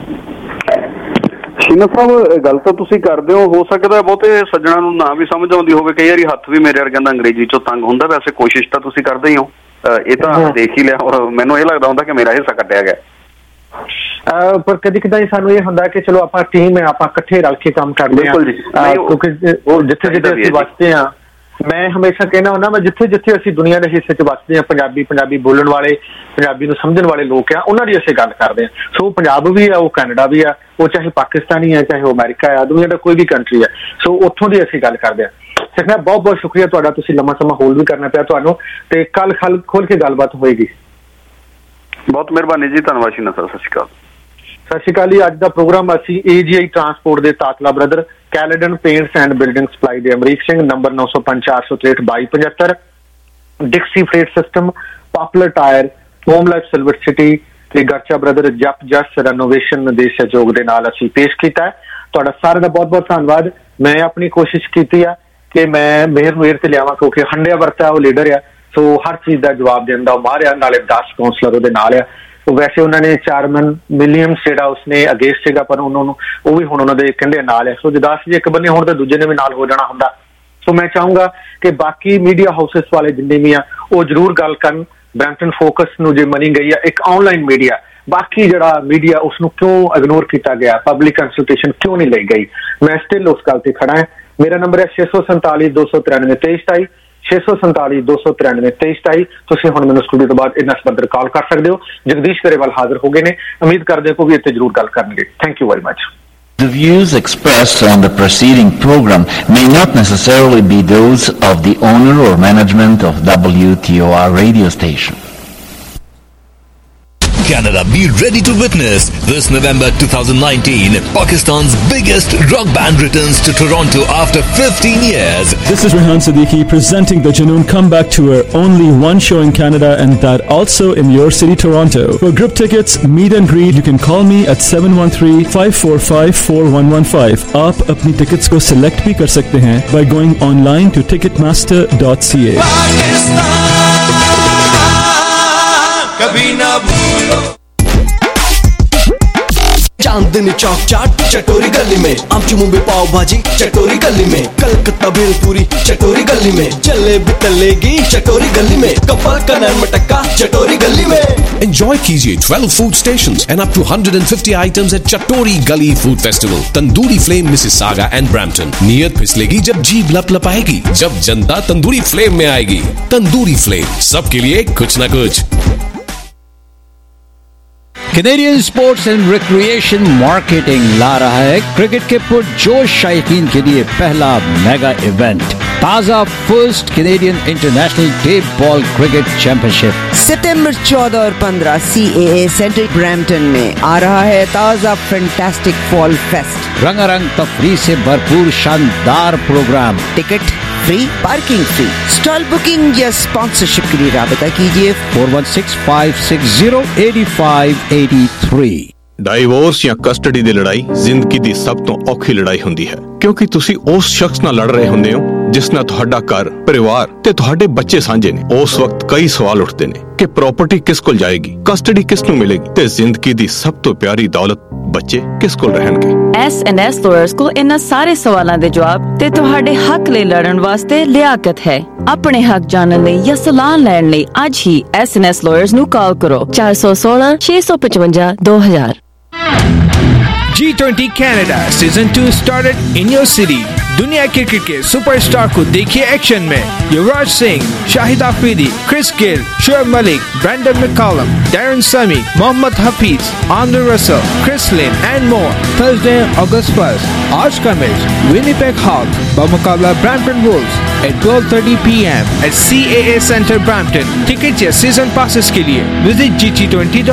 ਸ਼ੀਨਾ ਸਾਹਿਬ, ਗੱਲ ਤਾਂ ਤੁਸੀਂ ਕਰਦੇ ਹੋ ਹੋ ਸਕਦਾ ਬਹੁਤੇ ਸੱਜਣਾ ਨੂੰ ਨਾ ਵੀ ਸਮਝ ਆਉਂਦੀ ਹੋਵੇ, ਕਈ ਵਾਰੀ ਹੱਥ ਵੀ ਮੇਰੇ ਵਰਗਿਆਂ ਦਾ ਅੰਗਰੇਜ਼ੀ ਚੋਂ ਤੰਗ ਹੁੰਦਾ। ਵੈਸੇ ਕੋਸ਼ਿਸ਼ ਤਾਂ ਤੁਸੀਂ ਕਰਦੇ ਹੀ ਹੋ, ਇਹ ਤਾਂ ਦੇਖ ਹੀ ਲਿਆ। ਔਰ ਮੈਨੂੰ ਇਹ ਲੱਗਦਾ ਹੁੰਦਾ ਕਿ ਮੇਰਾ ਹਿੱਸਾ ਕੱਟਿਆ ਗਿਆ।
ਪਰ ਕਦੀ ਕਦਾਈ ਸਾਨੂੰ ਇਹ ਹੁੰਦਾ ਕਿ ਚਲੋ ਆਪਾਂ ਟੀਮ ਹੈ, ਆਪਾਂ ਇਕੱਠੇ ਰਲ ਕੇ ਕੰਮ ਕਰਦੇ ਹਾਂ, ਕਿਉਂਕਿ ਜਿੱਥੇ ਜਿੱਥੇ ਅਸੀਂ ਵਸਦੇ ਹਾਂ, ਮੈਂ ਹਮੇਸ਼ਾ ਕਹਿਣਾ ਹੁੰਦਾ, ਮੈਂ ਜਿੱਥੇ ਜਿੱਥੇ ਅਸੀਂ ਦੁਨੀਆ ਦੇ ਹਿੱਸੇ 'ਚ ਵਸਦੇ ਹਾਂ, ਪੰਜਾਬੀ ਪੰਜਾਬੀ ਬੋਲਣ ਵਾਲੇ, ਪੰਜਾਬੀ ਨੂੰ ਸਮਝਣ ਵਾਲੇ ਲੋਕ ਆ, ਉਹਨਾਂ ਦੀ ਅਸੀਂ ਗੱਲ ਕਰਦੇ ਹਾਂ। ਸੋ ਪੰਜਾਬ ਵੀ ਆ, ਉਹ ਕੈਨੇਡਾ ਵੀ ਆ, ਉਹ ਚਾਹੇ ਪਾਕਿਸਤਾਨੀ ਹੈ, ਚਾਹੇ ਉਹ ਅਮਰੀਕਾ ਆ, ਦੁਨੀਆ ਦਾ ਕੋਈ ਵੀ ਕੰਟਰੀ ਹੈ। ਸੋ ਉੱਥੋਂ ਦੀ ਅਸੀਂ ਗੱਲ ਕਰਦੇ ਹਾਂ। ਸਿੱਖਣਾ ਬਹੁਤ ਬਹੁਤ ਸ਼ੁਕਰੀਆ ਤੁਹਾਡਾ, ਤੁਸੀਂ ਲੰਮਾ ਸਮਾਂ ਹੋਲਡ ਵੀ ਕਰਨਾ ਪਿਆ ਤੁਹਾਨੂੰ, ਤੇ ਕੱਲ ਖਲ ਖੋਲ ਕੇ ਗੱਲਬਾਤ ਹੋਏਗੀ।
ਬਹੁਤ ਮਿਹਰਬਾਨੀ ਜੀ, ਧੰਨਵਾਦ ਸ਼ੀਨਾ ਸਾਹਿਬ। ਸਤਿ ਸ਼੍ਰੀ ਅਕਾਲ।
ਸਤਿ ਸ਼੍ਰੀ ਅਕਾਲ ਜੀ। ਅੱਜ ਦਾ ਪ੍ਰੋਗਰਾਮ ਅਸੀਂ ਏਜੀਆਈ ਟਰਾਂਸਪੋਰਟ ਦੇ Tatla Brother, Caledon Paints and Building Supply ਦੇ ਅਮਰੀਕ ਸਿੰਘ, ਨੰਬਰ ਨੌ ਸੌ ਪੰਜ ਚਾਰ ਸੌ ਤ੍ਰੇਹਠ ਬਾਈ ਪਝੱਤਰ, Dixie Freight System, Popular Tyre, Home Life Silver City ਤੇ ਗਰਚਾ ਬ੍ਰਦਰ ਜਪ ਜਸ ਰੈਨੋਵੇਸ਼ਨ ਦੇ ਸਹਿਯੋਗ ਦੇ ਨਾਲ ਅਸੀਂ ਪੇਸ਼ ਕੀਤਾ ਹੈ। ਤੁਹਾਡਾ ਸਾਰਿਆਂ ਦਾ ਬਹੁਤ ਬਹੁਤ ਧੰਨਵਾਦ। ਮੈਂ ਆਪਣੀ ਕੋਸ਼ਿਸ਼ ਕੀਤੀ ਆ ਕਿ ਮੈਂ ਮਿਹਰ ਮੇਰ ਤੇ ਲਿਆਵਾਂ, ਕਿਉਂਕਿ ਹੰਡਿਆ ਵਰਤਾ ਉਹ ਲੀਡਰ ਆ, ਸੋ ਹਰ ਚੀਜ਼ ਦਾ ਜਵਾਬ ਦੇਣ ਦਾ ਉਹ ਮਾਹਿਰ ਆ, ਨਾਲੇ ਦਸ ਕਾਉਂਸਲਰ ਉਹਦੇ ਨਾਲ ਆ। ਵੈਸੇ ਉਹਨਾਂ ਨੇ ਚਾਰਮਨ ਵਿਲੀਅਮਸ ਜਿਹੜਾ ਉਸਨੇ ਅਗੇਂਸਟ ਸੀਗਾ, ਪਰ ਉਹਨਾਂ ਨੂੰ ਉਹ ਵੀ ਹੁਣ ਉਹਨਾਂ ਦੇ ਕਹਿੰਦੇ ਨਾਲ ਹੈ। ਸੋ ਜਦਾਸ ਜੀ ਇੱਕ ਬੰਨੇ ਹੁਣ ਤਾਂ ਦੂਜੇ ਨੇ ਵੀ ਨਾਲ ਹੋ ਜਾਣਾ ਹੁੰਦਾ। ਸੋ ਮੈਂ ਚਾਹੂੰਗਾ ਕਿ ਬਾਕੀ ਮੀਡੀਆ ਹਾਊਸਿਸ ਵਾਲੇ ਜਿੰਨੇ ਵੀ ਆ ਉਹ ਜ਼ਰੂਰ ਗੱਲ ਕਰਨ। ਬ੍ਰੈਂਪਟਨ ਫੋਕਸ ਨੂੰ ਜੇ ਮੰਨੀ ਗਈ ਆ ਇੱਕ ਆਨਲਾਈਨ ਮੀਡੀਆ, ਬਾਕੀ ਜਿਹੜਾ ਮੀਡੀਆ ਉਸਨੂੰ ਕਿਉਂ ਇਗਨੋਰ ਕੀਤਾ ਗਿਆ, ਪਬਲਿਕ ਕੰਸਲਟੇਸ਼ਨ ਕਿਉਂ ਨਹੀਂ ਲਈ ਗਈ, ਮੈਂ ਸਟਿਲ ਉਸ ਗੱਲ ਤੇ ਖੜਾ ਹਾਂ। ਮੇਰਾ ਨੰਬਰ ਹੈ ਛੇ ਸੌ ਸੰਤਾਲੀ ਦੋ ਸੌ ਤਰਾਨਵੇਂ ਤੇਈ ਸਤਾਈ, ਛੇ ਸੌ ਸੰਤਾਲੀ ਦੋ ਸੌ ਤਰਾਨਵੇਂ ਤੇਈ ਸਤਾਈ। ਤੁਸੀਂ ਹੁਣ ਮੈਨੂੰ ਸਟੂਡੀਓ ਤੋਂ ਬਾਅਦ ਇਹਨਾਂ ਸੰਬੰਧਰ ਕਾਲ ਕਰ ਸਕਦੇ ਹੋ। ਜਗਦੀਸ਼ ਗਰੇਵਾਲ ਹਾਜ਼ਰ ਹੋ ਗਏ ਨੇ, ਉਮੀਦ ਕਰਦੇ ਹੋ ਕਿ ਇੱਥੇ ਜ਼ਰੂਰ ਗੱਲ ਕਰਨਗੇ। Thank you very much.
The views expressed on the preceding program may not necessarily be those of the owner or management of W T O R radio station.
Canada, be ready to witness this November twenty nineteen Pakistan's biggest rock band returns to Toronto after fifteen years.
This is Rehan Siddiqui presenting the Junoon Comeback Tour. Only one show in Canada, and that also in your city, Toronto. For group tickets, meet and greet, you can call me at seven one three, five four five, four one one five. आप अपनी tickets को select भी कर सकते हैं by going online to ticketmaster dot c a.
कभी ना भूलो चांदनी चौक चाट चटोरी गली में, आमची मुंबई पाव भाजी चटोरी गली में, कलकत्ता भेलपूरी चटोरी गली में, जलेबी तलेगी चटोरी गली में, कपल का नैन मटक्का चटोरी गली में।
Enjoy कीजिए twelve food stations and up to one hundred fifty items at Chatori Gully Food Festival, Tandoori Flame, Mississauga and Brampton। नीयत फिसलेगी जब जीभ लपलपाएगी, जब जनता तंदूरी फ्लेम में आएगी। तंदूरी फ्लेम, सबके लिए कुछ ना कुछ।
Canadian Sports and Recreation Marketing ला रहा है क्रिकेट के पुरजोश शायकीन के लिए पहला मेगा इवेंट, ताजा first Canadian International day ball cricket championship.
सितंबर चौदह और पंद्रह सी ए ए सेंटर ब्रैम्पटन में आ रहा है ताजा फैंटास्टिक फॉल फेस्ट।
रंगारंग तफरीह से भरपूर शानदार programme,
ticket free, parking free. Stall booking या स्पॉन्सरशिप के लिए राबता कीजिए
four one six five six zero eight five eight three.
Divorce ਜਾਂ ਕਸਟਡੀ ਦੀ ਲੜਾਈ ਜ਼ਿੰਦਗੀ ਦੀ ਸਭ ਤੋਂ ਔਖੀ ਲੜਾਈ ਹੁੰਦੀ ਹੈ, ਕਿਉਂਕਿ ਤੁਸੀਂ ਉਸ ਸ਼ਖਸ ਨਾਲ ਲੜ ਰਹੇ ਹੁੰਦੇ ਹੋ
जिस नाल तुहाडा घर, परिवार ते तुहाडे बच्चे सांझे ने, उस वक्त कई सवाल उठते ने कि प्रॉपर्टी किस कोल जाएगी, कस्टडी किस नूं मिलेगी ते जिंदगी दी सब तो प्यारी दौलत बच्चे किस कोल रहणगे।
एस एंड एस लॉयर्स को इन्हां सारे सवालां दे जवाब ते तुहाडे हक लई लड़न वास्ते लियाकत है। अपने हक जानने लई या सलाह लैण लई अज ही एस एंड एस लॉयर्स नूं कॉल करो चार सौ सोलह छे सौ पचवंजा दो हजार।
G twenty Canada Season two started in your city. दुनिया क्रिकेट के सुपरस्टार को देखिए एक्शन में। Yuvraj Singh, Shahid Afridi, Chris Gayle, Shoaib Malik, Brendon McCullum, Darren Sammy, Mohammad Hafeez, Andre Russell, Chris Lynn and more. Thursday August first. आज का मैच विनिपेग हॉक्स बमुकाबला Brampton Wolves at twelve thirty p m at C A A Centre Brampton। Ticket या सीजन पासेस के लिए विजिट G T twenty